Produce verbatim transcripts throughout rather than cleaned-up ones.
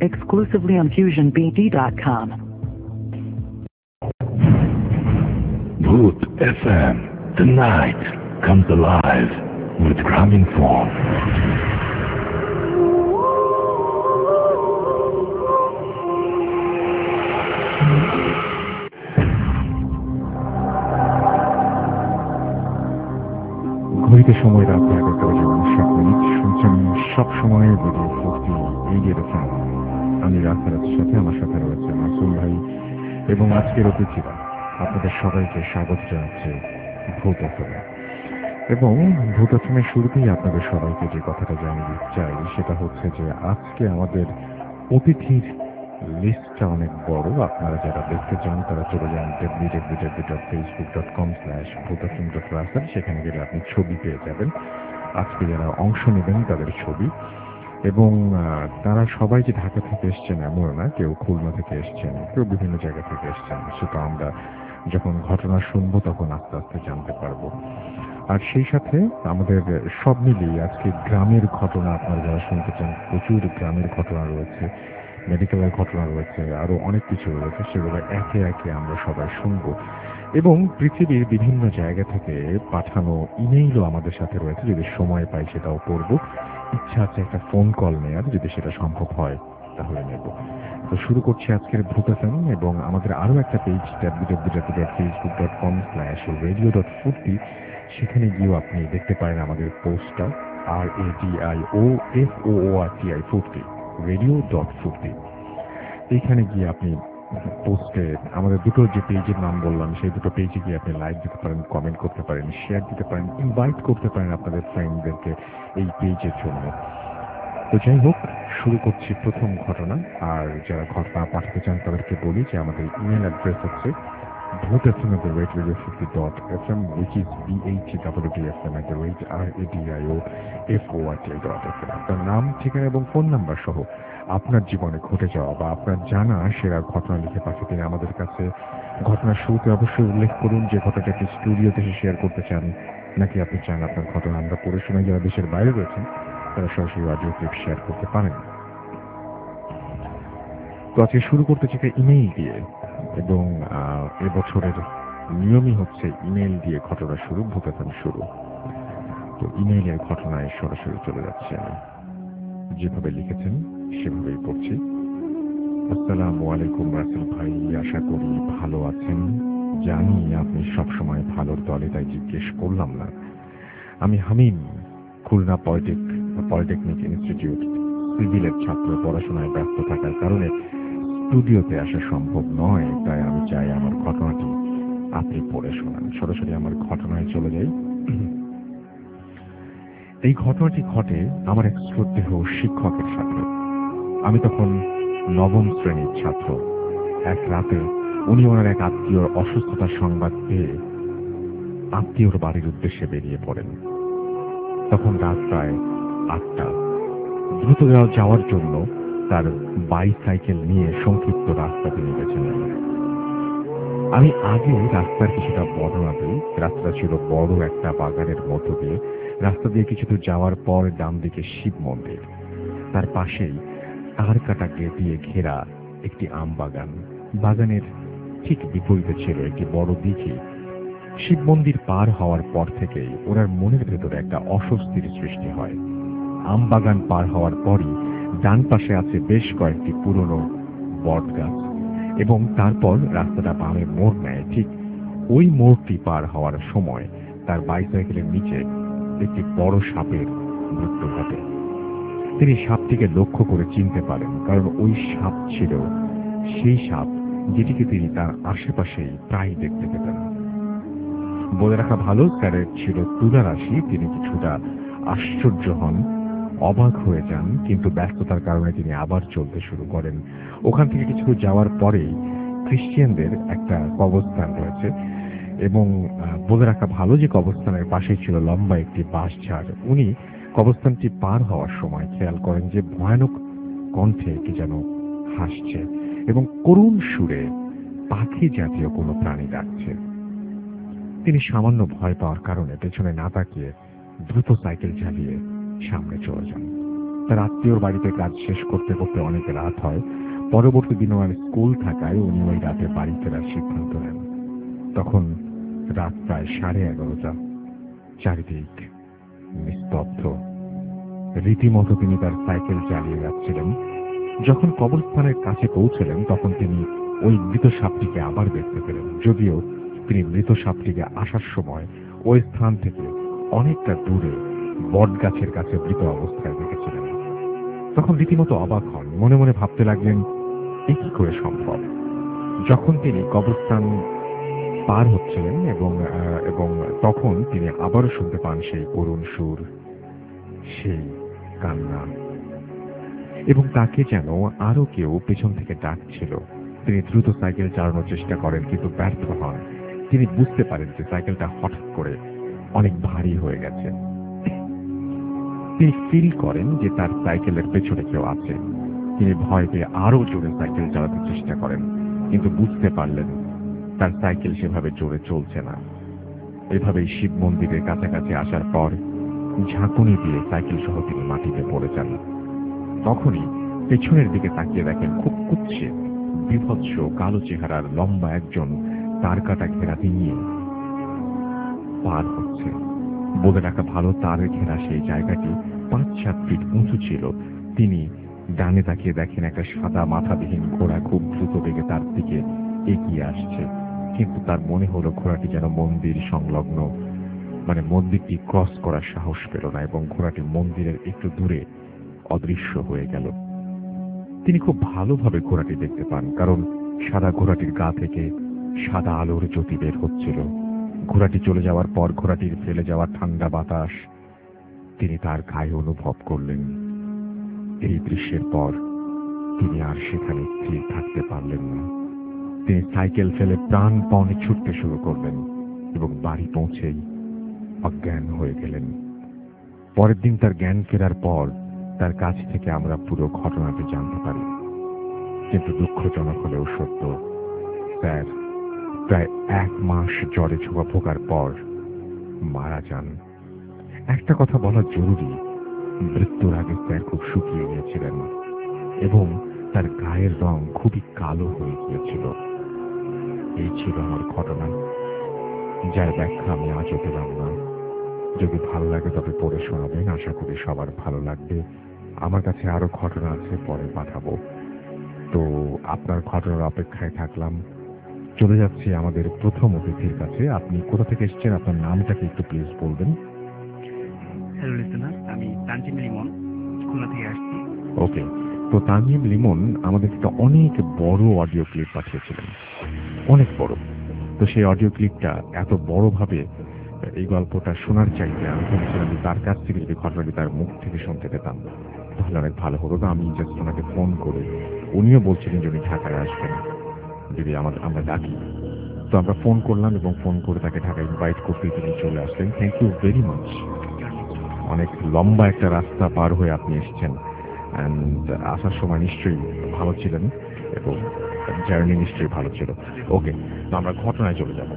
exclusively on fusion b d dot com. Booth F M. The night comes alive with Grameenphone. ঘড়িতে সময় রাত এগারোটা বাজে উনষাট মিনিট। শুনছেন সবসময় রেডিও ফুর্তি রেডিও ফ্যান। আমি রাস্তার সাথে আমার সাথে রয়েছে মাসুম ভাই এবং আজকের অতিথিরা। আপনাদের সবাইকে স্বাগত জানাচ্ছে ভূত এফএমে। এবং ভূত এফএমের শুরুতেই আপনাদের সবাইকে যে কথাটা জানিয়ে দিতে চাই সেটা হচ্ছে যে আজকে আমাদের অতিথির লিস্টটা অনেক বড়। আপনারা যারা দেখতে চান তারা চলে যান W W W dot Facebook dot com slash Bhoot FM dot রাস্তার। সেখানে গেলে আপনি ছবি পেয়ে যাবেন, আজকে যারা অংশ নেবেন তাদের ছবি। এবং তারা সবাই যে ঢাকা থেকে এসছেন এমন না, কেউ খুলনা থেকে এসছেন, কেউ বিভিন্ন জায়গা থেকে এসছেন। সেটা আমরা যখন ঘটনা শুনবো তখন আস্তে আস্তে জানতে পারবো। আর সেই সাথে আমাদের সব মিলিয়ে আজকে গ্রামের ঘটনা আপনারা যারা শুনতে চান, প্রচুর গ্রামের ঘটনা রয়েছে, মেডিকেলের ঘটনা রয়েছে, আরো অনেক কিছু রয়েছে। সেগুলো একে একে আমরা সবাই শুনবো। এবং পৃথিবীর বিভিন্ন জায়গা থেকে পাঠানো ইমেইলও আমাদের সাথে রয়েছে, যদি সময় পাই সেটাও করব। ইচ্ছা আছে একটা ফোন কল নেওয়ার, যদি সেটা সম্ভব হয় তাহলে নেব। তো শুরু করছি আজকের ভূত এফএম। এবং আমাদের আরো একটা page W W W dot Facebook dot com slash radio dot Furti, সেখানে গিয়েও আপনি দেখতে পারেন আমাদের পোস্টটা R A D I O F O R T I Furti radio dot Furti. এইখানে গিয়ে আপনি পোস্টে আমাদের দুটো যে পেজের নাম বললাম সেই দুটো পেজে গিয়ে আপনি লাইক দিতে পারেন, কমেন্ট করতে পারেন, শেয়ার দিতে পারেন, ইনভাইট করতে পারেন আপনাদের ফ্রেন্ডদেরকে এই পেজের জন্য। তো যাই হোক, শুরু করছি প্রথম ঘটনা। আর যারা ঘটনা পাঠাতে চান তাদেরকে বলি যে আমাদের ইমেল অ্যাড্রেস হচ্ছে Bhoot FM at the rate radio fifty dot F M, which is B H W D F M at the rate R A D I O F O R T I dot F M. আপনার নাম, ঠিকানা এবং phone number সহ আপনার জীবনে ঘটে যাওয়া বা আপনার জানা সেরা ঘটনা লিখে পাঠাতে আমাদের কাছে। ঘটনার শুরুতে অবশ্যই উল্লেখ করুন যে ঘটনাটি স্টুডিওতে এসে শেয়ার করতে চান, নাকি আপনি চান আপনার ঘটনা আমরা পড়ে শোনাই। যারা দেশের বাইরে রয়েছেন তারা সরাসরি অডিও ক্লিপ শেয়ার করতে পারেন। তো আজকে শুরু করতে চাই ইমেইল দিয়ে। এবং এবছরের নিয়মই হচ্ছে ইমেইল দিয়ে ঘটনা শুরু, ভূত এফএম শুরু। তো ইমেইলের ঘটনায় সরাসরি চলে যাচ্ছে। আমি যেভাবে লিখেছেন সেভাবেই পড়ছি। আসসালামু আলাইকুম রাসেল ভাই, আশা করি ভালো আছেন। জানি আপনি সবসময় ভালোর দলে, তাই জিজ্ঞেস করলাম না। আমি Hamim, Khulna polytech polytechnic institute সিভিলের ছাত্র। পড়াশোনায় ব্যস্ত থাকার কারণে স্টুডিওতে আসা সম্ভব নয়, তাই আমি চাই আমার ঘটনাটি আপনি পড়ে শোনান। সরাসরি আমার ঘটনায় চলে যাই। এই ঘটনাটি ঘটে আমার এক শ্রদ্ধেয় শিক্ষকের সাথে। আমি তখন নবম শ্রেণীর ছাত্র। এক রাতে উনি ওনার এক আত্মীয়র অসুস্থতার সংবাদ পেয়ে আত্মীয়র বাড়ির উদ্দেশ্যে বেরিয়ে পড়েন। তখন রাত প্রায় আটটা। দ্রুত যাওয়ার জন্য তার বাইসাইকেল নিয়ে সংক্ষিপ্ত রাস্তা তিনি বেছে নেন। আমি আগে রাস্তার কিছুটা বর্ণনা দিই। রাস্তাটা ছিল বড় একটা বাগানের মধ্য দিয়ে। রাস্তা দিয়ে কিছু দূর যাওয়ার পর ডান দিকে শিব মন্দির, তার পাশেই তার কাটা গেট দিয়ে ঘেরা একটি আম বাগান। বাগানের ঠিক বিপরীতে ছিল একটি বড় দিঘি। শিব মন্দির পার হওয়ার পর থেকেই ওনার মনের ভেতরে একটা অস্বস্তির সৃষ্টি হয়। আম বাগান পার হওয়ার পরই ডান পাশে আছে বেশ কয়েকটি পুরনো বট গাছ এবং তারপর রাস্তাটা বামে মোড় নেয়। ঠিক ওই মোড়টি পার হওয়ার সময় তার বাইসাইকেলের নিচে একটি বড় সাপের মৃত্যু ঘটে। তিনি সাপটিকে লক্ষ্য করে চিনতে পারেন, কারণ ওই সাপ ছিল সেই সাপ যেটিকে তিনি তার আশেপাশেই প্রায় দেখতে পেতেন। বলে রাখা ভালো, স্যারের ছিল তুলা রাশি। তিনি কিছুটা আশ্চর্য হন, অবাক হয়ে যান, কিন্তু ব্যস্ততার কারণে তিনি আবার চলতে শুরু করেন। ওখান থেকে কিছু যাওয়ার পরেই খ্রিস্টিয়ানদের একটা কবরস্থান রয়েছে এবং বলে রাখা ভালো যে কবরস্থানের পাশেই ছিল লম্বা একটি বাঁশঝাড়। উনি কবরস্থানটি পার হওয়ার সময় খেয়াল করেন যে ভয়ানক কণ্ঠে কি যেন হাসছে এবং করুণ সুরে পাখি জাতীয় কোনো প্রাণী ডাকছে। তিনি সামান্য ভয় পাওয়ার কারণে পেছনে না তাকিয়ে দ্রুত সাইকেল চালিয়ে সামনে চলে যান। তার আত্মীয়র বাড়িতে কাজ শেষ করতে করতে অনেক রাত হয়। পরবর্তী দিন ওনার স্কুল থাকায় উনি ওই রাতে বাড়ি ফেরার সিদ্ধান্ত নেন। তখন রাত প্রায় সাড়ে এগারোটা, চারিদিক নিস্তব্ধ। রীতিমতো তিনি তার সাইকেল চালিয়ে যাচ্ছিলেন। যখন কবরস্থানের কাছে পৌঁছলেন তখন তিনি ওই মৃত সাপটিকে আবার দেখতে পেলেন, যদিও তিনি মৃত সাপটিকে আসার সময় ওই স্থান থেকে অনেকটা দূরে বট গাছের কাছে মৃত অবস্থায় দেখেছিলেন। তখন রীতিমতো অবাক হন, মনে মনে ভাবতে লাগলেন এ কি করে সম্ভব। যখন তিনি কবরস্থান পার হচ্ছিলেন এবং এবং তখন তিনি আবারও শুনতে পান সেই করুণ সুর, সেই কান্না, এবং তাকে যেন আরো কেউ পেছন থেকে ডাকছিল। তিনি দ্রুত সাইকেল চালানোর চেষ্টা করেন কিন্তু ব্যর্থ হন। তিনি বুঝতে পারেন যে সাইকেলটা হঠাৎ করে অনেক ভারী হয়ে গেছে। তিনি ফিল করেন যে তার সাইকেলের পেছনে কেউ আছে। তিনি ভয় পেয়ে আরো জোরে সাইকেল চালাতে চেষ্টা করেন কিন্তু বুঝতে পারলেন তার সাইকেল সেভাবে জোরে চলছে না। এভাবেই শিব মন্দিরের কাছাকাছি আসার পর ঝাঁকুনি দিয়ে সাইকেল সহ তিনি মাটিতে পড়ে যান। তখনই পেছনের দিকে তাকিয়ে দেখেন খুব কুৎসে বিভৎস কালো চেহারার লম্বা একজন তার কাটা ঘেরাটি নিয়ে পার হচ্ছে। বলে রাখা ভালো, তার ঘেরা সেই জায়গাটি পাঁচ সাত ফিট উঁচু ছিল। তিনি ডানে তাকিয়ে দেখেন একটা সাদা মাথাবিহীন ঘোড়া খুব দ্রুত বেগে তার দিকে এগিয়ে আসছে, কিন্তু তার মনে হলো ঘোড়াটি যেন মন্দির সংলগ্ন, মানে মন্দিরটি ক্রস করার সাহস পেল না এবং ঘোড়াটি মন্দিরের একটু দূরে অদৃশ্য হয়ে গেল। তিনি খুব ভালোভাবে ঘোড়াটি দেখতে পান, কারণ সাদা ঘোড়াটির গা থেকে সাদা আলোর জ্যোতি বের হচ্ছিল। ঘোড়াটি চলে যাওয়ার পর ঘোড়াটির ফেলে যাওয়া ঠান্ডা বাতাস তিনি তার গায়ে অনুভব করলেন। এই দৃশ্যের পর তিনি আর সেখানে স্থির থাকতে পারলেন না। তিনি সাইকেল ফেলে প্রাণপণে ছুটতে শুরু করলেন এবং বাড়ি পৌঁছেই অজ্ঞান হয়ে গেলেন। পরের দিন তার জ্ঞান ফেরার পর তার কাছ থেকে আমরা পুরো ঘটনাটি জানতে পারি। কিন্তু দুঃখজনক হলেও সত্য, স্যার প্রায় এক মাস জ্বরে ছোঁয়া ভোগার পর মারা যান। একটা কথা বলা জরুরি, মৃত্যুর আগে স্যার খুব শুকিয়ে গিয়েছিলেন এবং তার গায়ের রং খুবই কালো হয়ে গিয়েছিল। এই ছিল আমার ঘটনা, যার ব্যাখ্যা আমি আজও পেলাম না। যদি ভালো লাগে তবে পড়ে শোনাবেন, আশা করি সবার ভালো লাগবে। আমার কাছে আরো ঘটনা আছে, পরে পাঠাবো। তো আপনার ঘটনার অপেক্ষায় থাকলাম। চলে যাচ্ছি আমাদের প্রথম অতিথির কাছে। আপনি কোথা থেকে এসেছেন, আপনার নামটাকে একটু প্লিজ বলবেন। হ্যালো লিসেনার, আমি তানজিম লিমন, খুলনা থেকে আসছি। ওকে, তো তানজিম লিমন আমাদের একটা অনেক বড় অডিও ক্লিপ পাঠিয়েছিলেন, অনেক বড়। তো সেই অডিও ক্লিপটা এত বড়ভাবে এই গল্পটা শোনার চাইতে আমি ভেবেছিলাম যে তার কাছ থেকে যদি ঘটনাটি তার মুখ থেকে শুনতে পেতাম তাহলে অনেক ভালো হতো। তো আমি জাস্ট ওনাকে ফোন করে, উনিও বলছিলেন যে উনি ঢাকায় আসবেন যদি আমাদের আমরা ডাকি। তো আমরা ফোন করলাম এবং ফোন করে তাকে ঢাকায় ইনভাইট করতে তিনি চলে আসলেন। Thank you very much. অনেক লম্বা একটা রাস্তা পার হয়ে আপনি এসেছেন, অ্যান্ড আসার সময় নিশ্চয়ই ভালো ছিলেন এবং জার্নি নিশ্চয়ই ভালো ছিল। ওকে, তো আমরা ঘটনায় চলে যাব।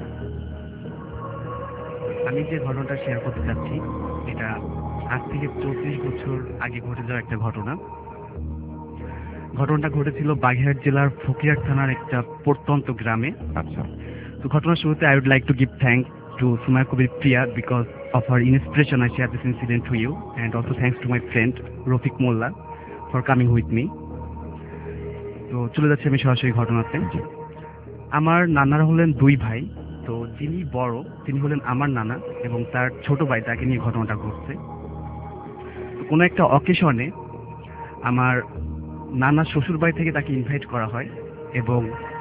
আমি যে ঘটনাটা শেয়ার করতে চাচ্ছি এটা আজ থেকে চৌত্রিশ বছর আগে ঘটে যাওয়া একটা ঘটনা। ঘটনাটা ঘটেছিল বাগেরহাট জেলার ফকিরহাট থানার একটা প্রত্যন্ত গ্রামে। আচ্ছা, তো ঘটনার শুরুতে I would like to give thank to Sumaiya Kabir Priya because of her inspiration. I share this incident to you, and also thanks to my friend Rofik Molla for coming with me. তো চলে যাচ্ছি আমি সরাসরি ঘটনাতে। আমার নানারা হলেন দুই ভাই। তো যিনি বড় তিনি হলেন আমার নানা এবং তার ছোট ভাই, তাকে নিয়ে ঘটনাটা ঘটছে। তো কোনো একটা অকেশনে আমার নানা শ্বশুর বাড়ি থেকে তাকে ইনভাইট করা হয় এবং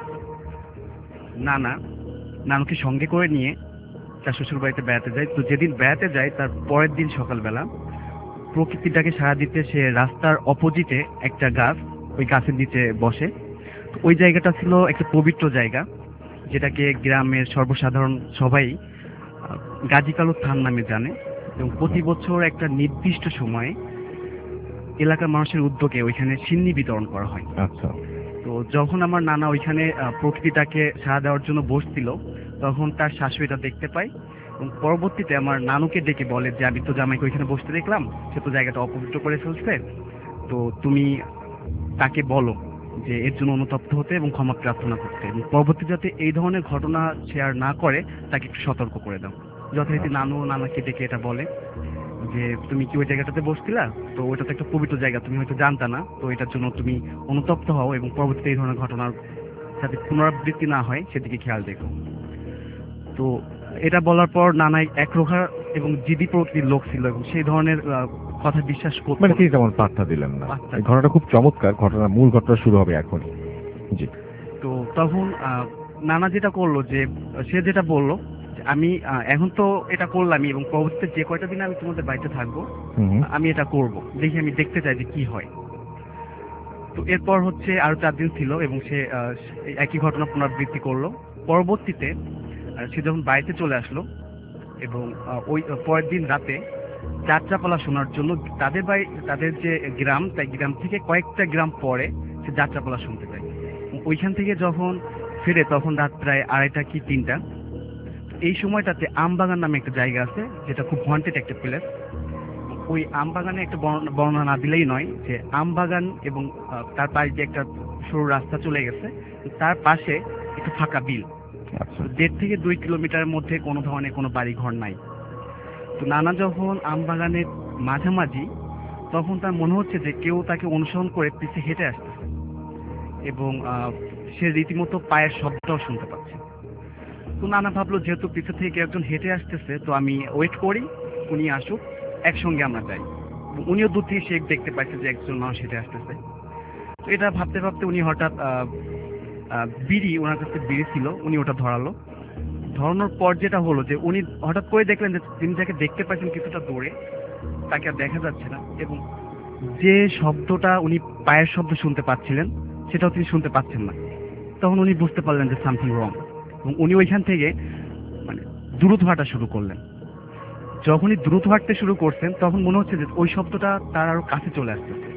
নানা নানুকে সঙ্গে করে নিয়ে তার শ্বশুর বাড়িতে বেড়াতে যায়। তো যেদিন বেড়াতে যায় তার পরের দিন সকালবেলা প্রকৃতিটাকে সাড়া দিতে সে রাস্তার অপোজিটে একটা গাছ, ওই গাছের নিচে বসে। তো ওই জায়গাটা ছিল একটা পবিত্র জায়গা, যেটাকে গ্রামের সর্বসাধারণ সবাই গাজীকালু থান নামে জানে এবং প্রতি বছর একটা নির্দিষ্ট সময়ে এলাকার মানুষের উদ্যোগে ওইখানে সিন্নি বিতরণ করা হয়। আচ্ছা, তো যখন আমার নানা ওইখানে প্রকৃতিটাকে সাড়া দেওয়ার জন্য বসছিল তখন তার শাশুড়িটা দেখতে পায় এবং পরবর্তীতে আমার নানুকে ডেকে বলে যে আমি তো জামাইকে ওইখানে বসতে দেখলাম, সে তো জায়গাটা অপবিত্র করে ফেলছে, তো তুমি তাকে বলো যে এর জন্য অনুতপ্ত হতে এবং ক্ষমা প্রার্থনা করতে, এবং পরবর্তী যাতে এই ধরনের ঘটনা শেয়ার না করে তাকে একটু সতর্ক করে দাও। যথারীতি নানু নানাকে ডেকে এটা বলে যে তুমি কি ওই জায়গাটাতে বসছিলা, তো ওইটা তো একটা পবিত্র জায়গা, তুমি হয়তো জানতা না, তো এটার জন্য তুমি অনুতপ্ত হও এবং পরবর্তীতে এই ধরনের ঘটনার যাতে পুনরাবৃত্তি না হয় সেদিকে খেয়াল রেখো। তো এটা বলার পর নানাই একরোখা এবং জিদি প্রকৃতির লোক ছিল এবং সেই ধরনের আহ, কথা বিশ্বাস করতো মানে না। তিনি তেমন পাত্তা দিলেন না। পাত্তা এই ঘটনাটা খুব চমৎকার, ঘটনা মূল ঘটনা শুরু হবে এখনই। জি। তো তখন আহ, নানা যেটা করলো যে সে যেটা বললো যে আমি আহ, এখন তো এটা করলামই এবং পরবর্তীতে যে কয়টা দিন আমি তোমাদের বাড়িতে থাকবো হুম হুম। আমি এটা করব, দেখি আমি দেখতে চাই যে কি হয়। তো এরপর হচ্ছে আরো চার দিন ছিল এবং সে আহ, এই একই ঘটনা পুনরাবৃত্তি করলো। পরবর্তীতে আহ, সে যখন বাড়িতে চলে আসলো এবং আহ, ওই আহ, পরের দিন রাতে যাত্রাপালা শোনার জন্য তাদের বাড়ি, তাদের যে গ্রাম, তাই গ্রাম থেকে কয়েকটা গ্রাম পরে সে যাত্রাপালা শুনতে যায়। ওইখান থেকে যখন ফিরে তখন রাত প্রায় আড়াইটা কি তিনটা। এই সময়টাতে আমবাগান নামে একটা জায়গা আছে যেটা খুব হন্টেড একটা প্লেস। ওই আমবাগানে একটা বর্ণনা বর্ণনা না দিলেই নয় যে আমবাগান এবং আহ, তার পাশ দিয়ে একটা সরু রাস্তা চলে গেছে, তার পাশে একটু ফাঁকা বিল। আচ্ছা। তো দেড় থেকে দুই কিলোমিটারের মধ্যে কোনো ধরনের কোনো বাড়ি ঘর নাই। তো নানা যখন আমবাগানের মাঝামাঝি, তখন তার মনে হচ্ছে যে কেউ তাকে অনুসরণ করে পিছে হেঁটে আসতেছে এবং আহ, সে রীতিমতো পায়ের শব্দটাও শুনতে পাচ্ছে। তো নানা ভাবলো যেহেতু পিছে থেকে একজন হেঁটে আসতেছে তো আমি ওয়েট করি, উনি আসুক, একসঙ্গে আমরা যাই। উনিও দূর থেকে সে দেখতে পাচ্ছে যে একজন মানুষ হেঁটে আসতেছে। তো এটা ভাবতে ভাবতে উনি হঠাৎ আহ, আহ, বিড়ি, ওনার কাছে বিড়ি ছিল, উনি ওটা ধরালো। ধরানোর পর যেটা হলো যে উনি হঠাৎ করে দেখলেন যে তিনি যাকে দেখতে পাচ্ছেন কিছুটা দূরে, তাকে আর দেখা যাচ্ছে না এবং যে শব্দটা উনি পায়ের শব্দ শুনতে পাচ্ছিলেন সেটাও তিনি শুনতে পাচ্ছেন না। তখন উনি বুঝতে পারলেন যে সামথিং রং এবং উনি ওইখান থেকে মানে দ্রুত হাঁটা শুরু করলেন। যখনই দ্রুত হাঁটতে শুরু করছেন তখন মনে হচ্ছে যে ওই শব্দটা তার আরো কাছে চলে আসতেছে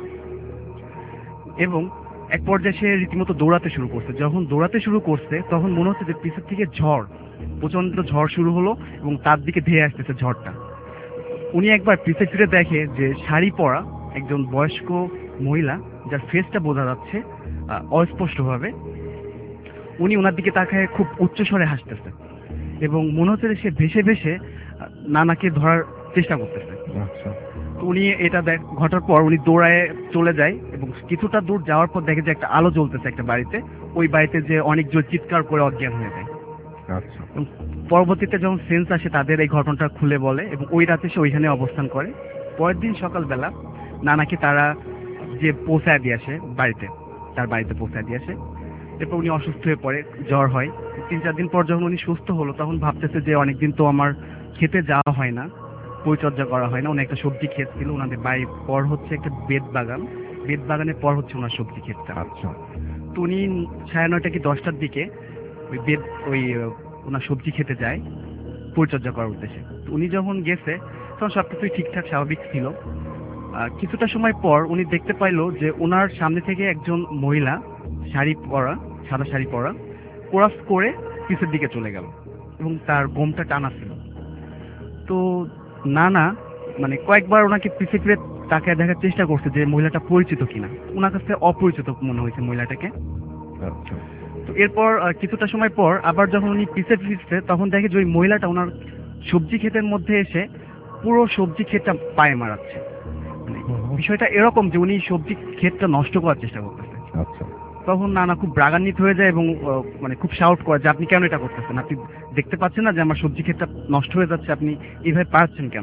এবং এক পর্যায়ে সে রীতিমতো দৌড়াতে শুরু করছে। যখন দৌড়াতে শুরু করছে তখন মনে হচ্ছে যে পিছের থেকে ঝড়, প্রচন্ড ঝড় শুরু হলো এবং তার দিকে ধেয়ে আসতেছে ঝড়টা। উনি একবার পিছে ফিরে দেখে যে শাড়ি পরা একজন বয়স্ক মহিলা, যার ফেসটা বোঝা যাচ্ছে আহ, অস্পষ্টভাবে, উনি ওনার দিকে তাকায় খুব উচ্চস্বরে হাসতেছে এবং মনে হচ্ছে যে সে ভেসে ভেসে আহ, নানাকে ধরার চেষ্টা করতেছে। আচ্ছা। তো উনি এটা দেখ ঘটার পর উনি দৌড়ায় চলে যায় এবং কিছুটা দূর যাওয়ার পর দেখে যে একটা আলো জ্বলতেছে একটা বাড়িতে। ওই বাড়িতে যে অনেকজন চিৎকার করে অজ্ঞান হয়ে যায়। আচ্ছা। এবং পরবর্তীতে যখন সেন্স আসে তাদের এই ঘটনাটা খুলে বলে এবং ওই রাতে সে ওইখানে অবস্থান করে। পরের দিন সকালবেলা নানাকে তারা যে পৌঁছায় দিয়ে আসে বাড়িতে, তার বাড়িতে পৌঁছায় দিয়ে আসে। এরপর উনি অসুস্থ হয়ে পড়ে, জ্বর হয়। তিন চার দিন পর যখন উনি সুস্থ হলো তখন ভাবতেছে যে অনেকদিন তো আমার খেতে যাওয়া হয় না, পরিচর্যা করা হয় না। উনি একটা সবজি ক্ষেত ছিল ওনাদের বাড়ির পর হচ্ছে একটা বেত বাগান, বেত বাগানের পর হচ্ছে ওনার সবজি ক্ষেতটা। আচ্ছা। তো উনি সাড়ে নয়টা কি দশটার দিকে ওই বেত ওই আহ, ওনার সবজি খেতে যায় পরিচর্যা করার উদ্দেশ্যে। তো উনি যখন গেছে তখন সবকিছুই ঠিকঠাক স্বাভাবিক ছিল। আহ, কিছুটা সময় পর উনি দেখতে পাইলো যে ওনার সামনে থেকে একজন মহিলা শাড়ি পরা, সাদা শাড়ি পরা, ক্রস করে পিছের দিকে চলে গেল এবং তার গোমটা টানা ছিল। তো নানা মানে কয়েকবার ওনাকে পিছে ফিরে তাকে দেখার চেষ্টা করছে যে মহিলাটা পরিচিত কিনা। ওনার কাছে অপরিচিত মনে হয়েছে মহিলাটাকে। আচ্ছা। তো এরপর আহ, কিছুটা সময় পর আবার যখন উনি পিছে ফিরছে তখন দেখে যে ওই মহিলাটা ওনার সবজি ক্ষেতের মধ্যে এসে পুরো সবজি ক্ষেতটা পায়ে মারাচ্ছে। মানে বিষয়টা এরকম যে উনি সবজি ক্ষেতটা নষ্ট করার চেষ্টা করতেছে। আচ্ছা। তখন নানা খুব রাগান্বিত হয়ে যায় এবং আহ, মানে খুব শাউট করে যে আপনি কেন এটা করতেছেন, আপনি দেখতে পাচ্ছেন না যে আমার সবজি ক্ষেতটা নষ্ট হয়ে যাচ্ছে, আপনি এইভাবে পারছেন কেন?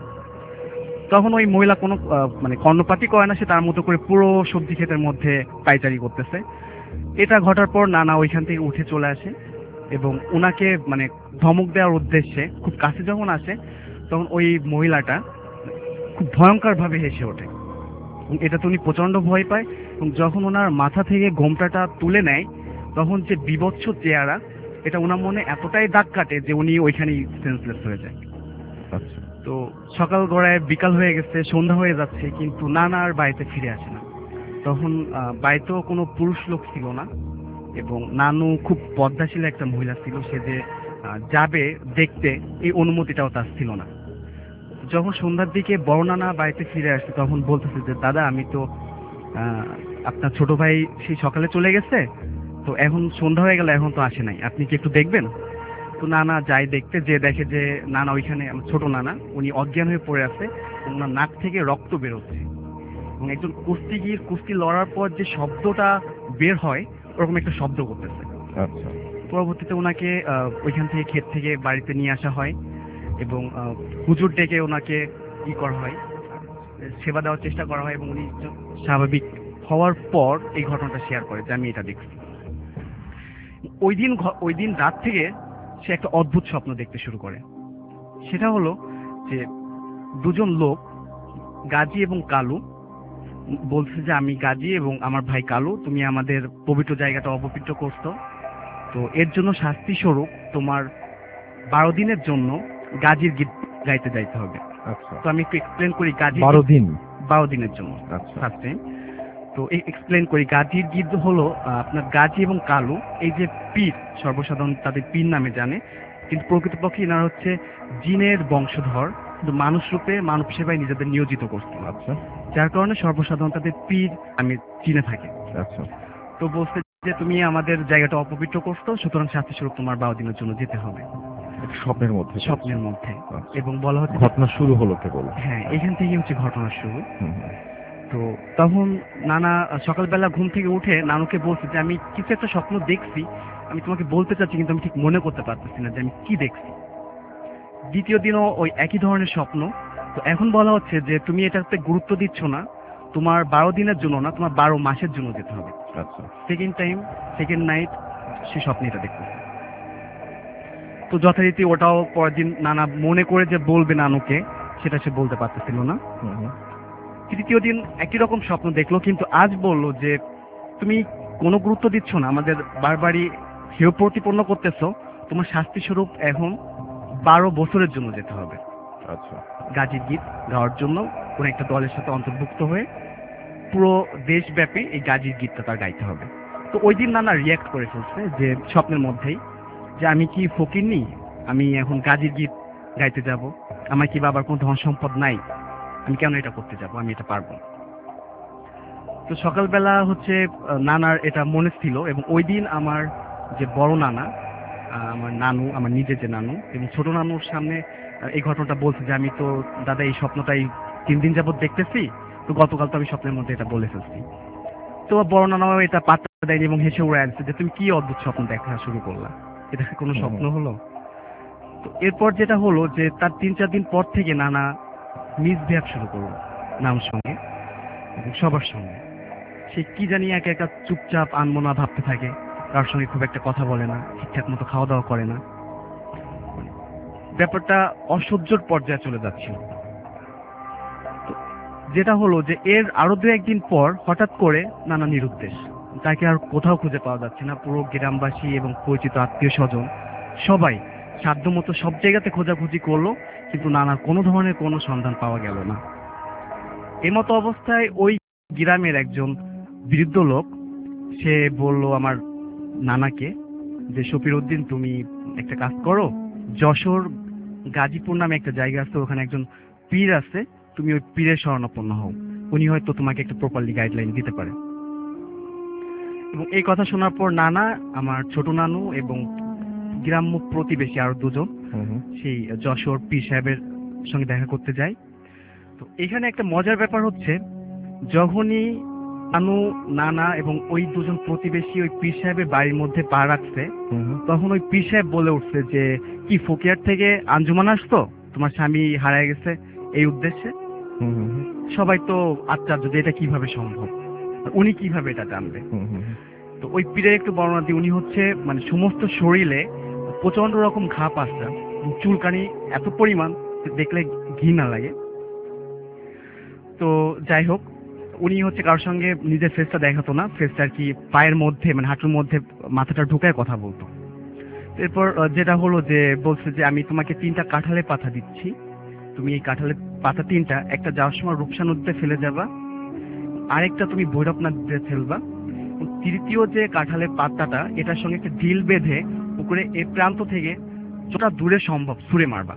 তখন ওই মহিলা কোনো আহ, মানে কর্ণপাতই করে না, সে তার মতো করে পুরো সবজি ক্ষেতের মধ্যে পাইচারি করতেছে। এটা ঘটার পর নানা ওইখান থেকে উঠে চলে আসে এবং ওনাকে মানে ধমক দেওয়ার উদ্দেশ্যে খুব কাছে যখন আসে তখন ওই মহিলাটা খুব ভয়ঙ্কর ভাবে হেসে ওঠে এবং এটাতে উনি প্রচন্ড ভয় পায় এবং যখন ওনার মাথা থেকে ঘোমটাটা তুলে নেয় তখন যে বীভৎস চেহারা, এটা ওনার মনে এতটাই দাগ কাটে যে উনি ওইখানেই সেন্সলেস হয়ে যায়। আচ্ছা। তো সকাল গড়ায় বিকাল হয়ে গেছে, সন্ধ্যা হয়ে যাচ্ছে, কিন্তু নানা আর বাড়িতে ফিরে আসে না। তখন আহ, বাড়িতেও কোনো পুরুষ লোক ছিল না এবং নানু খুব পদ্মাশীল একটা মহিলা ছিল, সে যে আহ, যাবে দেখতে এই অনুমতিটাও তার ছিল না। যখন সন্ধ্যার দিকে বড় নানা বাড়িতে ফিরে আসে তখন বলতেছে যে দাদা আমি তো আহ, আপনার ছোট ভাই সেই সকালে চলে গেছে, তো এখন সন্ধ্যা হয়ে গেল, এখন তো আসে নাই, আপনি কি একটু দেখবেন? তো নানা যায় দেখতে, যে দেখে যে নানা ওইখানে, আমার ছোট নানা, উনি অজ্ঞান হয়ে পড়ে আছে, ওনার নাক থেকে রক্ত বেরোচ্ছে, এবং একজন কুস্তিগির কুস্তি লড়ার পর যে শব্দটা বের হয় ওরকম একটা শব্দ করতেছে। আচ্ছা। পরবর্তীতে ওনাকে আহ, ওইখান থেকে ক্ষেত থেকে বাড়িতে নিয়ে আসা হয়, এবং আহ, হুজুর ডেকে ওনাকে ই করা হয়, সেবা দেওয়ার চেষ্টা করা হয়, এবং উনি স্বাভাবিক হওয়ার পর এই ঘটনাটা শেয়ার করে যে আমি এটা দেখছি। ওই দিন ঘ- ওই দিন রাত থেকে সে একটা অদ্ভুত স্বপ্ন দেখতে শুরু করে। সেটা হলো যে দুজন লোক, গাজী এবং কালু, বলছে যে আমি গাজী এবং আমার ভাই কালু, তুমি আমাদের পবিত্র জায়গাটা অপবিত্র করছো, তো এর জন্য শাস্তি স্বরূপ তোমার বারো দিনের জন্য গাজীর গীত গাইতে যাইতে হবে। আচ্ছা। তো আমি একটু এক্সপ্লেন করি গাজী বারো দিন বারো দিনের জন্য আচ্ছা। ফার্স্টে। তো এক্সপ্লেন করি, গাজীর গীত হলো আহ, আপনার গাজী এবং কালু এই যে পীর, সর্বসাধারণ তাদের পীর নামে জানে, কিন্তু প্রকৃতপক্ষে এনারা হচ্ছে জিনের বংশধর, কিন্তু মানুষ রূপে মানব সেবায় নিজেদের নিয়োজিত করছিল। আচ্ছা যার কারণে সর্বসাধারণ তাদের পীর আমি চিনে থাকি। আচ্ছা। তো বলছে যে তুমি আমাদের জায়গাটা অপবিত্র করছো, সুতরাং শাস্তি স্বরূপ তোমার বারো দিনের জন্য যেতে হবে, এটা স্বপ্নের মধ্যে স্বপ্নের মধ্যে। আচ্ছা। এবং বলা হচ্ছে ঘটনা শুরু হলো কেবল। হ্যাঁ, এখান থেকে হচ্ছে ঘটনার শুরু। হুম, হুম। তো তখন নানা সকালবেলা ঘুম থেকে উঠে নানুকে বলছে যে আমি কিছু একটা স্বপ্ন দেখছি, আমি তোমাকে বলতে চাচ্ছি কিন্তু আমি ঠিক মনে করতে পারতেছি না যে আমি কি দেখছি। দ্বিতীয় দিনও ওই একই ধরনের স্বপ্ন। তো এখন বলা হচ্ছে যে তুমি এটাতে গুরুত্ব দিচ্ছ না, তোমার বারো দিনের জন্য না, তোমার বারো মাসের জন্য যেতে হবে। আচ্ছা। সেকেন্ড টাইম, সেকেন্ড নাইট সে স্বপ্নে এটা দেখতেছে। তো যথারীতি ওটাও পরের দিন নানা মনে করে যে বলবে নানুকে, সেটা সে বলতে পারতেছিল না। হুম, হুম। তৃতীয় দিন একই রকম স্বপ্ন দেখলো, কিন্তু আজ বললো যে তুমি কোনো গুরুত্ব দিচ্ছ না, আমাদের বারবারই হেয় প্রতিপন্ন করতেছো, তোমার শাস্তি স্বরূপ এখন বারো বছরের জন্য যেতে হবে আচ্ছা। গাজীর গীত গাওয়ার জন্য কোন একটা দলের সাথে অন্তর্ভুক্ত হয়ে পুরো দেশব্যাপী এই গাজীর গীতটা তার গাইতে হবে। তো ওই দিন নানা রিয়াক্ট করে ফেলছে যে স্বপ্নের মধ্যেই, যে আমি কি ফকিরনি, আমি এখন গাজীর গীত গাইতে যাব, আমার কি বাবার কোনো ধন সম্পদ নাই, আমি কেন এটা করতে যাব, আমি এটা পারবো না। তো সকালবেলা হচ্ছে আহ, নানার এটা মনে ছিল, এবং ওই দিন আমার যে বড় নানা, আহ, আমার নানু, আমার নিজের যে নানু এবং ছোট নানুর সামনে আহ, এই ঘটনাটা বলছে যে আমি তো দাদা এই স্বপ্নটাই তিন দিন যাবত দেখতেছি, তো গতকাল তো আমি স্বপ্নের মধ্যে এটা বলে ফেলছি। তো বড় নানাও এটা পাত্তা দেয়নি এবং হেসে উড়ে আসছে যে তুমি কি অদ্ভুত স্বপ্ন দেখা শুরু করলা, এটা কি কোনো স্বপ্ন হলো? তো এরপর যেটা হলো যে তার তিন চার দিন পর থেকে নানা মিসবিহেভ শুরু করলো নানুর সঙ্গে এবং সবার সঙ্গে। সে কি জানি একা একা চুপচাপ আনমনা ভাবতে থাকে, কারোর সঙ্গে খুব একটা কথা বলে না, ঠিকঠাক মতো খাওয়া দাওয়া করে না, ব্যাপারটা অসহ্যর পর্যায়ে চলে যাচ্ছিল। তো যেটা হলো যে এর আরো দু একদিন পর হঠাৎ করে নানা নিরুদ্দেশ, তাকে আর কোথাও খুঁজে পাওয়া যাচ্ছে না। পুরো গ্রামবাসী এবং পরিচিত আত্মীয় স্বজন সবাই সাধ্যমতো সব জায়গাতে খোঁজাখুঁজি করলো, কিন্তু নানার কোনো ধরনের কোনো সন্ধান পাওয়া গেল না। এমতো অবস্থায় ওই গ্রামের একজন বৃদ্ধ লোক, সে বলল আমার নানাকে যে শফির উদ্দিন, তুমি একটা কাজ করো, যশোর গাজীপুর নামে একটা জায়গা আছে, ওখানে একজন পীর আছে, তুমি ওই পীরের শরণাপন্ন হও, উনি হয়তো তোমাকে একটা প্রপারলি গাইডলাইন দিতে পারে। এবং এই কথা শোনার পর নানা, আমার ছোট নানু এবং গ্রাম্য প্রতিবেশী আরো দুজন হুম, হুম। সেই যশোর পীর সাহেবের সঙ্গে দেখা করতে যায়। তো এখানে একটা মজার ব্যাপার হচ্ছে, যখনই নানু, নানা এবং ওই দুজন প্রতিবেশী ওই পীর সাহেবের বাড়ির মধ্যে পা রাখছে, হুম, হুম। তখন ওই পীর সাহেব বলে উঠছে যে কি ফকিয়ার থেকে আঞ্জুমান আসতো, তোমার স্বামী হারায় গেছে এই উদ্দেশ্যে। হুম, হুম, হুম। সবাই তো আশ্চর্য যে এটা কিভাবে সম্ভব, উনি কিভাবে এটা জানবে। হুম, হুম, হুম। তো ওই পীরের একটু বর্ণনা দিই, উনি হচ্ছে মানে সমস্ত শরীরে প্রচন্ড রকম ঘা পাসটা, চুলকানি এত পরিমাণ যে দেখলে ঘৃণা লাগে। তো যাই হোক, উনি হচ্ছে কারোর সঙ্গে নিজের ফেসটা দেখাতো না, ফেসটা আর কি পায়ের মধ্যে মানে হাঁটুর মধ্যে মাথাটা ঢুকায় কথা বলতো। এরপর আহ, যেটা হলো যে বলছে যে আমি তোমাকে তিনটা কাঁঠালের পাতা দিচ্ছি, তুমি এই কাঁঠালের পাতা তিনটা একটা যাওয়ার সময় রূপসা নদীতে ফেলে যাবা, আরেকটা তুমি ভৈরব নদীতে ফেলবা, এবং তৃতীয় যে কাঁঠালের পাতাটা এটার সঙ্গে একটা ঢিল বেঁধে পুকুরে এ প্রান্ত থেকে যতটা দূরে সম্ভব ছুঁড়ে মারবা।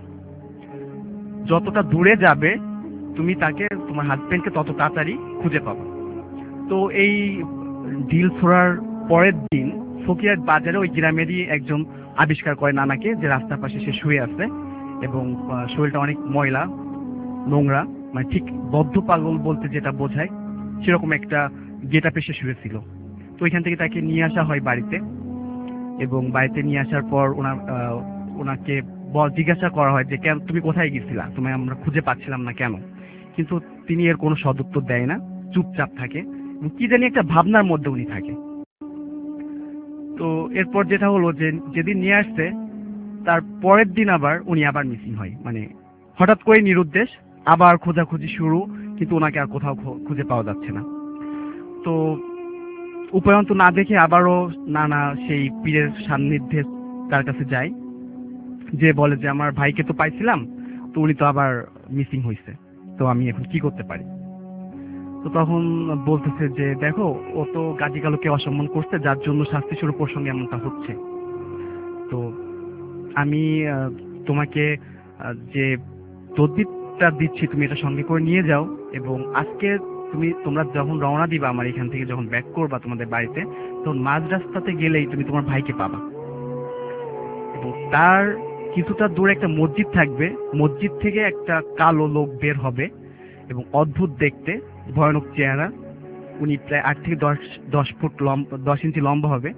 যতটা দূরে যাবে তুমি তাকে, তোমার হাজবেন্ডকে তত তাড়াতাড়ি খুঁজে পাবা। তো এই ঢিল ছোড়ার পরের দিন ফকিরহাট বাজারে ওই গ্রামেরই একজন আবিষ্কার করে নানাকে যে রাস্তার পাশে সে শুয়ে আছে এবং আহ, শরীরটা অনেক ময়লা নোংরা, মানে ঠিক বদ্ধ পাগল বলতে যেটা বোঝায় সেরকম একটা গেটআপে সে শুয়েছিল। তো ওইখান থেকে তাকে নিয়ে আসা হয় বাড়িতে, এবং বাড়িতে নিয়ে আসার পর ওনার আহ, ওনাকে ব- জিজ্ঞাসা করা হয় যে কেন তুমি কোথায় গেছিলা, তোমায় আমরা খুঁজে পাচ্ছিলাম না কেন। কিন্তু তিনি এর কোনো সদুত্তর দেয় না, চুপচাপ থাকে এবং কি জানি একটা ভাবনার মধ্যে উনি থাকে। তো এরপর যেটা হলো যে যেদিন নিয়ে আসছে তার পরের দিন আবার উনি আবার মিসিং হয়, মানে হঠাৎ করে নিরুদ্দেশ, আবার খোঁজাখুঁজি শুরু, কিন্তু ওনাকে আর কোথাও খো- খুঁজে পাওয়া যাচ্ছে না। তো উপায়ন্ত না দেখে আবারও নানা সেই পীরের সান্নিধ্যে তার কাছে যায়, যে বলে যে আমার ভাইকে তো পাইছিলাম, তো উনি তো আবার মিসিং হয়েছে, তো আমি এখন কি করতে পারি। তো তখন বলতেছে যে দেখো, ও তো গাজী কালোকে অসম্মান করছে, যার জন্য শাস্তি স্বরূপ ওর সঙ্গে এমনটা হচ্ছে। তো আমি আহ, তোমাকে আহ, যে তদবিরটা দিচ্ছি তুমি এটা সঙ্গে করে নিয়ে যাও, এবং আজকে তুমি তোমরা যখন রওনা দিবা আমার এখান থেকে যখন ব্যাক করবা তোমাদের বাড়িতে, তখন মাঝ রাস্তাতে গেলেই তুমি তোমার ভাইকে পাবা, এবং তার কিছুটা দূরে একটা মসজিদ থাকবে, মসজিদ থেকে একটা কালো লোক বের হবে এবং অদ্ভুত দেখতে, ভয়ানক চেহারা, উনি প্রায় আট থেকে দশ দশ ফুট লম্বা, দশ ইঞ্চি লম্বা হবে,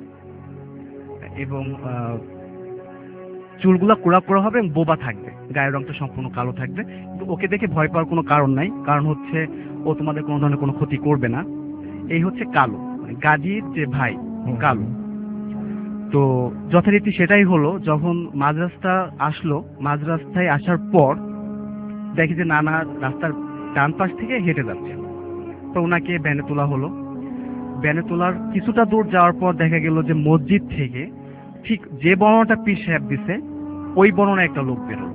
এবং আহ, চুলগুলা কোড়া কোড়া হবে এবং বোবা থাকবে, গায়ের রংটা সম্পূর্ণ কালো থাকবে। কিন্তু ওকে দেখে ভয় পাওয়ার কোনো কারণ নাই, কারণ হচ্ছে ও তোমাদের কোনো ধরনের কোনো ক্ষতি করবে না। এই হচ্ছে কালো, মানে গাজীর যে ভাই কালো। তো যথারীতি সেটাই হলো, যখন মাঝ রাস্তা আসলো, মাঝ রাস্তায় আসার পর দেখি যে নানা রাস্তার ডান পাশ থেকে হেঁটে যাচ্ছে। তো ওনাকে ভ্যানে তোলা হলো। ভ্যানে তোলার কিছুটা দূর যাওয়ার পর দেখা গেল যে মসজিদ থেকে ঠিক যে বর্ণনাটা পীর সাহেব দিছে ওই বর্ণনা একটা লোক বেরোলো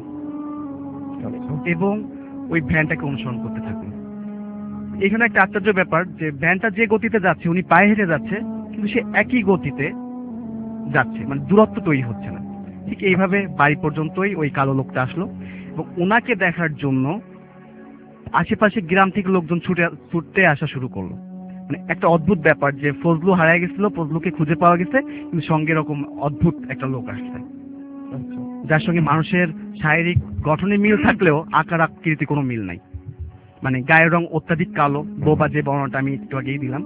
এবং ওই ভ্যানটাকে অনুসরণ করতে থাকলো। এখানে একটা আশ্চর্য ব্যাপার যে ভ্যানটা যে গতিতে যাচ্ছে, উনি পায়ে হেঁটে যাচ্ছে, কিন্তু সে একই গতিতে যাচ্ছে, মানে দূরত্ব তৈরি হচ্ছে না। ঠিক এইভাবে বাড়ি পর্যন্তই ওই কালো লোকটা আসলো, এবং ওনাকে দেখার জন্য আশেপাশে গ্রাম থেকে লোকজন ছুটে ছুটতে আসা শুরু করলো। মানে একটা অদ্ভুত ব্যাপার যে ফজলু হারায় গেছিল, ফজলুকে খুঁজে পাওয়া গেছে, কিন্তু সঙ্গে এরকম অদ্ভুত একটা লোক আসছে, যার সঙ্গে মানুষের শারীরিক গঠনে মিল থাকলেও আকার আকৃতি কোনো মিল নাই। মানে গায়ের রং অত্যাধিক কালো, বোবা, যে বর্ণনাটা আমি একটু আগেই দিলাম।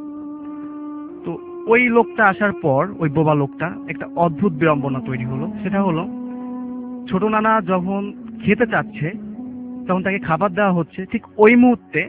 তো ওই লোকটা আসার পর ওই বোবা লোকটা একটা অদ্ভুত বিড়ম্বনা তৈরি হলো। সেটা হলো, ছোট নানা যখন খেতে চাচ্ছে তখন তাকে খাবার দেওয়া হচ্ছে, ঠিক ওই মুহূর্তে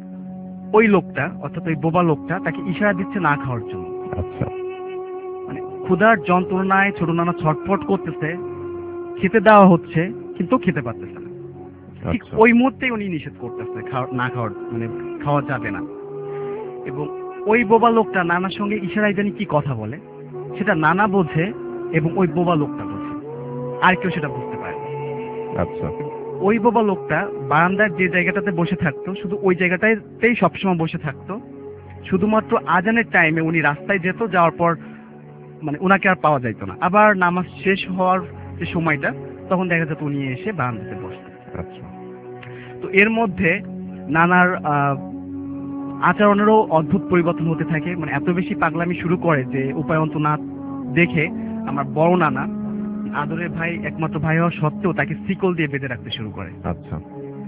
ওই লোকটা অর্থাৎ ওই বোবা লোকটা তাকে ইশারা দিচ্ছে না খাওয়ার জন্য। আচ্ছা, মানে ক্ষুধার যন্ত্রণায় ছোট নানা ছটফট করতেছে, খেতে দেওয়া হচ্ছে কিন্তু খেতে পারতেছে না। ঠিক আচ্ছা। ওই মুহূর্তেই উনি নিষেধ করতেছে খাওয়া, না খাওয়ার, মানে খাওয়া যাবে না। এবং ওই বোবা লোকটা নানার সঙ্গে ইশারায় জানি কি কথা বলে, সেটা নানা বোঝে এবং ওই বোবা লোকটা বোঝে, আর কেউ সেটা বুঝতে পারে না। আচ্ছা, ওই বোবা লোকটা বারান্দার যে জায়গাটাতে বসে থাকতো, শুধু ওই জায়গাটাতেই সবসময় বসে থাকতো। শুধুমাত্র আজানের টাইমে উনি রাস্তায় যেত, যাওয়ার পর মানে ওনাকে আর পাওয়া যাইতো না। আবার নামাজ শেষ হওয়ার যে সময়টা, তখন দেখা যেত উনি এসে বারান্দাতে বসতেন। আচ্ছা, তো এর মধ্যে নানার আহ, আচরণেরও অদ্ভুত পরিবর্তন হতে থাকে। মানে এত বেশি পাগলামি শুরু করে যে উপায়ন্ত না দেখে আমার বড় নানা, আদরের ভাই, একমাত্র ভাই হওয়া সত্ত্বেও তাকে শিকল দিয়ে বেঁধে রাখতে শুরু করে, আচ্ছা,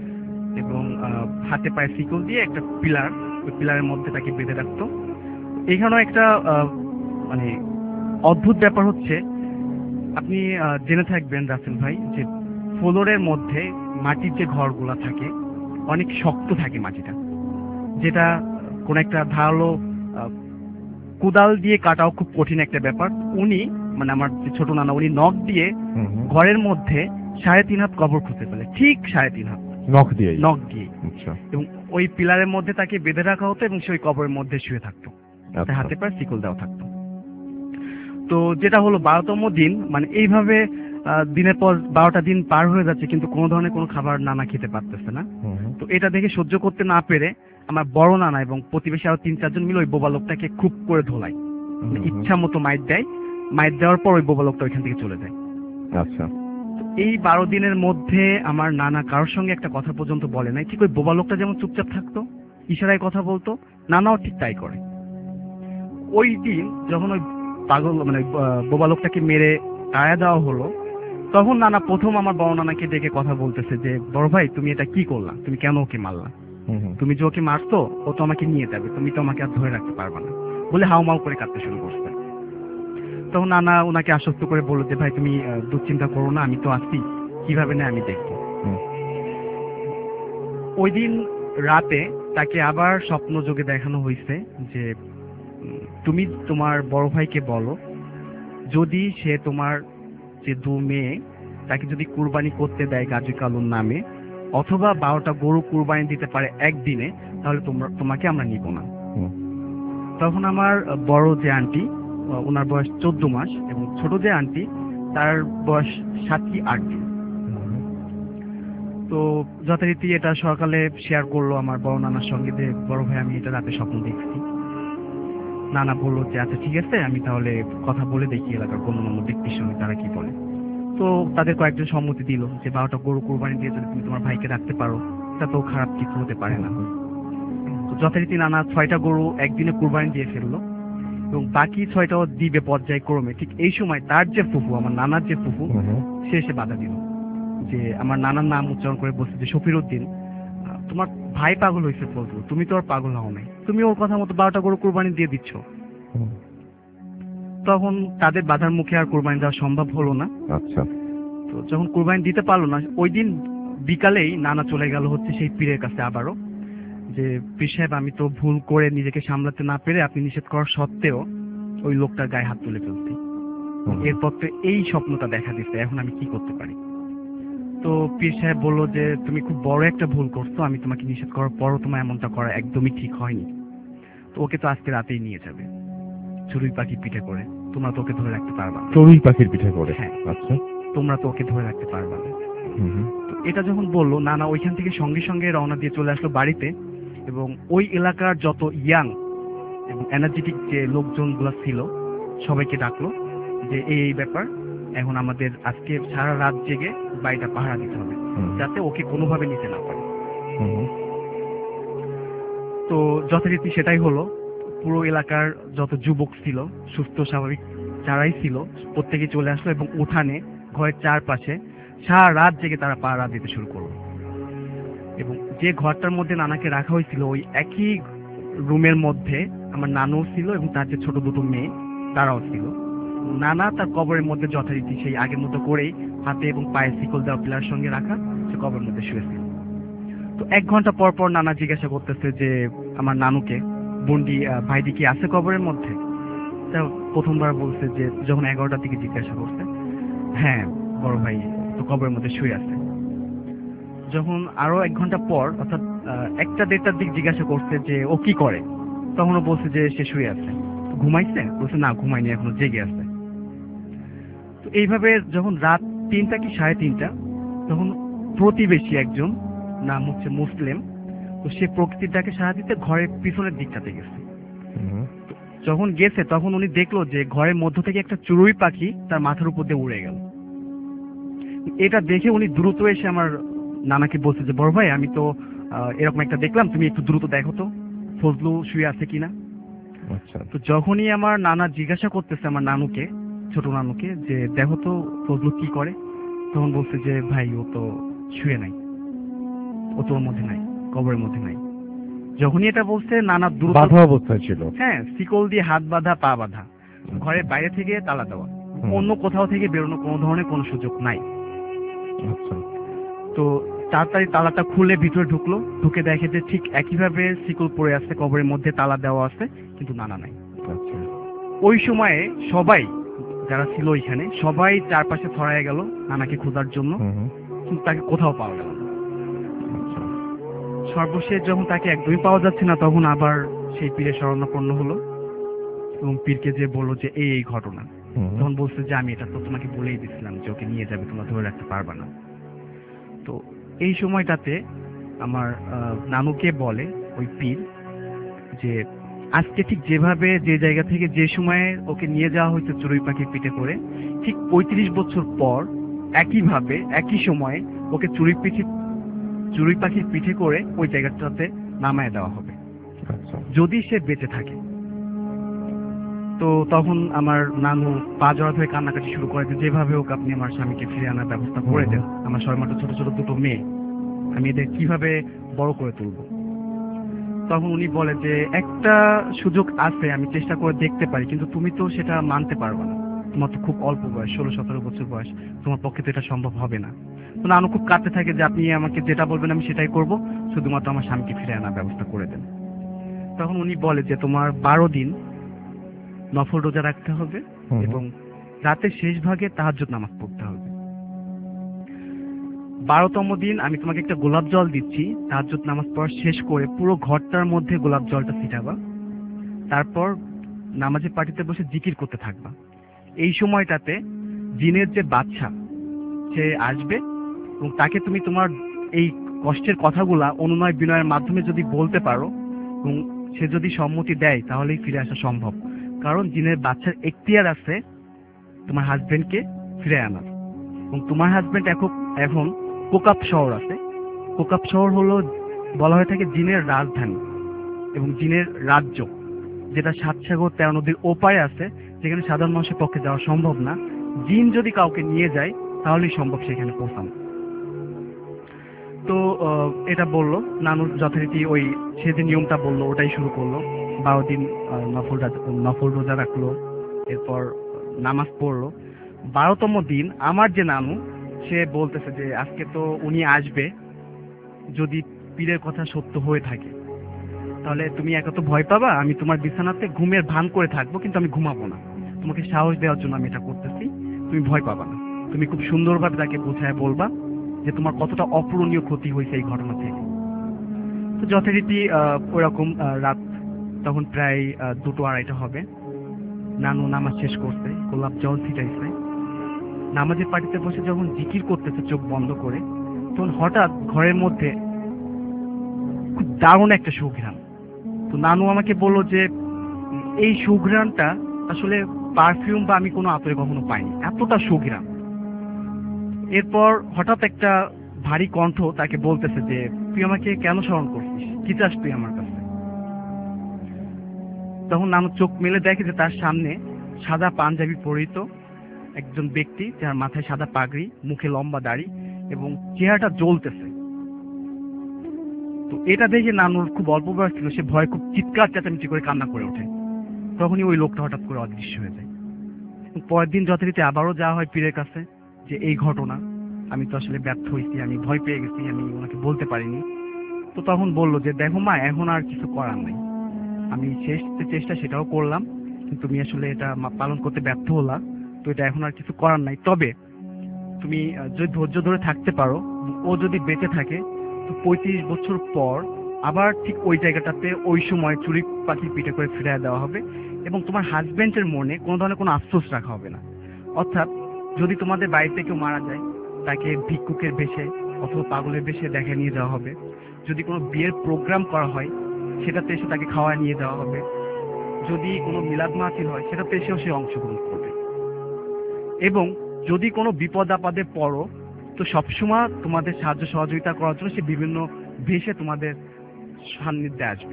এবং আহ, হাতে পায়ে শিকল দিয়ে একটা পিলার, ওই পিলারের মধ্যে তাকে বেঁধে রাখতো। এখানেও একটা আহ, মানে অদ্ভুত ব্যাপার হচ্ছে, আপনি আহ, জেনে থাকবেন রাসেল ভাই, যে ফ্লোরের মধ্যে মাটির যে ঘরগুলা থাকে অনেক শক্ত থাকে মাটিটা, যেটা কোন একটা ধারালো আহ, কোদাল দিয়ে কাটাও খুব কঠিন একটা ব্যাপার। উনি, মানে আমার যে ছোট নানা, উনি নখ দিয়ে হুম, হুম। ঘরের মধ্যে সাড়ে তিন হাত কবর খুঁজে ফেলে, ঠিক সাড়ে তিন হাত নখ দিয়ে? নখ দিয়ে। আচ্ছা, এবং ওই পিলারের মধ্যে তাকে বেঁধে রাখা হতো এবং সে ওই কবরের মধ্যে শুয়ে থাকতো, তার আচ্ছা, হাতে পায়ে শিকল দেওয়া থাকতো। তো যেটা হলো বারোতম দিন, মানে এইভাবে আহ, দিনের পর বারোটা দিন পার হয়ে যাচ্ছে, কিন্তু কোনো ধরনের কোনো খাবার নানা খেতে পারতেছে না। হুম, হুম। তো এটা দেখে সহ্য করতে না পেরে আমার বড় নানা এবং প্রতিবেশী আরো তিন চারজন মিলে ওই বোবা লোকটাকে খুব করে ধোলায়, হুম, মানে হুম। ইচ্ছা মতো মাইর দেয়। মাইর দেওয়ার পর ওই বোবা লোকটা ওইখান থেকে চলে যায়। আচ্ছা, তো এই বারো দিনের মধ্যে আমার নানা কারোর সঙ্গে একটা কথা পর্যন্ত বলে নাই। ঠিক ওই বোবা লোকটা যেমন চুপচাপ থাকতো, ইশারায় কথা বলতো, নানাও ঠিক তাই করে। ওই দিন যখন ওই পাগল মানে আহ, বোবা লোকটাকে মেরে তাড়া দেওয়া হলো, তখন নানা প্রথম আমার বড় নানাকে ডেকে কথা বলতেছে যে বড় ভাই তুমি এটা কি করলা, তুমি কেন ওকে মারলা, হুম হুম। তুমি যে ওকে মারতো ও তো আমাকে নিয়ে যাবে, তুমি তো আমাকে আর ধরে রাখতে পারবে না বলে হাউমাউ করে কাঁদতে শুরু করছে। তখন নানা ওনাকে আশ্বস্ত করে বললো যে ভাই তুমি আহ, দুশ্চিন্তা করো না, আমি তো আছি, কিভাবে না আমি দেখবো। হুম। ওই দিন রাতে তাকে আবার স্বপ্ন যোগে দেখানো হয়েছে যে উম, তুমি তোমার বড় ভাইকে বলো যদি সে তোমার যে দু মেয়ে তাকে যদি কুরবানি করতে দেয় গাজী কালুর নামে, অথবা বারোটা গরু কুরবানি দিতে পারে একদিনে, তাহলে তোমরা তোমাকে আমরা নিব না। হুম। তখন আমার বড় যে আন্টি আহ, ওনার বয়স চোদ্দ মাস এবং ছোট যে আন্টি তার বয়স সাত কি আট দিন। তো যথারীতি এটা সকালে শেয়ার করলো আমার বড় নানার সঙ্গে যে বড় ভাই আমি এটা রাতে স্বপ্ন দেখছি। নানা বললো যে আচ্ছা ঠিক আছে, আমি তাহলে কথা বলে দেখি এলাকার গণ্যমান্য ব্যক্তির সঙ্গে তারা কি বলে। তো তাদের কয়েকজন সম্মতি দিল যে বারোটা গরু কোরবানি দিয়ে যদি তুমি তোমার ভাইকে রাখতে পারো তা তো খারাপ কিছু হতে পারে না। তো যথারীতি নানা ছয়টা গরু একদিনে কোরবানি দিয়ে ফেললো এবং বাকি ছয়টাও দিবে পর্যায়ক্রমে। ঠিক এই সময় তার যে ফুফু, আমার নানার যে ফুফু, হুম হুম। সে এসে বাধা দিল যে আমার নানার নাম উচ্চারণ করে বলছে যে শফিরউদ্দিন, আহ, তোমার ভাই পাগল হয়েছে ফজলু, তুমি তো আর পাগল হও নাই, তুমি ওর কথা মতো বারোটা গরু কোরবানি দিয়ে দিচ্ছ। হুম। তখন তাদের বাধার মুখে আর কোরবানি দেওয়া সম্ভব হলো না। আচ্ছা। তো যখন কোরবানি দিতে পারলো না, ওই দিন বিকালেই নানা চলে গেল হচ্ছে সেই পীরের কাছে আবারও, যে পীর সাহেব আমি তো ভুল করে নিজেকে সামলাতে না পেরে আপনি নিষেধ করার সত্ত্বেও ওই লোকটার গায়ে হাত তুলে ফেলছি, হুম। এরপর তো এই স্বপ্নটা দেখা দিচ্ছে, এখন আমি কি করতে পারি। তো পীর সাহেব বললো যে তুমি খুব বড় একটা ভুল করছো, আমি তোমাকে নিষেধ করার পরও তোমার এমনটা করা একদমই ঠিক হয়নি। তো ওকে তো আজকে রাতেই নিয়ে যাবে চড়ুই পাখি পিঠে করে, তোমরা তো ওকে ধরে রাখতে পারবা না। চড়ুই পাখির পিঠে করে? হ্যাঁ। আচ্ছা। তোমরা তো ওকে ধরে রাখতে পারবা না। হুম হুম। তো এটা যখন বললো, নানা ওইখান থেকে সঙ্গে সঙ্গে রওনা দিয়ে চলে আসলো বাড়িতে এবং ওই এলাকার যত ইয়াং এবং এনার্জেটিক যে লোকজনগুলো ছিল সবাইকে ডাকলো যে এই এই ব্যাপার, এখন আমাদের আজকে সারা রাত জেগে বাড়িটা পাহারা দিতে হবে হুম। যাতে ওকে কোনোভাবে নিতে না পারে। হুম হুম। তো যথারীতি সেটাই হলো। পুরো এলাকার যত যুবক ছিল, সুস্থ স্বাভাবিক যারাই ছিল, প্রত্যেকে চলে আসলো এবং উঠানে ঘরের চারপাশে সারা রাত জেগে তারা পাহারা দিতে শুরু করলো। এবং যে ঘরটার মধ্যে নানাকে রাখা হয়েছিল ওই একই রুমের মধ্যে আমার নানুও ছিল এবং তার যে ছোট দুটো মেয়ে তারাও ছিল। নানা তার কবরের মধ্যে যথারীতি সেই আগের মতো করেই হাতে এবং পায়ে শিকল দেওয়া পিলার সঙ্গে রাখা সে কবরের মধ্যে শুয়েছিল। তো এক ঘন্টা পর পর নানা জিজ্ঞাসা করতেছে যে আমার নানুকে, বন্ডি আহ, ভাইদি কি আছে কবরের মধ্যে? তা প্রথমবার বলছে যে যখন এগারোটার দিকে জিজ্ঞাসা করছে, হ্যাঁ বড় ভাই তো কবরের মধ্যে শুয়ে আছে। যখন আরো এক ঘন্টা পর অর্থাৎ আহ, একটা দেড়টার দিক জিজ্ঞাসা করছে যে ও কি করে, তখনও বলছে যে সে শুয়ে আছে। ঘুমাইছে? বলছে না ঘুমায়নি, এখনো জেগে আছে। তো এইভাবে যখন রাত তিনটা কি সাড়ে তিনটা, তখন প্রতিবেশী একজন, নাম হচ্ছে মুসলিম, তো সে প্রকৃতির ডাকে সাড়া দিতে ঘরের পিছনের দিকটাতে গেছে। হুম। যখন গেছে তখন উনি দেখলো যে ঘরের মধ্য থেকে একটা চড়ুই পাখি তার মাথার উপর দিয়ে উড়ে গেল। এটা দেখে উনি দ্রুত এসে আমার নানাকে বলছে যে বড় ভাই আমি তো আহ, এরকম একটা দেখলাম, তুমি একটু দ্রুত দেখো তো ফজলু শুয়ে আছে কিনা। আচ্ছা। তো যখনই আমার নানা জিজ্ঞাসা করতেছে আমার নানুকে, ছোট নানুকে, যে দেখো তো ফজলু কি করে, তখন বলছে যে ভাই ও তো শুয়ে নাই, ও তোর মধ্যে নাই, কবরের মধ্যে নাই। যখনই এটা বলছে নানা দ্রুত, বাধা অবস্থায় ছিল? হ্যাঁ, শিকল দিয়ে হাত বাঁধা পা বাঁধা, ঘরের বাইরে থেকে তালা দেওয়া, হুম। অন্য কোথাও থেকে বেরোনো কোনো ধরনের কোনো সুযোগ নাই। আচ্ছা। তো তাড়াতাড়ি তালাটা খুলে ভিতরে ঢুকলো, ঢুকে দেখে যে ঠিক একইভাবে শিকল পড়ে আছে, কবরের মধ্যে তালা দেওয়া আছে, কিন্তু নানা নাই। আচ্ছা। ওই সময়ে সবাই যারা ছিল ওইখানে সবাই চারপাশে ছড়ায় গেল নানাকে খোঁজার জন্য, হুম হুম। কিন্তু তাকে কোথাও পাওয়া গেল না। আচ্ছা। সর্বশেষ যখন তাকে একদমই পাওয়া যাচ্ছে না, তখন আবার সেই পীরের শরণাপন্ন হলো এবং পীরকে যে বললো যে এই এই ঘটনা। হুম। তখন বলছে যে আমি এটা তো তোমাকে বলেই দিছিলাম যে ওকে নিয়ে যাবে, তোমরা ধরে রাখতে পারবা না। তো এই সময়টাতে আমার আহ, নানুকে বলে ওই পীর যে আজকে ঠিক যেভাবে যে জায়গা থেকে যে সময়ে ওকে নিয়ে যাওয়া হয়েছে চড়ুই পাখির পিঠে করে, ঠিক পঁয়ত্রিশ বছর পর একইভাবে একই সময়ে ওকে চড়ুই পিঠে চড়ুই পাখির পিঠে করে ওই জায়গাটাতে নামায় দেওয়া হবে। আচ্ছা যদি সে বেঁচে থাকে। তো তখন আমার নানু পা জড়াত হয়ে কান্নাকাটি শুরু করে যে যেভাবে হোক আপনি আমার স্বামীকে ফিরে আনার ব্যবস্থা করে দেন, আমার সবেমাত্র ছোট ছোট দুটো মেয়ে, আমি এদের কিভাবে বড় করে তুলবো। তখন উনি বলে যে একটা সুযোগ আছে, আমি চেষ্টা করে দেখতে পারি, কিন্তু তুমি তো সেটা মানতে পারবে না, তোমার তো খুব অল্প বয়স, ষোলো সতেরো বছর বয়স, তোমার পক্ষে তো এটা সম্ভব হবে না। তো নানু খুব কাঁদতে থাকে যে আপনি আমাকে যেটা বলবেন আমি সেটাই করব, শুধুমাত্র আমার স্বামীকে ফিরে আনার ব্যবস্থা করে দেন। তখন উনি বলে যে তোমার বারো দিন নফল রোজা রাখতে হবে এবং রাতের শেষ ভাগে তাহাজ্জুদ নামাজ পড়তে হবে। বারোতম দিন আমি তোমাকে একটা গোলাপ জল দিচ্ছি, তাহাজ্জুদ নামাজ পড়া শেষ করে পুরো ঘরটার মধ্যে গোলাপ জলটা ছিটাবা, তারপর নামাজের পার্টিতে বসে জিকির করতে থাকবা। এই সময়টাতে জিনের যে বাদশা সে আসবে এবং তাকে তুমি তোমার এই কষ্টের কথাগুলা অনুনয় বিনয়ের মাধ্যমে যদি বলতে পারো এবং সে যদি সম্মতি দেয় তাহলেই ফিরে আসা সম্ভব। কারণ জিনের বাচ্চার এখতিয়ার আছে তোমার হাজবেন্ডকে ফিরে আনার, এবং তোমার হাজবেন্ড এখন এখন কোকাপ শহর আছে। কোকাপ শহর হলো বলা হয়ে থাকে জিনের রাজধানী এবং জিনের রাজ্য, যেটা সাত সাগর তেরো নদীর ওপারে আছে, যেখানে সাধারণ মানুষের পক্ষে যাওয়া সম্ভব না। জিন যদি কাউকে নিয়ে যায় তাহলেই সম্ভব সেখানে পৌঁছানো। তো এটা বললো নানু, যথারীতি ওই সে যে নিয়মটা বললো ওটাই শুরু করলো। বারো দিন নফল নফল রোজা রাখলো, এরপর নামাজ পড়লো। বারোতম দিন আমার যে নানু সে বলতেছে যে আজকে তো উনি আসবে, যদি পীরের কথা সত্য হয়ে থাকে তাহলে তুমি একা তো ভয় পাবা, আমি তোমার বিছানাতে ঘুমের ভান করে থাকবো, কিন্তু আমি ঘুমাবো না, তোমাকে সাহস দেওয়ার জন্য আমি এটা করতেছি, তুমি ভয় পাবা না। তুমি খুব সুন্দরভাবে তাকে বোঝায় বলবা যে তোমার কতটা অপূরণীয় ক্ষতি হয়েছে এই ঘটনা থেকে। তো যথারীতি ওরকম রাত তখন প্রায় দুটো আড়াইটা হবে, নানু নামাজ শেষ করছে, গোলাপ জল ছিটাইছে, নামাজের পার্টিতে বসে যখন জিকির করতেছে চোখ বন্ধ করে, তখন হঠাৎ ঘরের মধ্যে খুব দারুণ একটা সুঘ্রাণ। তো নানু আমাকে বললো যে এই সুঘ্রাণটা আসলে পারফিউম বা আমি কোনো আতরে কখনো পাইনি, এতটা সুঘ্রাণ। এরপর হঠাৎ একটা ভারী কণ্ঠ তাকে বলতেছে যে তুই আমাকে কেন স্মরণ করছিস, কি চাস তুই আমার কাছে। তখন নানু চোখ মেলে দেখে যে তার সামনে সাদা পাঞ্জাবি পরিহিত একজন ব্যক্তি, যার মাথায় সাদা পাগড়ি, মুখে লম্বা দাড়ি এবং চেহারাটা জ্বলতেছে। তো এটা দেখে নানুর খুব অল্প বয়স ছিল, সে ভয় খুব চিৎকার চেঁচামেচি করে কান্না করে ওঠে। তখনই ওই লোকটা হঠাৎ করে অদৃশ্য হয়ে যায়। পরের দিন যথারীতি আবারও যাওয়া হয় পীরের কাছে যে এই ঘটনা, আমি তো আসলে ব্যর্থ হয়েছি, আমি ভয় পেয়ে গেছি, আমি ওনাকে বলতে পারিনি। তো তখন বললো যে দেখো মা, এখন আর কিছু করার নাই, আমি শেষ চেষ্টা সেটাও করলাম, কিন্তু তুমি আসলে এটা পালন করতে ব্যর্থ হলা, তো এটা এখন আর কিছু করার নাই। তবে তুমি যদি ধৈর্য ধরে থাকতে পারো, ও যদি বেঁচে থাকে তো পঁয়ত্রিশ বছর পর আবার ঠিক ওই জায়গাটাতে ওই সময় চুরি পাখির পিঠে করে ফিরিয়ে দেওয়া হবে এবং তোমার হাজবেন্ডের মনে কোনো ধরনের কোনো আফসোস রাখা হবে না। অর্থাৎ যদি তোমাদের বাড়িতে কেউ মারা যায় তাকে ভিক্ষুকের বেশে অথবা পাগলের বেশে দেখে নিয়ে যাওয়া হবে। যদি কোনো বিয়ের প্রোগ্রাম করা হয় সেটাতে এসে তাকে খাওয়ায় নিয়ে যাওয়া হবে। যদি কোনো মিলাদ মাহফিল হয় সেটাতে এসেও সে অংশগ্রহণ করবে। এবং যদি কোনো বিপদ আপদে পড়ো তো সবসময় তোমাদের সাহায্য সহযোগিতা করার জন্য সে বিভিন্ন ভেসে তোমাদের সান্নিধ্যে আসবে।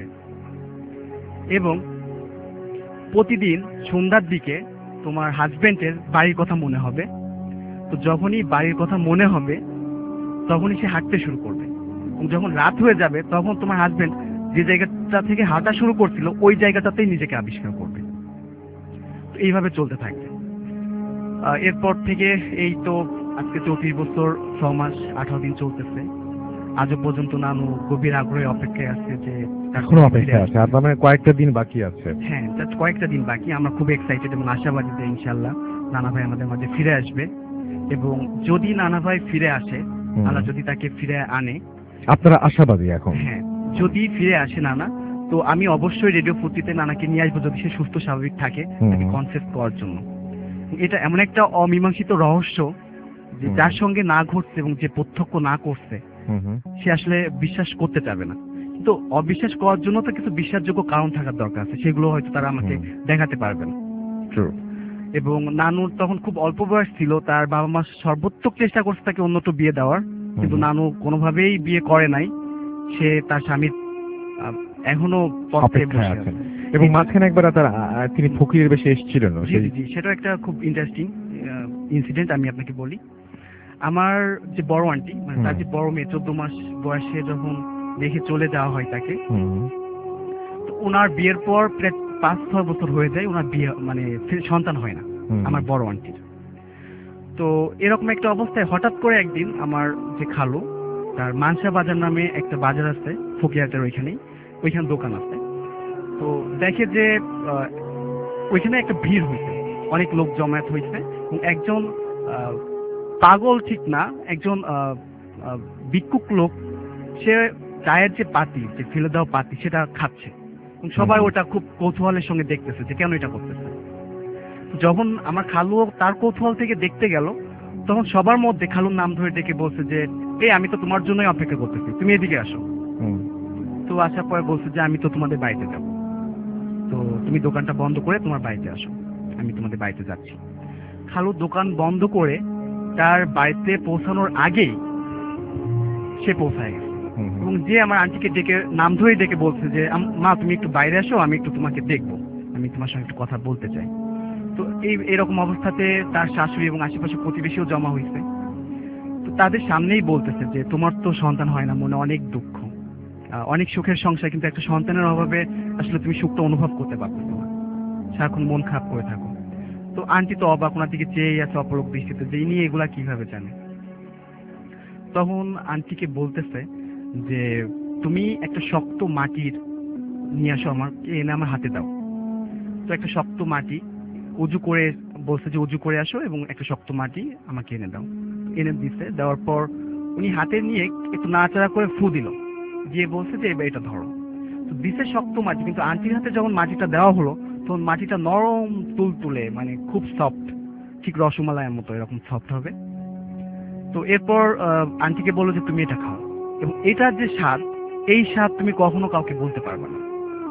এবং প্রতিদিন সন্ধ্যার দিকে তোমার হাজবেন্ডের বাড়ির কথা মনে হবে। তো যখনই বাড়ির কথা মনে হবে তখনই সে হাঁটতে শুরু করবে, এবং যখন রাত হয়ে যাবে তখন তোমার হাজবেন্ড যে জায়গাটা থেকে হাঁটা শুরু করছিল ওই জায়গাটাতেই নিজেকে আবিষ্কার করবে। তো এইভাবে চলতে থাকবে। এরপর থেকে এই তো আজকে চৌত্রিশ বছর ছ মাস আঠারো দিন চলতেছে। আজও পর্যন্ত নানু গভীর আগ্রহে অপেক্ষায় আছে যে এখনো অপেক্ষায় আছে, আর মানে কয়েকটা দিন বাকি আছে। হ্যাঁ, জাস্ট কয়েকটা দিন বাকি। আমরা খুব এক্সাইটেড এবং আশাবাদী যে ইনশাআল্লাহ নানা ভাই আমাদের মাঝে ফিরে আসবে। এবং যদি নানা ভাই ফিরে আসে, আল্লাহ যদি তাকে ফিরে আনে, আপনারা আশাবাদী এখন? হ্যাঁ, যদি ফিরে আসে নানা, তো আমি অবশ্যই রেডিও ফুর্তিতে নানাকে নিয়ে আসবো যদি সে সুস্থ স্বাভাবিক থাকে, তাকে কনসেপ্ট করার জন্য। এটা এমন একটা অমীমাংসিত রহস্য যে যার সঙ্গে না ঘটছে এবং যে প্রত্যক্ষ না করছে সে আসলে বিশ্বাস করতে চাবে না। কিন্তু অবিশ্বাস করার জন্য তো কিছু বিশ্বাসযোগ্য কারণ থাকার দরকার আছে, সেগুলো হয়তো তারা আমাকে দেখাতে পারবে না। এবং নানুর তখন খুব অল্প বয়স ছিল, তার বাবা মা সর্বোত্তক চেষ্টা করছে তাকে অন্যত্র বিয়ে দেওয়ার, কিন্তু নানু কোনোভাবেই বিয়ে করে নাই। সে তার স্বামীর এখনো পথে অপেক্ষায় বসে আছেন আছে। এবং মাঝখানে একবার তার আ, আ, তিনি ফকিরের বেশে এসেছিলেন জি জি জি সেটা একটা খুব ইন্টারেস্টিং ইনসিডেন্ট, আমি আপনাকে বলি। আমার যে বড় আন্টি মানে তার হুম। যে বড় মেয়ে চোদ্দ মাস বয়সে যখন দেখে চলে যাওয়া হয় তাকে, হুম তো ওনার বিয়ের পর প্রায় পাঁচ ছয় বছর হয়ে যায়, ওনার বিয়ে মানে সন্তান হয় না হুম। আমার বড় আন্টির। তো এরকম একটা অবস্থায় হঠাৎ করে একদিন আমার যে খালু, তার মানসা বাজার নামে একটা বাজার আছে ফকিরহাটের ওইখানেই, ওইখানে দোকান আছে। তো দেখে যে আহ, ওইখানে একটা ভিড় হয়েছে, অনেক লোক জমায়েত হয়েছে এবং একজন আহ, পাগল ঠিক না, একজন আহ, আহ, ভিক্ষুক লোক, সে চায়ের যে পাতি, যে ফেলে দেওয়া পাতি, সেটা খাচ্ছে এবং সবাই হুম। ওটা খুব কৌতূহলের সঙ্গে দেখতেছে যে কেন এটা করতেছে। যখন আমার খালু তার কৌতূহল থেকে দেখতে গেল, তখন সবার মধ্যে খালুর নাম ধরে ডেকে বলছে যে এই আমি তো তোমার জন্যই অপেক্ষা করতেছি, তুমি এদিকে আসো। হুম। তো আসার পরে বলছে যে আমি তো তোমাদের বাড়িতে যাব, তো তুমি দোকানটা বন্ধ করে তোমার বাড়িতে আসো, আমি তোমাদের বাড়িতে যাচ্ছি। খালু দোকান বন্ধ করে তার বাড়িতে পৌঁছানোর আগেই সে পৌঁছায় গেছে হুম। এবং যে আমার আন্টিকে ডেকে নাম ধরে ডেকে বলছে যে আম- মা তুমি একটু বাইরে আসো, আমি একটু তোমাকে দেখবো, আমি তোমার সঙ্গে একটু কথা বলতে চাই। তো এই এরকম অবস্থাতে তার শাশুড়ি এবং আশেপাশে প্রতিবেশীও জমা হয়েছে। তো তাদের সামনেই বলতেছে যে তোমার তো সন্তান হয় না, মনে অনেক দুঃখ, আহ, অনেক সুখের সংসার, কিন্তু একটা সন্তানের অভাবে আসলে তুমি সুখটা অনুভব করতে পারতেছো না, সারাক্ষণ মন খারাপ করে থাকো। তো আন্টি তো অবাক, ওনার দিকে চেয়ে আছে অপলক দৃষ্টিতে যে ইনি এগুলা কিভাবে জানে। তখন আন্টিকে বলতেছে যে তুমি একটা শক্ত মাটির নিয়ে আসো, আমার এনে আমার হাতে দাও। তো একটা শক্ত মাটি উজু করে বলছে যে উজু করে আসো এবং একটা শক্ত মাটি আমাকে এনে দাও। এনে দিছে, দেওয়ার পর উনি হাতে নিয়ে একটু নাড়াচাড়া করে ফু দিল, দিয়ে বলছে যে এবার এটা ধরো। তো দিছে শক্ত মাটি, কিন্তু আন্টির হাতে যখন মাটিটা দেওয়া হলো তখন মাটিটা নরম তুলতুলে, মানে খুব সফট, ঠিক রসমালাইয়ের মতো এরকম সফট হবে। তো এরপর আহ, আন্টিকে বললো যে তুমি এটা খাও, এবং এটার যে স্বাদ, এই স্বাদ তুমি কখনো কাউকে বলতে পারবে না।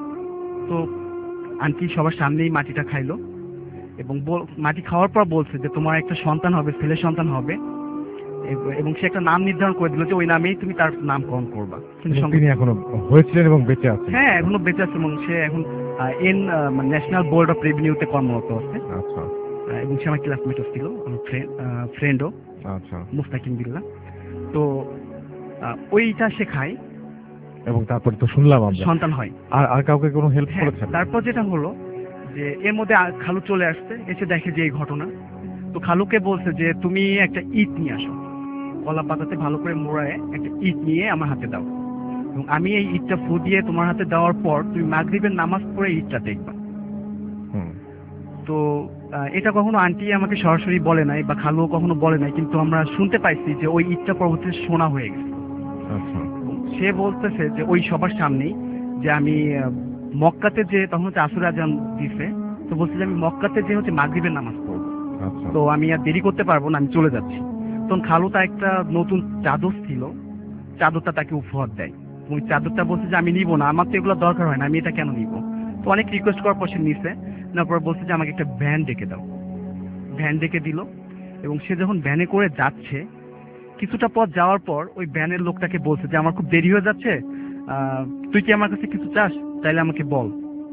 তো আন্টি সবার সামনেই মাটিটা খাইলো এবং বল- মাটি খাওয়ার পর বলছে যে তোমার একটা সন্তান হবে, ছেলে সন্তান হবে, এব- এবং সে একটা নাম নির্ধারণ করে দিল যে ওই নামেই তুমি তার নামকরণ করবা। কিন্তু এবং সঙ্গে- তিনি এখনো হয়েছিলেন এবং বেঁচে আছেন। হ্যাঁ এখনো বেঁচে আছে এবং সে এখন এন ন্যাশনাল বোর্ড অফ রেভিনিউতে কর্মরত আছে। আচ্ছা আহ, এবং সে আমার ক্লাসমেটও ছিল, আমার ফ্রেন্ডও, আচ্ছা। মুস্তাকিম বিল্লাহ। তো আহ, ওইটা সে খায়, এবং তারপরে তো শুনলাম আমরা সন্তান হয়। আর আর কাউকে কোনো হেল্প হ্যাঁ, করেছেন? তারপর যেটা হলো যে এর মধ্যে আ- খালু চলে আসছে, এসে দেখে যে এই ঘটনা। তো খালুকে বলছে যে তুমি একটা ইট নিয়ে আসো, কলা পাতাতে ভালো করে মোড়ায় একটা ইট নিয়ে আমার হাতে দাও, এবং আমি এই ইটটা ফু দিয়ে তোমার হাতে দেওয়ার পর তুমি মাগরিবের নামাজ পড়ে ইটটা দেখবা। হুম। তো আহ, এটা কখনো আন্টি আমাকে সরাসরি বলে নাই বা খালুও কখনো বলে নাই, কিন্তু আমরা শুনতে পাইছি যে ওই ইটটা পরবর্তীতে সোনা হয়ে গেছে। আচ্ছা সে বলতেছে যে ওই সবার সামনেই যে আমি আহ, মক্কাতে যে তখন হচ্ছে আসর আজান দিছে, তো বলছে যে আমি মক্কাতে যে হচ্ছে মাগরিবের নামাজ পড়বো, আচ্ছা। তো আমি আর দেরি করতে পারবো না, আমি চলে যাচ্ছি। তখন খালু তার একটা নতুন চাদর ছিল, চাদরটা তাকে উপহার দেয়। ওই চাদরটা বলছে যে আমি নিব না, আমার তো এগুলো দরকার হয় না, আমি এটা কেন নিব। তো অনেক রিকোয়েস্ট করার পর সে নিছে, নেওয়ার পর বলছে যে আমাকে একটা ভ্যান ডেকে দাও। ভ্যান ডেকে দিল এবং সে যখন ভ্যানে করে যাচ্ছে, কিছুটা পথ যাওয়ার পর ওই ভ্যানের লোকটাকে বলছে যে আমার খুব দেরি হয়ে যাচ্ছে, আহ, তুই কি আমার কাছে কিছু চাস, চাইলে আমাকে বল।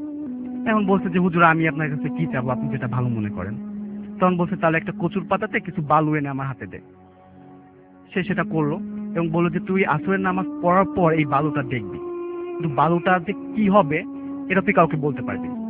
এখন বলছে যে হুজুর আমি আপনার কাছে কি চাবো, আপনি যেটা ভালো মনে করেন। তখন বলছে তাহলে একটা কচুর পাতাতে কিছু বালু এনে আমার হাতে দে। সে সেটা করলো এবং বললো যে তুই আসরের নামাজ পড়ার পর এই বালুটা দেখবি, কিন্তু বালুটা যে কি হবে এটা তুই কাউকে বলতে পারবি না।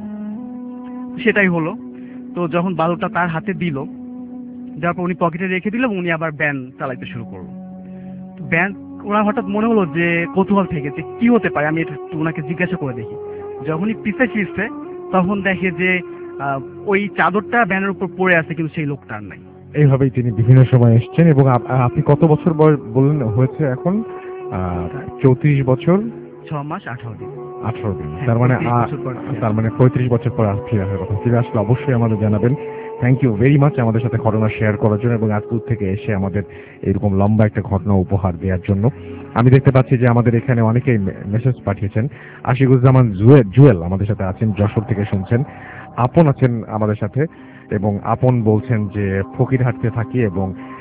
সেটাই হলো। তো যখন বালুটা তার হাতে দিল, যার পর উনি পকেটে রেখে দিল এবং উনি আবার ব্যান চালাইতে শুরু করলো। ব্যান ওনার হঠাৎ মনে হলো যে কৌতূহল থেকে যে কি হতে পারে, আমি এটা একটু ওনাকে জিজ্ঞাসা করে দেখি। যখনই পিছে ফিরছে তখন দেখে যে আহ, ওই চাদরটা ব্যানের উপর পড়ে আছে, কিন্তু সেই লোকটা আর নাই। এইভাবেই তিনি বিভিন্ন সময় এসেছেন। এবং আপ- আপনি কত বছর বয়স বললেন হয়েছে এখন? আহ, চৌত্রিশ বছর ছ মাস আঠারো দিন। আঠারো দিন। হ্যাঁ, তার মানে পঁয়ত্রিশ আ- বছর পর ফিরে তার মানে পঁয়ত্রিশ বছর পর আর ফিরে আসার কথা। ফিরে আসলে অবশ্যই আমাদের জানাবেন। থ্যাংক ইউ ভেরি মাচ আমাদের সাথে ঘটনা শেয়ার করার জন্য এবং আজ দূর থেকে এসে আমাদের এরকম লম্বা একটা ঘটনা উপহার দেওয়ার জন্য। আমি দেখতে পাচ্ছি যে আমাদের এখানে অনেকেই মেসেজ পাঠিয়েছেন। আশিকুজ্জামান জুয়েল জুয়েল আমাদের সাথে আছেন, যশোর থেকে শুনছেন। আপন আছেন আমাদের সাথে এবং আপন বলছেন যে ফকিরহাটতে থাকি এবং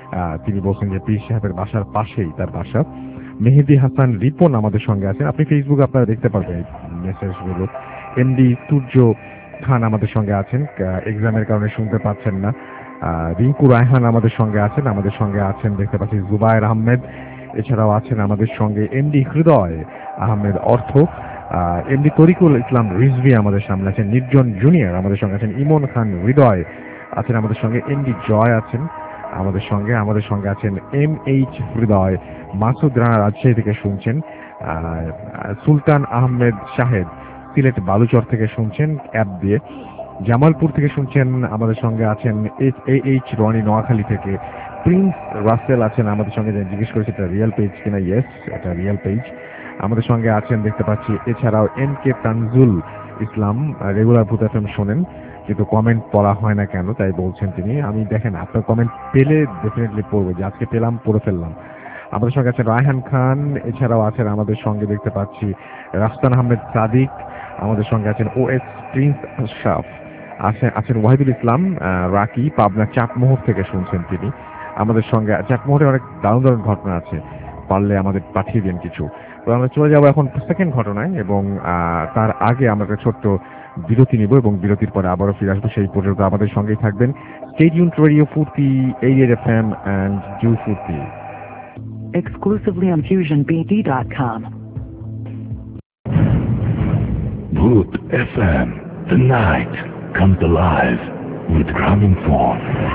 আহ, তিনি বলছেন যে পীর সাহেবের বাসার পাশেই তার বাসা। মেহেদি হাসান রিপন আমাদের সঙ্গে আছেন, আপনি ফেসবুকে আপনারা দেখতে পারবেন মেসেজগুলো। এমডি সূর্য খান আমাদের সঙ্গে আছেন, এক্সামের কারণে শুনতে পাচ্ছেন না। আহ, রিঙ্কু রায়হান আমাদের সঙ্গে আছেন, আমাদের সঙ্গে আছেন দেখতে পাচ্ছি জুবায়ের আহমেদ। এছাড়াও আছেন আমাদের সঙ্গে এমডি হৃদয় আহমেদ অর্থ, এমডি তরিকুল ইসলাম রিজভি আমাদের সামনে আছেন, নির্জন জুনিয়র আমাদের সঙ্গে আছেন, ইমন খান হৃদয় আছেন আমাদের সঙ্গে, এমডি জয় আছেন আমাদের সঙ্গে, আমাদের সঙ্গে আছেন এম এইচ হৃদয়, মাসুদ রানা রাজশাহী থেকে শুনছেন, আহ, সুলতান আহমেদ শাহেদ সিলেট বালুচর থেকে শুনছেন অ্যাপ দিয়ে, জামালপুর থেকে শুনছেন আমাদের সঙ্গে আছেন এইচ এইচ রনি নোয়াখালী থেকে, প্রিন্স রাসেল আছেন আমাদের সঙ্গে, জিজ্ঞেস করেছে এটা রিয়েল পেজ কিনা, ইয়েস এটা রিয়েল পেজ, আমাদের সঙ্গে আছেন দেখতে পাচ্ছি। এছাড়াও M K Tanjul Islam regular Bhoot FM শোনেন কিন্তু কমেন্ট পড়া হয় না কেন তাই বলছেন তিনি। আমি দেখেন আপনার কমেন্ট পেলে ডেফিনেটলি পড়বো, যে আজকে পেলাম পড়ে ফেললাম। আমাদের সঙ্গে আছেন রায়হান খান, এছাড়াও আছেন আমাদের সঙ্গে দেখতে পাচ্ছি রাফসান আহমেদ সাদিক, আমাদের সঙ্গে আছেন ও এস প্রিন্স আশরাফ, আছেন আছেন ওয়াহিদুল ইসলাম রাকি, পাবনা চাটমোহর থেকে শুনছেন তিনি আমাদের সঙ্গে। চাটমোহরে অনেক দারুণ দারুণ ঘটনা আছে, পারলে আমাদের পাঠিয়ে দিন কিছু। তো আমরা চলে যাবো এখন সেকেন্ড ঘটনায়, এবং তার আগে আমরা একটা ছোট্ট বিরতি নিব এবং বিরতির পরে আবারও ফিরে আসবো। সেই পর্যন্ত আমাদের সঙ্গেই থাকবেন। Stay tuned radio Foorti, eight FM and জু Foorti. Exclusively on fusion b d dot com. Bhoot F M, the night comes alive with Gramophone.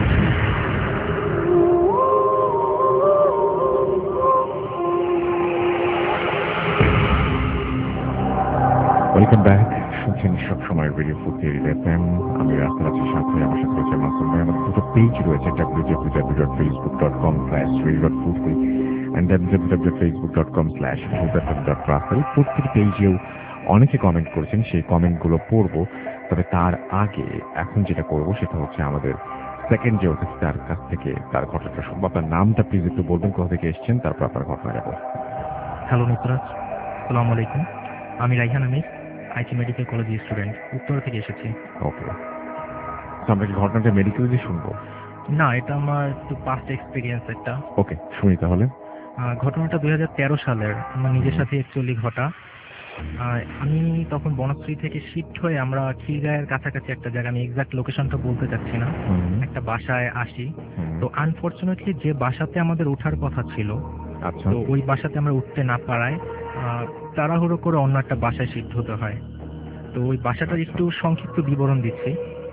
Welcome back, শুনছেন সবসময় রেডিও ফুর্তি এফএম। আমি রাস্তার আছি সাথে, আমার সাথে রয়েছে মাসুম ভাই। আমাদের দুটো পেজ রয়েছে, W W W dot Facebook dot com slash radio dot Foorti and W W W dot Facebook dot com slash Bhoot FM dot Russel. প্রত্যেক পেজেও অনেকে কমেন্ট করেছেন, সেই কমেন্টগুলো পড়বো। তবে তার আগে এখন যেটা করবো সেটা হচ্ছে আমাদের সেকেন্ড যে অতিথি তার কাছ থেকে তার ঘটনাটা শুনবো। আপনার নামটা প্লিজ একটু বলবেন, কোথা থেকে এসেছেন, তারপর আপনার ঘটনা যাবো। হ্যালো নুসরাত, আসসালামু আলাইকুম। আমি রাইহান আমির, আইটি মেডিকেল কলেজের স্টুডেন্ট, উত্তর থেকে এসেছি। ওকে, আমরা কি ঘটনাটা মেডিকেল দিয়ে শুনবো? না, এটা আমার একটু পাস্ট এক্সপিরিয়েন্স একটা। ওকে, শুনি তাহলে। আহ, ঘটনাটা দুই হাজার তেরো সালের আমার নিজের সাথে অ্যাকচুয়ালি ঘটা। আহ, আমি তখন বনশ্রী থেকে শিফট হয়ে আমরা খিলগাঁয়ের কাছাকাছি একটা জায়গা, আমি এক্সাক্ট লোকেশনটা বলতে চাচ্ছি না, একটা বাসায় আসি। তো আনফর্চুনেটলি যে বাসাতে আমাদের ওঠার কথা ছিল, আচ্ছা, তো ওই বাসাতে আমরা উঠতে না পারায় তাড়াহুড়ো করে অন্য একটা বাসায় শিফট হতে হয়। তো ওই বাসাটার একটু সংক্ষিপ্ত বিবরণ দিচ্ছি।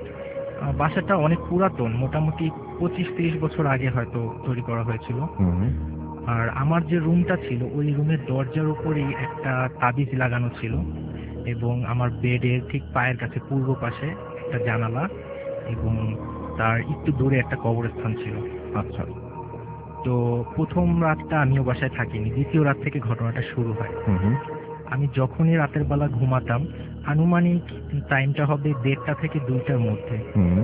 বাসাটা অনেক পুরাতন, মোটামুটি পঁচিশ তিরিশ বছর আগে হয়তো তৈরি করা হয়েছিল। আর আমার যে রুমটা ছিল ওই রুমের দরজার উপরেই একটা তাবিজ লাগানো ছিল, এবং আমার বেডের ঠিক পায়ের কাছে পূর্ব পাশে একটা জানালা, এবং তার একটু দূরে একটা কবরস্থান ছিল। আচ্ছা। তো প্রথম রাতটা আমিও বাসায় থাকিনি, দ্বিতীয় রাত থেকে ঘটনাটা শুরু হয়। আমি যখনই রাতের বেলা ঘুমাতাম, আনুমানিক টাইমটা হবে দেড়টা থেকে দুইটার মধ্যে।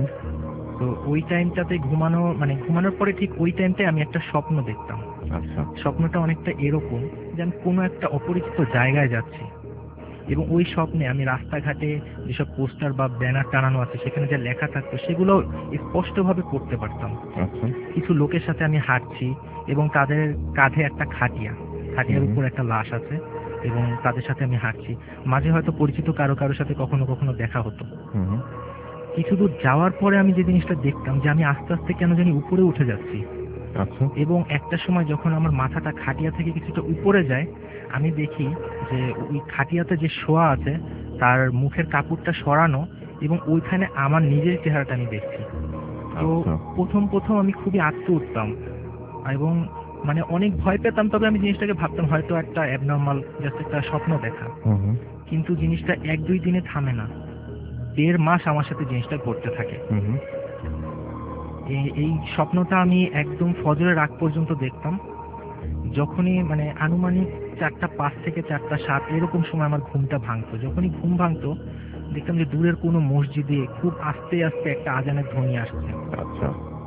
তো ওই টাইমটাতে ঘুমানো মানে ঘুমানোর পরে ঠিক ওই টাইমটায় আমি একটা স্বপ্ন দেখতাম। আচ্ছা। স্বপ্নটা অনেকটা এরকম যে আমি কোনো একটা অপরিচিত জায়গায় যাচ্ছি, এবং ওই স্বপ্নে আমি রাস্তাঘাটে যেসব পোস্টার বা ব্যানার টানানো আছে সেখানে যা লেখা থাকতো সেগুলো স্পষ্টভাবে পড়তে পারতাম। কিছু লোকের সাথে আমি হাঁটছি এবং তাদের কাঁধে একটা খাটিয়া, খাটিয়ার উপর একটা লাশ আছে, এবং তাদের সাথে আমি হাঁটছি। মাঝে হয়তো পরিচিত কারো কারোর সাথে কখনো কখনো দেখা হতো। কিছু দূর যাওয়ার পরে আমি যে জিনিসটা দেখতাম যে আমি আস্তে আস্তে কেন জানি উপরে উঠে যাচ্ছি। আচ্ছা। এবং একটা সময় যখন আমার মাথাটা খাটিয়া থেকে কিছুটা উপরে যায়, আমি দেখি যে ওই খাটিয়াতে যে শোয়া আছে তার মুখের কাপড়টা সরানো, এবং ওইখানে আমার নিজের চেহারাটা আমি দেখছি। তো প্রথম প্রথম আমি খুবই আঁতকে উঠতাম এবং মানে অনেক ভয় পেতাম। তবে আমি জিনিসটাকে ভাবতাম হয়তো একটা অ্যাবনর্মাল, জাস্ট একটা স্বপ্ন দেখা। কিন্তু জিনিসটা এক দুই দিনে থামে না, দেড় মাস আমার সাথে জিনিসটা ঘটতে থাকে। এই স্বপ্নটা আমি একদম ফজরের আগ পর্যন্ত দেখতাম। যখনই মানে আনুমানিক চারটা পাঁচ থেকে চারটা সাত এরকম সময় আমার ঘুমটা ভাঙতো। যখনই ঘুম ভাঙতো দেখতাম যে দূরের কোনো মসজিদে খুব আস্তে আস্তে একটা আজানের ধ্বনি আসছে। আচ্ছা।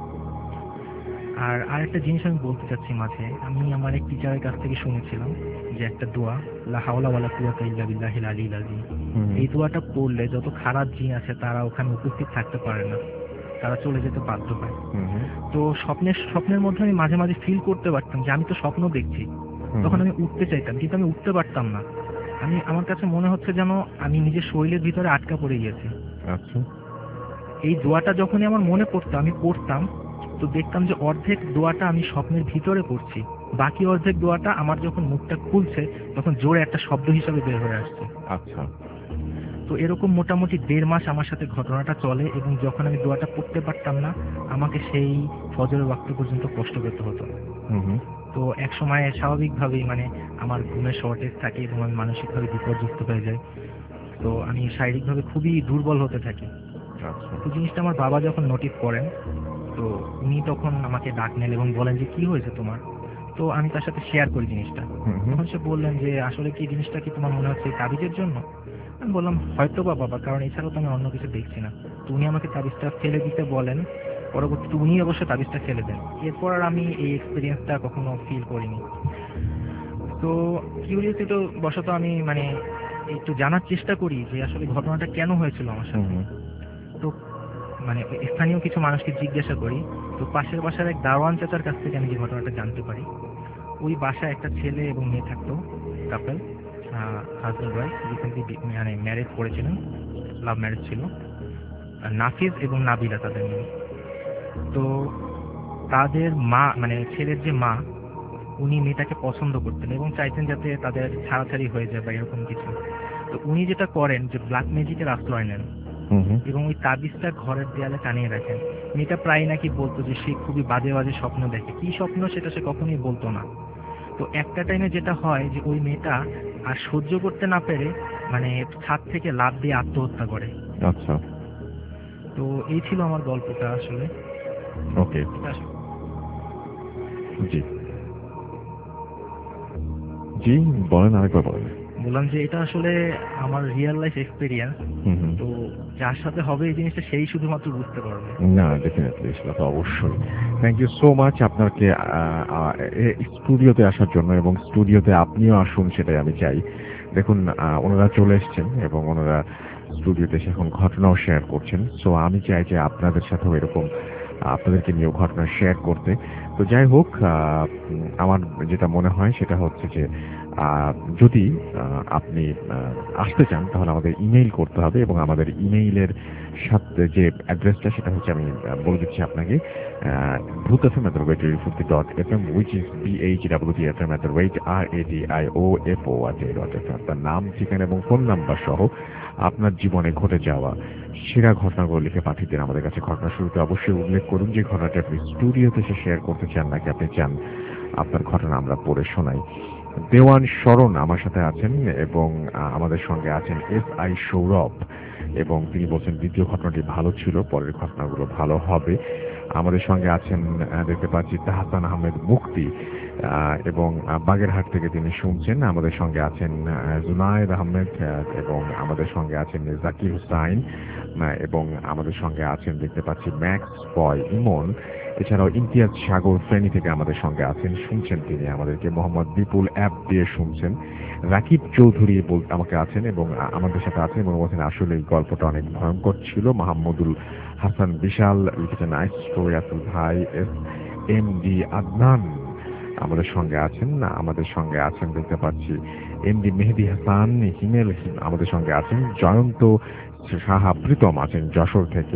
আর আরেকটা জিনিস আমি বলতে চাচ্ছি মাঝে, আমি আমার এক টিচারের কাছ থেকে শুনেছিলাম যে একটা দোয়া, লা হাওলা ওয়ালা কুওয়াতা ইল্লা বিল্লাহিল আলিয়্যিল আযীম, এই দোয়াটা পড়লে যত খারাপ জিন আছে তারা ওখানে উপস্থিত থাকতে পারে না। তারা চলে যেতে বাধ্য হয়। হুম হুম, তো স্বপ্নের স্বপ্নের মধ্যে আমি মাঝে মাঝে ফিল করতে পারতাম যে আমি তো স্বপ্ন দেখছি। হুম। তখন আমি উঠতে চাইতাম, কিন্তু আমি উঠতে পারতাম না। আমি আমার কাছে মনে হচ্ছে যেন আমি নিজের শরীরের ভিতরে আটকা পড়ে গিয়েছি। আচ্ছা। এই দোয়াটা যখনই আমার মনে পড়তো, আমি পড়তাম, তো দেখতাম যে অর্ধেক দোয়াটা আমি স্বপ্নের ভিতরে পড়ছি, বাকি অর্ধেক দোয়াটা আমার যখন মুখটা খুলছে তখন জোরে একটা শব্দ হিসাবে বের হয়ে আসছে। আচ্ছা। তো এরকম মোটামুটি দেড় মাস আমার সাথে ঘটনাটা চলে, এবং যখন আমি দোয়াটা পড়তে পারতাম না আমাকে সেই ফজরের ওয়াক্ত পর্যন্ত কষ্ট পেতে হতো। হুম হুম, তো এক সময় স্বাভাবিকভাবেই মানে আমার ঘুমের শর্টেজ থাকে এবং আমি মানসিকভাবে বিপর্যস্ত হয়ে যাই। তো আমি শারীরিকভাবে খুবই দুর্বল হতে থাকি। আচ্ছা। তো জিনিসটা আমার বাবা যখন নোটিস করেন, তো উনি তখন আমাকে ডাক নেন এবং বলেন যে কি হয়েছে তোমার। তো আমি তার সাথে শেয়ার করি জিনিসটা। হুম হুম, তখন সে বললেন যে আসলে কি জিনিসটা কি তোমার মনে হচ্ছে এই তাবিজের জন্য? আমি বললাম হয়তো বা বাবা, কারণ এছাড়াও তো আমি অন্য কিছু দেখছি না। তো উনি আমাকে তাবিজটা ফেলে দিতে বলেন, পরবর্তীতে উনি অবশ্য তাবিজটা ফেলে দেন। এরপর আর আমি এই এক্সপিরিয়েন্সটা কখনো ফিল করিনি। তো কিউরিওসিটি বশত আমি মানে একটু জানার চেষ্টা করি যে আসলে ঘটনাটা কেন হয়েছিল আমার হুম সাথে। হুম, তো মানে স্থানীয় কিছু মানুষকে জিজ্ঞাসা করি। তো পাশের বাসার এক দারোয়ান চাচার কাছ থেকে আমি যে ঘটনাটা জানতে পারি, ওই বাসায় একটা ছেলে এবং মেয়ে থাকতো, কাপল, হাজব্যান্ড ওয়াইফ, রিসেন্টলি মানে ম্যারেজ করেছিলেন, লাভ ম্যারেজ ছিল, আর নাফিজ এবং নাবিলা তাদের মেয়ে। তো তাদের মা মানে ছেলের যে মা, উনি মেয়েটাকে পছন্দ করতেন এবং চাইতেন যাতে তাদের ছাড়াছাড়ি হয়ে যায় বা এরকম কিছু। তো উনি যেটা করেন যে ব্ল্যাক ম্যাজিকের আশ্রয় নেন হুম হুম, এবং ওই তাবিজটা ঘরের দেয়ালে টানিয়ে রাখেন। মেয়েটা প্রায় নাকি বলতো যে সে খুবই বাজে বাজে স্বপ্ন দেখে, কি স্বপ্ন সেটা সে কখনোই বলতো না। তো একটা টাইমে যেটা হয় যে ওই মেয়েটা আর সহ্য করতে না পেরে মানে ছাদ থেকে লাফ দিয়ে আত্মহত্যা করে। আচ্ছা। তো এই ছিল আমার গল্পটা আসলে। ওকে। এটা আসলে- জি জি, বলেন, আরেকবার বলেন। বললাম যে এটা আসলে আমার রিয়েল লাইফ এক্সপিরিয়েন্স। হুম হুম, তো যার সাথে হবে এই জিনিসটা সেই শুধুমাত্র বুঝতে পারবে। না ডেফিনেটলি, সেটা তো অবশ্যই। থ্যাংক ইউ সো মাচ আপনাকে স্টুডিওতে আসার জন্য, এবং স্টুডিওতে আপনিও আসুন সেটাই আমি চাই। দেখুন, আহ, ওনারা চলে এসেছেন এবং ওনারা স্টুডিওতে এসে এখন ঘটনাও শেয়ার করছেন। সো আমি চাই যে আপনাদের সাথেও এরকম আহ, আপনাদেরকে নিয়েও ঘটনা শেয়ার করতে। তো যাই হোক, আহ, উম, আমার যেটা মনে হয় সেটা হচ্ছে যে আহ, যদি আহ, আপনি আহ, আসতে চান তাহলে আমাদের ইমেইল করতে হবে, এবং আমাদের ইমেইলের সাথে যে অ্যাড্রেসটা সেটা হচ্ছে আমি আহ, বলে দিচ্ছি আপনাকে, Bhoot F M at the rate radio dot F M, which is B H W T F M at the rate R A D I O F O R T dot F M. তার নাম, ঠিকানা এবং phone number সহ আপনার জীবনে ঘটে যাওয়া সেরা ঘটনাগুলো লিখে পাঠিয়ে দিন আমাদের কাছে। ঘটনা শুরুতে অবশ্যই উল্লেখ করুন যে ঘটনাটা আপনি স্টুডিওতে এসে শেয়ার করতে চান, নাকি আপনি চান আপনার ঘটনা আমরা পড়ে শোনাই। দেওয়ান শরণ আমার সাথে আছেন, এবং আহ, আমাদের সঙ্গে আছেন এস আই সৌরভ, এবং তিনি বলছেন দ্বিতীয় ঘটনাটি ভালো ছিল, পরের ঘটনাগুলো ভালো হবে। আমাদের সঙ্গে আছেন আহ, দেখতে পাচ্ছি তাহসান আহমেদ মুক্তি, আহ, এবং আহ, বাগেরহাট থেকে তিনি শুনছেন। আমাদের সঙ্গে আছেন আহ, জুনায়েদ আহমেদ, আহ, এবং আমাদের সঙ্গে আছেন জাকির হুসাইন, আহ, এবং আমাদের সঙ্গে আছেন দেখতে পাচ্ছি ম্যাক্স বয় ইমন। এছাড়াও ইমতিয়াজ সাগর ফেনী থেকে আমাদের সঙ্গে আছেন, শুনছেন তিনি আমাদেরকে। মোহাম্মদ বিপুল অ্যাপ দিয়ে শুনছেন। রাকিব চৌধুরী বল আমাকে আছেন এবং আ- আমাদের সাথে আছেন এবং বলছেন আসলে এই গল্পটা অনেক ভয়ঙ্কর ছিল। মাহমুদুল হাসান বিশাল লিখেছেন নাইস স্টোরি আসল ভাই। এস এম ডি আদনান আমাদের সঙ্গে আছেন। আমাদের সঙ্গে আছেন দেখতে পাচ্ছি এম ডি মেহেদি হাসান হিমেল হিম আমাদের সঙ্গে আছেন। জয়ন্ত সাহা প্রীতম আছেন যশোর থেকে।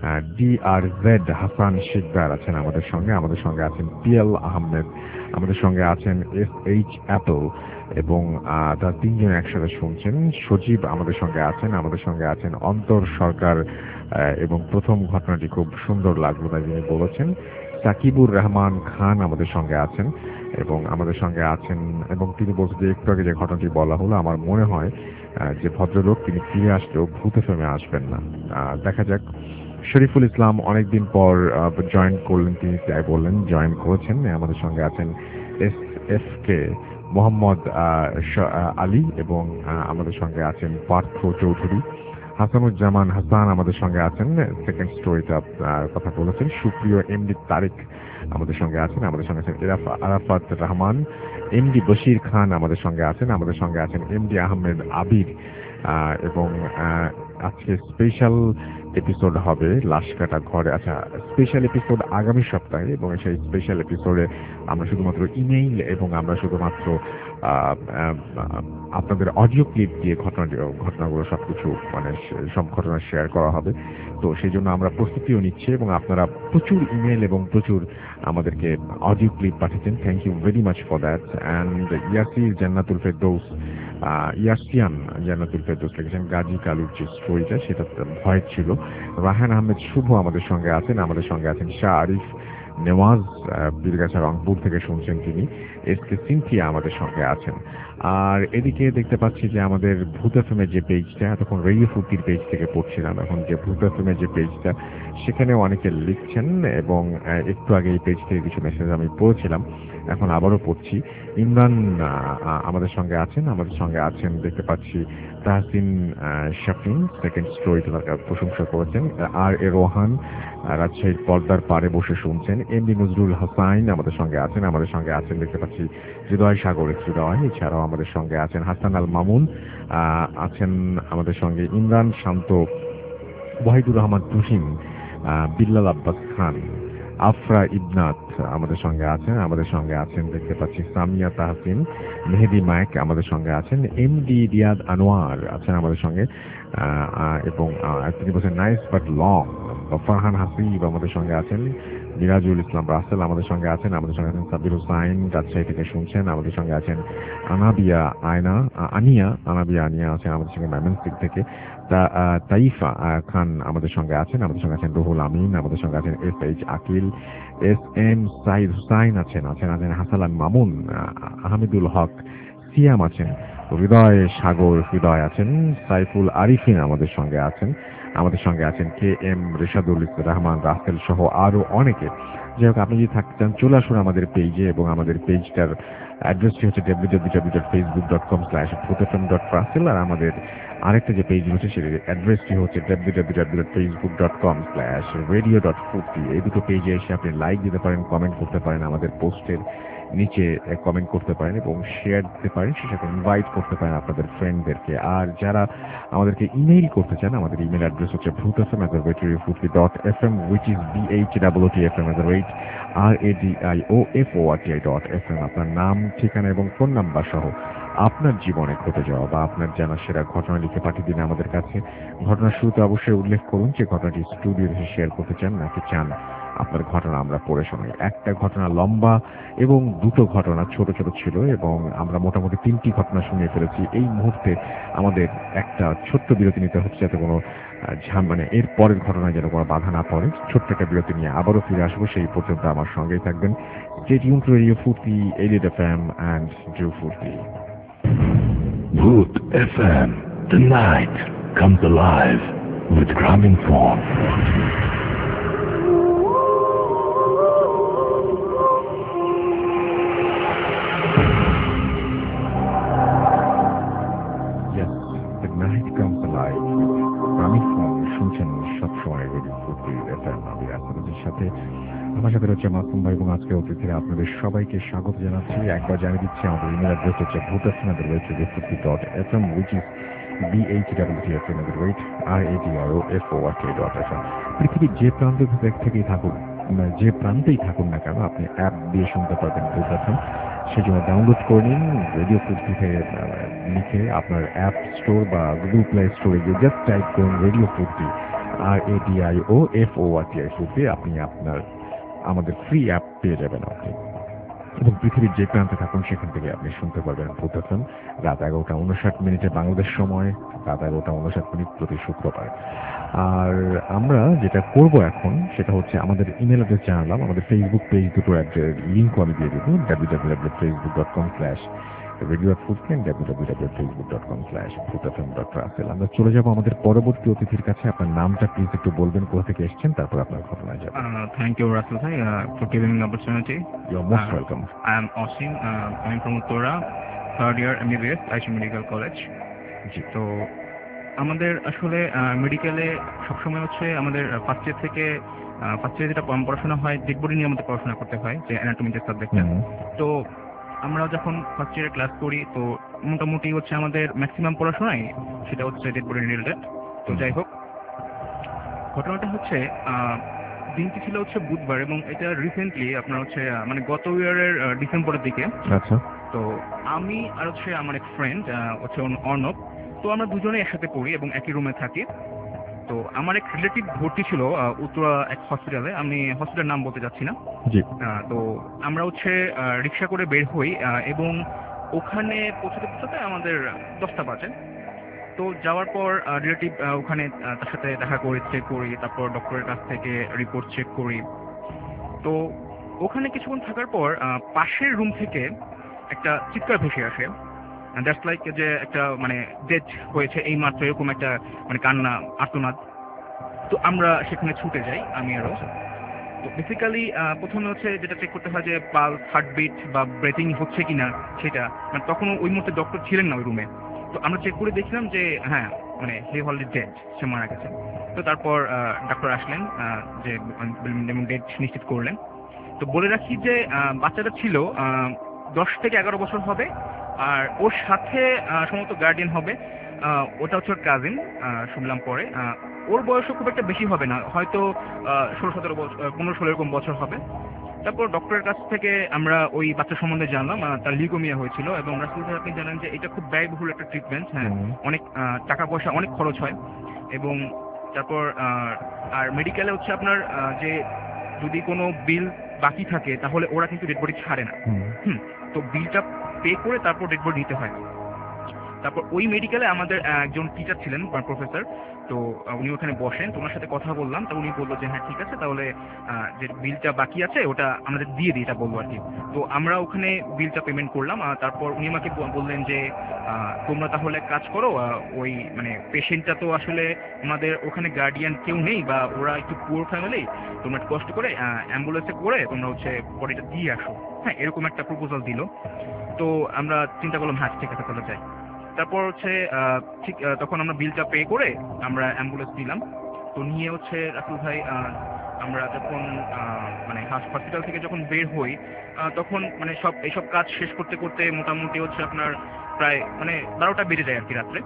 D R Z Hasan Shikder আছেন আমাদের সঙ্গে। আমাদের সঙ্গে আছেন পিএল আহমেদ, আমাদের সঙ্গে আছেন এস এইচ অ্যাপল, এবং আহ, তার তিনজন একসাথে শুনছেন। সজীব আমাদের সঙ্গে আছেন। আমাদের সঙ্গে আছেন অন্তর সরকার, আহ, এবং প্রথম ঘটনাটি খুব সুন্দর লাগলো তাই তিনি বলেছেন। সাকিবুর রহমান খান আমাদের সঙ্গে আছেন, এবং আমাদের সঙ্গে আছেন, এবং তিনি বলছেন যে একটু আগে যে ঘটনাটি বলা হলো আমার মনে হয় আহ, যে ভদ্রলোক তিনি ফিরে আসলেও ভূত ফেমে আসবেন না। আহ, দেখা যাক। শরীফুল ইসলাম অনেকদিন পর জয়েন করলেন, তিনি তাই বললেন জয়েন করেছেন। আমাদের সঙ্গে আছেন এস এফ কে মোহাম্মদ আহ, শ- আহ, আলী, এবং আহ, আমাদের সঙ্গে আছেন পার্থ চৌধুরী। হাসানুজ্জামান হাসান আমাদের সঙ্গে আছেন, সেকেন্ড স্টোরিটা কথা বলেছেন। সুপ্রিয় এমডি তারিক আমাদের সঙ্গে আছেন। আমাদের সঙ্গে আছেন ইরাফা আরাফাত রহমান। এমডি বশির খান আমাদের সঙ্গে আছেন। আমাদের সঙ্গে আছেন এমডি আহমেদ আবির, আহ, এবং আহ, আজকে স্পেশাল এপিসোড হবে লাশ কাটা ঘরে। আচ্ছা, স্পেশাল এপিসোড আগামী সপ্তাহে, এবং সেই স্পেশাল এপিসোডে আমরা শুধুমাত্র ইমেইল এবং আমরা শুধুমাত্র আহ, আহ, আপনাদের অডিও ক্লিপ দিয়ে ঘটনা ঘটনাগুলো সবকিছু মানে সব ঘটনা শেয়ার করা হবে। তো সেই জন্য আমরা প্রস্তুতিও নিচ্ছি এবং আপনারা প্রচুর ইমেল এবং প্রচুর আমাদেরকে অডিও ক্লিপ পাঠিয়েছেন। Thank you very much for that. And Yasir Jannatul Ferdous, Yasian Jannatul Ferdous লিখেছেন গাজী কালুর যে স্টোরিটা সেটা ভয় ছিল। রাহান আহমেদ শুভ আমাদের সঙ্গে আছেন, আমাদের সঙ্গে আছেন শাহ আরিফ নেওয়াজ, বীরগাছা রংপুর থেকে শুনছেন তিনি। এস কে সিনথিয়া আমাদের সঙ্গে আছেন। আর এদিকে দেখতে পাচ্ছি যে আমাদের ভূত এফএমের যে পেজটা, এতক্ষণ রেডিও ফুর্তির পেজ থেকে পড়ছিলাম, এখন যে ভূত এফএমের যে পেজটা সেখানেও অনেকে লিখছেন, এবং একটু আগে এই পেজ থেকে কিছু মেসেজ আমি পড়ছিলাম, এখন আবারও পড়ছি। ইমরান আমাদের সঙ্গে আছেন, আমাদের সঙ্গে আছেন দেখতে পাচ্ছি তাহসিন শাফিন, সেকেন্ড স্টোরি প্রশংসা করেছেন। আর এ রোহান রাজশাহীর পর্দার পারে বসে শুনছেন। এম ডি নজরুল হাসাইন আমাদের সঙ্গে আছেন, আমাদের সঙ্গে আছেন দেখতে পাচ্ছি হৃদয় সাগরের হৃদয়, এছাড়াও আমাদের সঙ্গে আছেন হাসান আল মামুন, আছেন আমাদের সঙ্গে ইমরান শান্ত, ওয়াহিদুর রহমান তুহিন, বিল্লাল আব্বাস খান, আফরা ইবনাথ আমাদের সঙ্গে আছেন, আমাদের সঙ্গে আছেন দেখতে পাচ্ছি সামিয়া তাহসিন, মেহেদি মাইক আমাদের সঙ্গে আছেন, এম ডি রিয়াদ আনোয়ার আছেন আমাদের সঙ্গে, এবং তিনি বলছেন nice but long. Farhan Hasib আমাদের সঙ্গে আছেন, মিরাজুল ইসলাম রাসেল আমাদের সঙ্গে আছেন, আমাদের সঙ্গে আছেন সাবির হুসাইন রাজশাহী থেকে শুনছেন, আমাদের সঙ্গে আছেন আনাবিয়া আয়না আনিয়া আনাবিয়া আনিয়া আছেন আমাদের সঙ্গে ময়মনসিংহ থেকে, তাইফা খান আমাদের সঙ্গে আছেন, আমাদের সঙ্গে আছেন রুহুল আমিন, আমাদের সঙ্গে আছেন S H Akil, S M Saeed Hussain আছেন আছেন আছেন হাসান মামুন, আহমেদুল হক সিয়াম আছেন, হৃদয় সাগর হৃদয় আছেন, সাইফুল আরিফিন আমাদের সঙ্গে আছেন, আমাদের সঙ্গে আছেন কে এম রেশাদুল রহমান রাসেল সহ আরো অনেকে। যাই হোক, আপনি যদি থাকতে চান চলে আসুন আমাদের পেজে, এবং আমাদের পেজটার অ্যাড্রেসটি হচ্ছে W W W dot Facebook dot com slash Bhoot FM dot Russel, আর আমাদের আরেকটা যে পেজ রয়েছে সেটার অ্যাড্রেসটি হচ্ছে W W W dot Facebook dot com slash radio dot Foorti. এই দুটো পেজে এসে আপনি লাইক দিতে পারেন, কমেন্ট করতে পারেন, আমাদের পোস্টের নিচে কমেন্ট করতে পারেন এবং শেয়ার দিতে পারেন, সেই সাথে ইনভাইট করতে পারেন আপনাদের ফ্রেন্ডদেরকে। আর যারা আমাদেরকে ইমেইল করতে চান, আমাদের ইমেল অ্যাড্রেস হচ্ছে Bhoot FM at the rate radio Foorti dot F M, which is B H double T F M at the rate R A D I O F O R T I dot F M. আপনার নাম, ঠিকানা এবং phone number সহ আপনার জীবনে ঘটে যাওয়া বা আপনার জানা সেরা ঘটনা লিখে পাঠিয়ে দিন আমাদের কাছে। ঘটনার শুরুতে অবশ্যই উল্লেখ করুন যে ঘটনাটি স্টুডিওতে শেয়ার করতে চান নাকি চান আপনার ঘটনা আমরা পড়ে শোনাই। একটা ঘটনা লম্বা এবং দুটো ঘটনা ছোট ছোট ছিল, এবং আমরা মোটামুটি তিনটি ঘটনা শুনিয়ে ফেলেছি। এই মুহূর্তে আমাদের একটা ছোট্ট বিরতি নিতে হচ্ছে, যাতে কোনো ঝাম মানে এর পরের ঘটনায় যেন কোনো বাধা না পড়ে। ছোট্ট একটা বিরতি নিয়ে আবারও ফিরে আসবো, সেই পর্যন্ত আমার সঙ্গেই থাকবেন। স্টে টিউন টু রেডিও ফুর্তি, এলিড এফএম অ্যান্ড জিও ফুর্তি। Bhoot F M, the night comes alive with Gramophone. Yes, the night comes alive with Gramophone. শুনছেন সবসময় রেডিও ফুর্তি এফএম। আমি আপনাদের সাথে আমার সাথে রয়েছে মাসুম ভাই, এবং আজকে অতিথিরা আপনাদের সবাইকে স্বাগত জানাচ্ছি। একবার জানিয়ে দিচ্ছি আমাদের ইমেল অ্যাড্রেস হচ্ছে Bhoot FM at the rate radio Foorti dot F M, which is B H double T F M at the rate R A D R O F O R T dot F M. পৃথিবীর যে প্রান্ত থেকেই থাকুন, যে প্রান্তেই থাকুন না কেন, আপনি অ্যাপ দিয়ে শুনতে পারবেন ভূতএফএম। সেই জন্য ডাউনলোড করে নিন রেডিও ফুর্তি থেকে লিখে আপনার অ্যাপ স্টোর বা গুগল প্লে স্টোরে গিয়ে জাস্ট টাইপ করুন radio Foorti R A D I O F O R T I Foorti, আপনি আপনার আমাদের ফ্রি অ্যাপ পেয়ে যাবেন আপনি। এবং পৃথিবীর যে প্রান্তে থাকুন সেখান থেকে আপনি শুনতে পারবেন ভূতএফএম রাত এগারোটা উনষাট মিনিটে বাংলাদেশ সময়, রাত এগারোটা উনষাট মিনিট প্রতি শুক্রবার। আর আমরা যেটা করব এখন সেটা হচ্ছে আমাদের ইমেল অ্যাড্রেস জানালাম, আমাদের ফেসবুক পেজ দুটোর লিঙ্কও আমি দিয়ে দেবো, W W W dot Facebook dot com slash radio Foorti, W W W dot Facebook dot com slash Bhoot FM dot Russel. আমরা চলে যাবো আমাদের পরবর্তী অতিথির কাছে। আপনার নামটা প্লিজ একটু বলবেন, কোথা থেকে এসেছেন, তারপর আপনার ঘটনায় যাবেন। Uh, thank you, Russell Bhai, uh, for giving me the opportunity. You're most Uh, welcome. I am Osim, uh, coming from Uttora, third year M B B S, I C medical college. জি, তো আমাদের আসলে মেডিকেলে সবসময় হচ্ছে আমাদের first year থেকে first year যেটা পড়াশোনা হয় ডেড বডি নিয়ে আমাদের পড়াশোনা করতে হয়, যে অ্যানাটমি যে সাবজেক্টটা। হুম। তো আমরা যখন ফার্স্ট ইয়ারে ক্লাস করি তো মোটামুটি হচ্ছে আমাদের ম্যাক্সিমাম পড়াশোনায় সেটা হচ্ছে ডেড বডি রিলেটেড। তো যাই হোক, ঘটনাটা হচ্ছে আহ, দিনটি ছিল হচ্ছে বুধবার এবং এটা রিসেন্টলি আপনার হচ্ছে আহ, মানে গত ইয়ারের ডিসেম্বরের দিকে। আচ্ছা। তো আমি আর হচ্ছে আমার এক ফ্রেন্ড হচ্ছে অর্ণ- অর্ণব। তো আমরা দুজনে একসাথে পড়ি এবং একই রুমে থাকি। তো আমার এক রিলেটিভ ভর্তি ছিল আহ, উত্তরা এক হসপিটালে, আমি হসপিটালের নাম বলতে যাচ্ছি না। জি। আহ, তো আমরা হচ্ছে রিক্সা করে বের হই আহ, এবং ওখানে পৌঁছতে পৌঁছতে আমাদের দশটা বাজে। তো যাওয়ার পর রিলেটিভ ওখানে আহ, তার সাথে দেখা করে চেক করি, তারপর ডক্টরের কাছ থেকে রিপোর্ট চেক করি। তো ওখানে কিছুক্ষণ থাকার পর আহ, পাশের রুম থেকে একটা চিৎকার ভেসে আসে। দ্যাটস লাইক যে একটা মানে ডেথ হয়েছে এই মাত্র, এরকম একটা মানে কান্না আর্তনাদ। তো আমরা সেখানে ছুটে যাই, আমি আরো। তো বেসিক্যালি প্রথমে হচ্ছে যেটা চেক করতে হয় যে পালস, হার্টবিট বা ব্রেথিং হচ্ছে কিনা সেটা, মানে তখন ওই মুহূর্তে ডক্টর ছিলেন না ওই রুমে। তো আমরা চেক করে দেখলাম যে হ্যাঁ মানে হি অলরেডি ডেড, সে মারা গেছে। তো তারপর ডক্টর আসলেন আহ, যে এবং ডেট নিশ্চিত করলেন। তো বলে রাখি যে আহ, বাচ্চাটা ছিল আহ, দশ থেকে এগারো বছর হবে, আর ওর সাথে আহ, সম্ভবত গার্ডিয়ান হবে। আহ, ওটা হচ্ছে ওর কাজিন, শুনলাম পরে। আহ, ওর বয়সও খুব একটা বেশি হবে না, হয়তো আহ, ষোলো সতেরো বছর, পনেরো ষোলো এরকম বছর হবে। তারপর ডক্টরের কাছ থেকে আমরা ওই বাচ্চা সম্বন্ধে জানলাম আহ, তার লিউকোমিয়া হয়েছিল এবং রাসেল ভাই আপনি জানেন যে এটা খুব ব্যয়বহুল একটা ট্রিটমেন্ট। হ্যাঁ, হুম। অনেক আহ, টাকা পয়সা অনেক খরচ হয়। এবং তারপর আহ, আর মেডিকেলে হচ্ছে আপনার আহ, যে যদি কোনো বিল বাকি থাকে তাহলে ওরা কিন্তু ডেড বডি ছাড়ে না। হুম। হুম। তো বিলটা পে করে তারপর ডেড বডি নিতে হয়। তারপর ওই মেডিকেলে আমাদের আহ, একজন টিচার ছিলেন, প্রফেসর। তো আহ, উনি ওখানে বসেন, তো ওনার সাথে কথা বললাম। তো উনি বললো যে হ্যাঁ ঠিক আছে, তাহলে আহ, যে বিলটা বাকি আছে ওটা আমাদের দিয়ে দিই, এটা বলবো আর কি। তো আমরা ওখানে বিলটা পেমেন্ট করলাম। আহ, তারপর উনি আমাকে ব- বললেন যে আহ, তোমরা তাহলে এক কাজ করো, আহ, ওই মানে পেশেন্টটা তো আসলে আমাদের ওখানে গার্ডিয়ান কেউ নেই বা ওরা একটু পুয়ার ফ্যামিলি, তোমরা একটু কষ্ট করে অ্যাম্বুলেন্সে করে তোমরা হচ্ছে বডিটা দিয়ে আসো। হ্যাঁ, এরকম একটা প্রপোজাল দিল। তো আমরা চিন্তা করলাম হ্যাঁ ঠিক আছে তাহলে যাই। তারপর হচ্ছে আহ, ঠিক আহ, তখন আমরা বিলটা পে করে আমরা অ্যাম্বুলেন্স দিলাম। তো নিয়ে হচ্ছে রাসেল ভাই আহ, আমরা যখন আহ, মানে হসপিটাল থেকে যখন বের হই আহ, তখন মানে সব এইসব কাজ শেষ করতে করতে মোটামুটি হচ্ছে আপনার প্রায় মানে বারোটা বেজে যায় আর কি রাত্রে।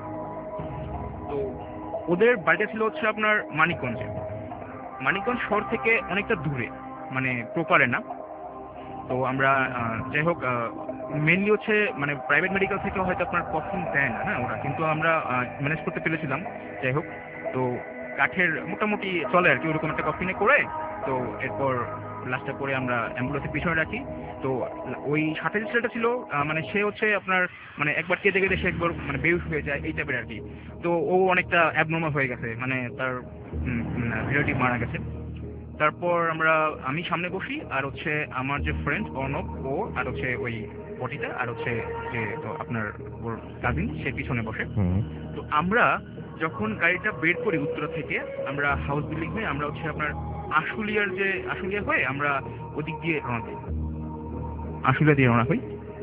তো ওদের বাড়িটা ছিল হচ্ছে আপনার মানিকগঞ্জে। মানিকগঞ্জ শহর থেকে অনেকটা দূরে, মানে প্রপারে না। তো আমরা আহ, যাই হোক মেনলি হচ্ছে মানে প্রাইভেট মেডিকেল থেকে হয়তো আপনার কফিন দেয় না, হ্যাঁ ওরা, কিন্তু আমরা ম্যানেজ করতে পেরেছিলাম। যাই হোক, তো কাঠের মোটামুটি চলে আর কি ওরকম একটা কফিনে করে। তো এরপর লাস্টটা করে আমরা অ্যাম্বুলেন্সের পিছনে রাখি। তো ওই সাথে যে ছেলেটা ছিল আহ, মানে সে হচ্ছে আপনার মানে একবার কেঁদে কেঁদে সে একবার মানে বেউস হয়ে যায় এই টাইপের আর কি। তো ও অনেকটা অ্যাবনর্মাল হয়ে গেছে, মানে তার রিলেটিভ মারা গেছে। তারপর আমরা আমি সামনে বসি, আর হচ্ছে আমার যে ফ্রেন্ড অর্ণব ও, আর হচ্ছে ওই বটিটা, আর হচ্ছে যে তো আপনার ওর কাজিন সে পিছনে বসে। হুম। তো আমরা যখন গাড়িটা বের করি উত্তরা থেকে, আমরা হাউস বিল্ডিং হয়ে আমরা হচ্ছে আপনার আশুলিয়ার যে আশুলিয়া হয়ে আমরা ওদিক দিয়ে রওনা দিই, আশুলিয়া দিয়ে রওনা হই।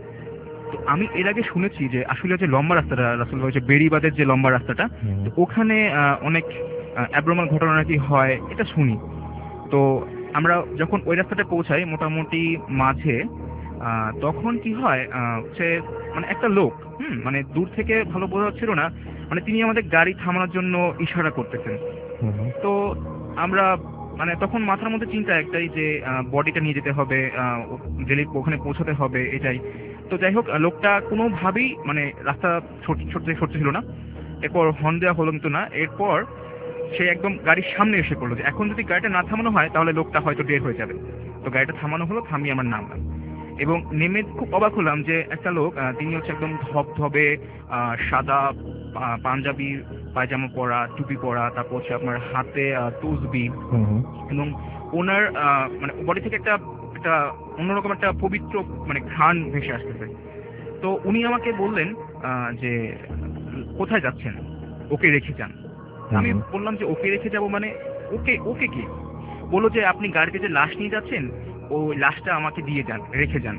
তো আমি এর আগে শুনেছি যে আশুলিয়া যে লম্বা রাস্তাটা রাসেল ভাই, যে বেড়িবাঁধের যে লম্বা রাস্তাটা, হুম। তো ওখানে আহ, অনেক অ্যাবনর্মাল ঘটনা নাকি হয়, এটা শুনি। তো আমরা যখন ওই রাস্তাটা পৌঁছাই মোটামুটি মাঝে, আহ, তখন কি হয় আহ, হচ্ছে মানে একটা লোক, হুম মানে দূর থেকে ভালো বোঝা যাচ্ছিল না, মানে তিনি আমাদের গাড়ি থামানোর জন্য ইশারা করতেছেন। হুম। তো আমরা মানে তখন মাথার মধ্যে চিন্তা একটাই যে বডিটা নিয়ে যেতে হবে, ডেলি ওখানে পৌঁছাতে হবে, এটাই। তো যাই হোক, লোকটা কোনোভাবেই মানে রাস্তা ছোট ছোট সরতে ছিল না। এরপর হর্ন দেওয়া হলো কিন্তু না। এরপর সে একদম গাড়ির সামনে এসে পড়লো যে এখন যদি গাড়িটা না থামানো হয় তাহলে লোকটা হয়তো ডেড হয়ে যাবে। তো গাড়িটা থামানো হলো, থামিয়ে আমার নামলাম এবং নেমে খুব অবাক হলাম যে একটা লোক, আহ, তিনি হচ্ছে একদম ধবধবে আহ, সাদা আহ, পাঞ্জাবি পায়জামা পরা, টুপি পরা, তারপর হচ্ছে আপনার হাতে আহ, তসবি, হুম। এবং ওনার আহ, মানে বডি থেকে একটা একটা অন্যরকম একটা পবিত্র মানে ঘ্রাণ ভেসে আসতেছে। তো উনি আমাকে বললেন আহ, যে কোথায় যাচ্ছেন, ওকে রেখে যান। আমি হুম। বললাম যে ওকে রেখে যাব মানে ওকে ওকে কি? বললো যে আপনি গাড়িতে যে লাশ নিয়ে যাচ্ছেন ওই লাশটা আমাকে দিয়ে যান, রেখে যান।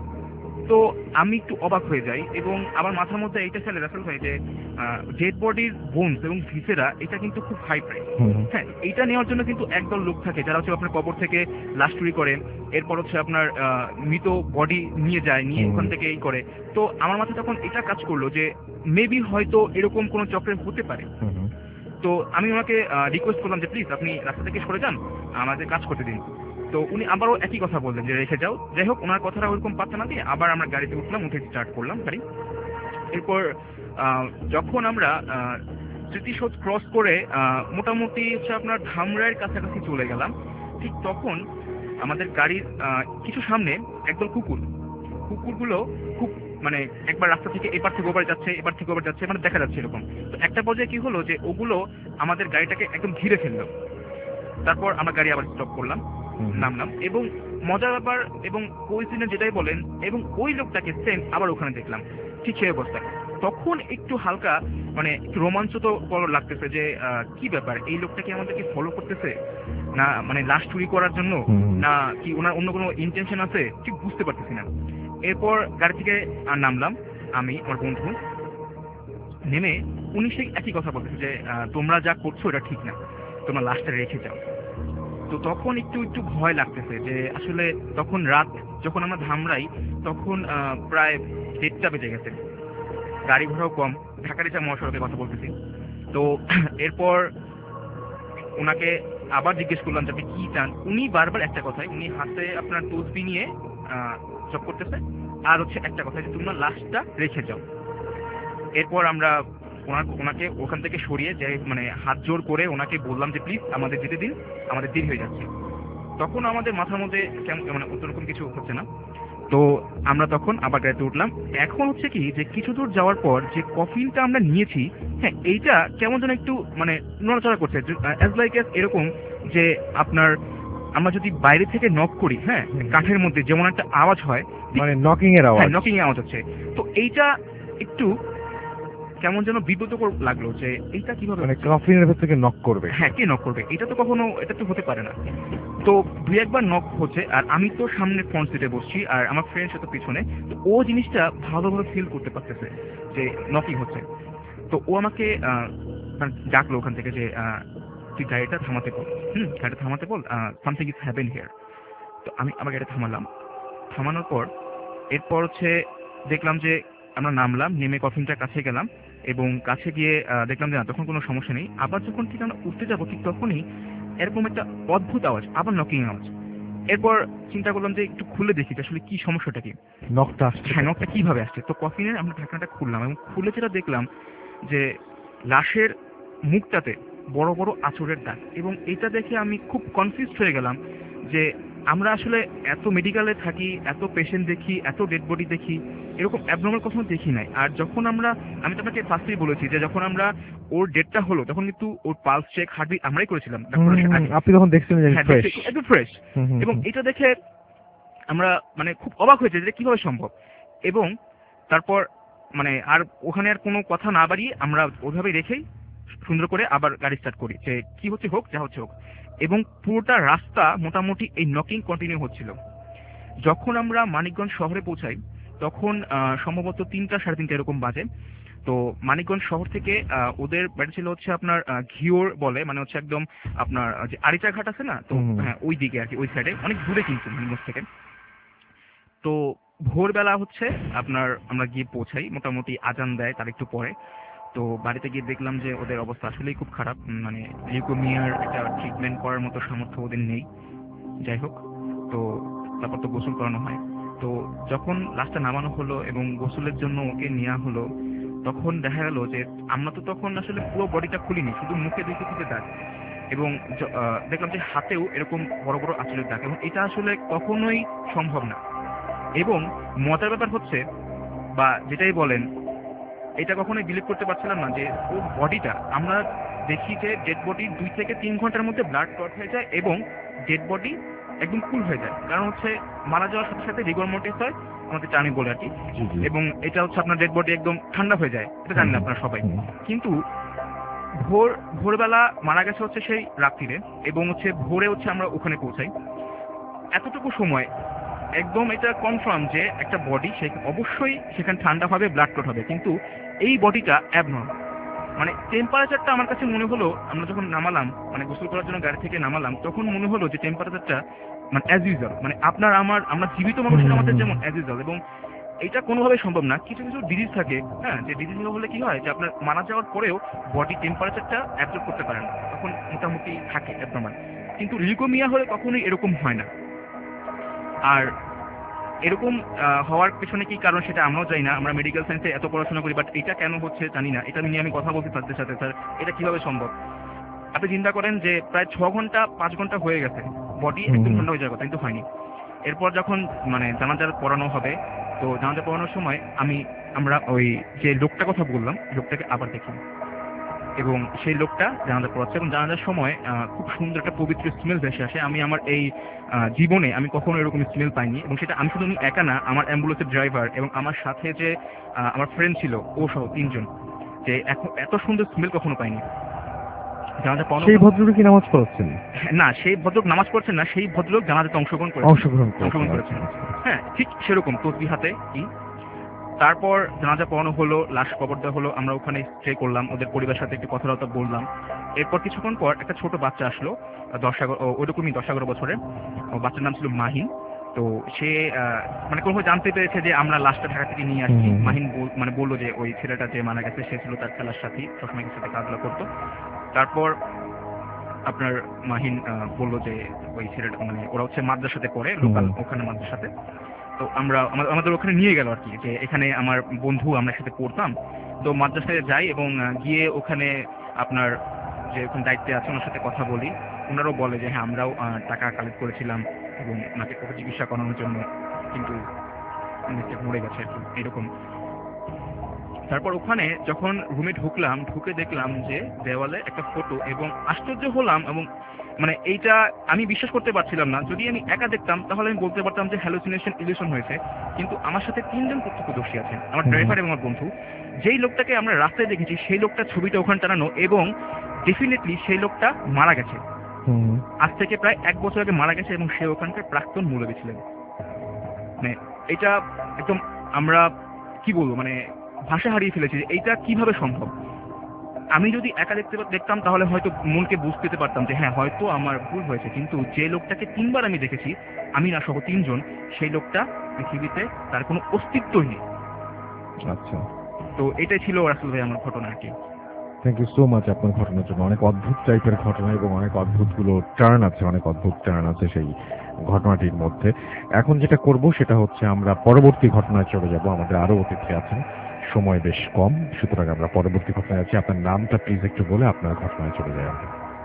তো আমি একটু অবাক হয়ে যাই এবং আমার মাথার মধ্যে এইটা খেলে রাসেল ভাই যে ডেড বডির বোনস এবং ভিসেরা এটা কিন্তু খুব হাই প্রাইস। হুম। হ্যাঁ, এইটা নেওয়ার জন্য কিন্তু একদল লোক থাকে যারা হচ্ছে আপনার কবর থেকে লাশ চুরি করে, এরপর হচ্ছে আপনার আহ, মৃত বডি নিয়ে যায়, নিয়ে হুম। ওখান থেকে এই করে। তো আমার মাথায় তখন এটা কাজ করলো যে মেবি হয়তো এরকম কোনো চক্রে হতে পারে। হুম। তো আমি ওনাকে রিকোয়েস্ট করলাম যে প্লিজ আপনি রাস্তা থেকে সরে যান, আমাদের কাজ করতে দিন। তো উনি আবারও একই কথা বললেন যে রেখে যাও। যাই হোক, ওনার কথাটা ওরকম পাত্তা না দিয়ে আবার আমরা গাড়িতে উঠলাম, উঠে স্টার্ট করলাম গাড়ি। এরপর আহ, যখন আমরা আহ, স্মৃতিসৌধ ক্রস করে আহ, মোটামুটি হচ্ছে আপনার ধামরাইয়ের কাছাকাছি চলে গেলাম, ঠিক তখন আমাদের গাড়ির আহ, কিছু সামনে একদল কুকুর কুকুরগুলো খুব মানে একবার রাস্তা থেকে এপার থেকে ওপার যাচ্ছে, এবার থেকে ওপার যাচ্ছে, মানে দেখা যাচ্ছে এরকম। তো একটা পর্যায়ে কি হলো যে ওগুলো আমাদের গাড়িটাকে একদম ঘিরে ফেললো। তারপর আমরা গাড়ি আবার স্টপ করলাম, নামলাম, এবং মজার ব্যাপার এবং কোইন্সিডেন্ট যেটাই বলেন, এবং ওই লোকটাকে সেম আবার ওখানে দেখলাম ঠিক সেই অবস্থায়। তখন একটু হালকা মানে একটু রোমাঞ্চ তো বড় লাগতেছে যে আহ, কি ব্যাপার, এই লোকটাকে আমাদেরকে ফলো করতেছে না, মানে লাশ চুরি করার জন্য, না কি ওনার অন্য কোনো ইন্টেনশন আছে, ঠিক বুঝতে পারতেছি না। এরপর গাড়ি থেকে আর নামলাম আমি, আমার বন্ধু নেমে উনি সেই একই কথা বলতেছে যে আহ, তোমরা যা করছো এটা ঠিক না, তোমরা লাশটা রেখে যাও। তো তখন একটু একটু ভয় লাগতেছে যে আসলে তখন রাত যখন আমরা ধামরাই তখন আহ, প্রায় দেড়টা বেজে গেছে, গাড়ি ঘোড়াও কম, ঢাকার যা মহাসড়কের কথা বলতেছি। তো এরপর ওনাকে আবার জিজ্ঞেস করলাম যে আপনি কি চান। উনি বারবার একটা কথাই, উনি হাতে আপনার তসবি নিয়ে জব করতেছে, আর হচ্ছে একটা কথা যে তোমরা লাশটা রেখে যাও। এরপর আমরা ওনার ওনাকে ওখান থেকে সরিয়ে যে মানে হাত জোর করে ওনাকে বললাম যে প্লিজ আমাদের যেতে দিন, আমাদের দেরি হয়ে যাচ্ছে। তখন আমাদের মাথার মধ্যে কেমন মানে অন্যরকম কিছু হচ্ছে না। তো আমরা তখন আবার গাড়িতে উঠলাম। এখন হচ্ছে কি যে কিছু দূর যাওয়ার পর যে কফিনটা আমরা নিয়েছি, হ্যাঁ এইটা কেমন যেন একটু মানে নড়াচড়া করছে, অ্যাজ লাইক অ্যাজ এরকম যে আপনার আমরা যদি বাইরে থেকে নক করি, হ্যাঁ কাঠের মধ্যে যেমন একটা আওয়াজ হয়, মানে নকিং এর আওয়াজ, নকিং এর আওয়াজ হচ্ছে। তো এইটা একটু কেমন যেন বিব্রতকর লাগলো যে এইটা কিভাবে মানে কফিনের ভেতর থেকে নক করবে, হ্যাঁ কে নক করবে, এটা তো কখনো এটা তো হতে পারে না। তো দুই একবার নক হচ্ছে, আর আমি তো সামনে ফ্রন্ট সিটে বসছি আর আমার ফ্রেন্ড সাথে পিছনে, তো ও জিনিসটা ভালোভাবে ফিল করতে পারতেছে যে নকিং হচ্ছে। তো ও আমাকে ডাকলো ওখান থেকে যে তুই গাড়িটা থামাতে বল, হুম গাড়িটা থামাতে বল, সামথিং ইজ হ্যাপেন হিয়ার। তো আমি আমার গাড়িটা থামালাম, থামানোর পর এরপর হচ্ছে দেখলাম যে আমরা নামলাম, নেমে কফিনটার কাছে গেলাম এবং কাছে গিয়ে দেখলাম যে না তখন কোনো সমস্যা নেই। আবার যখন ঠিক আমরা উঠতে যাবো ঠিক তখনই এরকম একটা অদ্ভুত আওয়াজ, আবার নকিং আওয়াজ। এরপর চিন্তা করলাম যে একটু খুলে দেখি আসলে কি সমস্যাটা কি, নকটা আসছে, হ্যাঁ নকটা কিভাবে আসছে। তো কফিনের আমরা ঢাকনাটা খুললাম এবং খুলে যেটা দেখলাম যে লাশের মুখটাতে বড় বড় আঁচড়ের দাগ, এবং এটা দেখে আমি খুব কনফিউজড হয়ে গেলাম যে আমরা আসলে এত মেডিকেলে থাকি, এত পেশেন্ট দেখি, এত ডেড বডি দেখি, এরকম অ্যাবনর্মাল কখনো দেখি নাই। আর যখন আমরা আমি তো আপনাকে ফার্স্টেই বলেছি যে যখন আমরা ওর ডেটটা হলো তখন কিন্তু ওর পালস চেক হার্টবিট আমরাই করেছিলাম, আপনি তখন দেখছেন একটু ফ্রেশ, এবং এটা দেখে আমরা মানে খুব অবাক হয়েছে যে কিভাবে সম্ভব। এবং তারপর মানে আর ওখানে আর কোনো কথা না বাড়িয়ে আমরা ওইভাবে রেখেই সুন্দর করে আবার গাড়ি স্টার্ট করি যে কি হচ্ছে হোক, যা হচ্ছে হোক। এবং পুরোটা রাস্তা মোটামুটি এই নকিং কন্টিনিউ হচ্ছিল। যখন আমরা মানিকগঞ্জ শহরে পৌঁছাই তখন সম্ভবত তিনটা সাড়ে তিনটা এরকম বাজে। তো মানিকগঞ্জ শহর থেকে ওদের বাড়ি ছিল হচ্ছে আপনার ঘিওর বলে, মানে হচ্ছে একদম আপনার যে আরিচা ঘাট আছে না, তো হ্যাঁ ওই দিকে আর কি, ওই সাইডে অনেক দূরে কিন্তু মানিকগঞ্জ থেকে। তো ভোরবেলা হচ্ছে আপনার আমরা গিয়ে পৌঁছাই, মোটামুটি আজান দেয় তার একটু পরে। তো বাড়িতে গিয়ে দেখলাম যে ওদের অবস্থা আসলেই খুব খারাপ, মানে লিউকোমিয়ার একটা ট্রিটমেন্ট করার মতো সামর্থ্য ওদের নেই। যাই হোক, তো তারপর তো গোসল করানো হয়। তো যখন লাশটা নামানো হলো এবং গোসলের জন্য ওকে নেওয়া হলো তখন দেখা গেল যে আমরা তো তখন আসলে পুরো বডিটা খুলিনি, শুধু মুখে দেখে থেকে দাগ, এবং দেখলাম যে হাতেও এরকম বড় বড় আঁচড়ের দাগ, এবং এটা আসলে কখনোই সম্ভব না। এবং মজার ব্যাপার হচ্ছে বা যেটাই বলেন, এটা কখনোই বিলিভ করতে পারছিলাম না যে ওর বডিটা, আমরা দেখি যে ডেড বডি দুই থেকে তিন ঘন্টার মধ্যে ব্লাড ক্লট হয়ে যায় এবং ডেড বডি একদম কুল হয়ে যায়, কারণ হচ্ছে মারা যাওয়ার সাথে সাথে রিগর মর্টিস হয় আমাদের টানি বলে আর কি, এবং এটা হচ্ছে আপনার ডেড বডি একদম ঠান্ডা হয়ে যায়, এটা জানেন আপনারা সবাই। কিন্তু ভোর ভোরবেলা মারা গেছে হচ্ছে সেই রাত্রিরে, এবং হচ্ছে ভোরে হচ্ছে আমরা ওখানে পৌঁছাই। এতটুকু সময় একদম এটা কনফার্ম যে একটা বডি সে অবশ্যই সেখানে ঠান্ডা হবে, ব্লাড ক্লট হবে, কিন্তু এই বডিটা অ্যাবনর্মাল। মানে টেম্পারেচারটা আমার কাছে মনে হলো, আমরা যখন নামালাম মানে গোসল করার জন্য গাড়ি থেকে নামালাম তখন মনে হলো যে টেম্পারেচারটা মানে অ্যাজ ইউজুয়াল, মানে আপনার আমার আমরা জীবিত মানুষের আমাদের যেমন অ্যাজ ইউজুয়াল। এবং এটা কোনোভাবে সম্ভব না। কিছু কিছু ডিজিজ থাকে, হ্যাঁ, যে ডিজিজগুলো হলে কি হয় যে আপনার মারা যাওয়ার পরেও বডি টেম্পারেচারটা অ্যাবজর্ব করতে পারে না, তখন মোটামুটি থাকে অ্যাবনর্মাল। কিন্তু লিউকোমিয়া হলে কখনোই এরকম হয় না। আর এরকম হওয়ার পেছনে কি কারণ সেটা আমরাও জানি না, আমরা মেডিকেল সায়েন্সে এত পড়াশোনা করি, বাট এটা কেন হচ্ছে জানি না। এটা নিয়ে আমি কথা বলতে স্যারদের সাথে, স্যার এটা কিভাবে সম্ভব। আপনি চিন্তা করেন যে প্রায় ছ ঘন্টা পাঁচ ঘন্টা হয়ে গেছে, বডি একদম ঠান্ডা হয়ে যাওয়ার কথা, কিন্তু হয়নি। এরপর যখন মানে জানাজার পড়ানো হবে, তো জানাজা পড়ানোর সময় আমি আমরা ওই যে লোকটা কথা বললাম লোকটাকে আবার দেখি, এবং সেই লোকটা জানাজা পড়াচ্ছে, এবং জানাজার সময় খুব সুন্দর একটা পবিত্র স্মেল ভেসে আসে। আমি আমার এই জীবনে আমি কখনো এরকম স্মেল পাইনি, এবং সেটা আমি শুধু একা না, আমার অ্যাম্বুলেন্সের ড্রাইভার এবং আমার সাথে যে আমার ফ্রেন্ড ছিল ও সহ তিনজন, যে এখন এত সুন্দর স্মেল কখনো পাইনি। জানাজা পড়ানো সেই ভদ্রলোক কি নামাজ পড়াচ্ছেন? না, সেই ভদ্রলোক নামাজ পড়ছেন না, সেই ভদ্রলোক জানাজাতে অংশগ্রহণ করে অংশগ্রহণ অংশগ্রহণ করেছেন। হ্যাঁ, ঠিক সেরকম তসবিহ হাতে কি। তারপর জানাজা পড়ানো হলো, লাশ কবর দেওয়া হলো, আমরা ওখানে স্টে করলাম, ওদের পরিবারের সাথে একটু কথাবার্তা বললাম। এরপর কিছুক্ষণ পর একটা ছোট বাচ্চা আসলো, দশ এগারো ওইরকমই দশ এগারো বছরের, বাচ্চার নাম ছিল মাহিন। তো সে মানে কোনোভাবে জানতে পেরেছে যে আমরা লাশটা ঢাকা থেকে নিয়ে আসছি। মাহিন মানে বললো যে ওই ছেলেটা যে মারা গেছে সে ছিল তার খেলার সাথী, সবসময় সাথে খেলাধুলা করতো। তারপর আপনার মাহিন বললো যে ওই ছেলেটা মানে ওরা হচ্ছে মাদ্রাসাতে পড়ে, লোকাল ওখানে মাদ্রাসাতে। তো আমরা আমাদের ওখানে নিয়ে গেল আর কি, যে এখানে আমার বন্ধু আমরা সাথে পড়তাম। তো মাদ্রাসায় যাই এবং গিয়ে ওখানে আপনার যে ওখানে দায়িত্বে আছে ওনার সাথে কথা বলি। ওনারাও বলে যে হ্যাঁ আমরাও টাকা কালেক্ট করেছিলাম এবং ওনাকে ওকে চিকিৎসা করানোর জন্য, কিন্তু মরে গেছে এরকম। তারপর ওখানে যখন রুমে ঢুকলাম, ঢুকে দেখলাম যে দেওয়ালে একটা ফটো, এবং আশ্চর্য হলাম, এবং মানে এইটা আমি বিশ্বাস করতে পারছিলাম না। যদি আমি একা দেখতাম তাহলে আমি বলতে পারতাম যে হ্যালুসিনেশন ইলিউশন হয়েছে, কিন্তু আমার সাথে তিনজন প্রত্যক্ষদর্শী আছেন, আমার ড্রাইভার এবং আমার বন্ধু। যেই লোকটাকে আমরা রাস্তায় দেখেছি সেই লোকটা ছবিটা ওখানে টানানো, এবং ডেফিনেটলি সেই লোকটা মারা গেছে, আজ থেকে প্রায় এক বছর আগে মারা গেছে, এবং সে ওখানকার প্রাক্তন মৌলবী ছিলেন। মানে এটা একদম আমরা কি বলবো, মানে ভাষা হারিয়ে ফেলেছি যে এইটা কিভাবে সম্ভব। আমি যদি একা দেখতে দেখতাম তাহলে হয়তো মনকে বুঝতে পারতাম যে হ্যাঁ হয়তো আমার ভুল হয়েছে, কিন্তু যে লোকটাকে তিনবার আমি দেখেছি, আমি না সহ তিনজন, সেই লোকটা পৃথিবীতে তার কোনো অস্তিত্বই নেই। আচ্ছা, তো এটাই ছিল রাসেল ভাই আমার ঘটনা আর কি। থ্যাংক ইউ সো মাচ আপনার ঘটনার জন্য। অনেক অদ্ভুত টাইপের ঘটনা এবং অনেক অদ্ভুতগুলো টার্ন আছে, অনেক অদ্ভুত টার্ন আছে সেই ঘটনাটির মধ্যে। এখন যেটা করব সেটা হচ্ছে আমরা পরবর্তী ঘটনায় চলে যাব। আমাদের আরো অতিথি আছেন, সময় বেশ কম, সুতরাং আমরা পরবর্তী ঘটনায় আছি। আপনার নামটা প্লিজ একটু বলে আপনার ঘটনায় চলে যায়।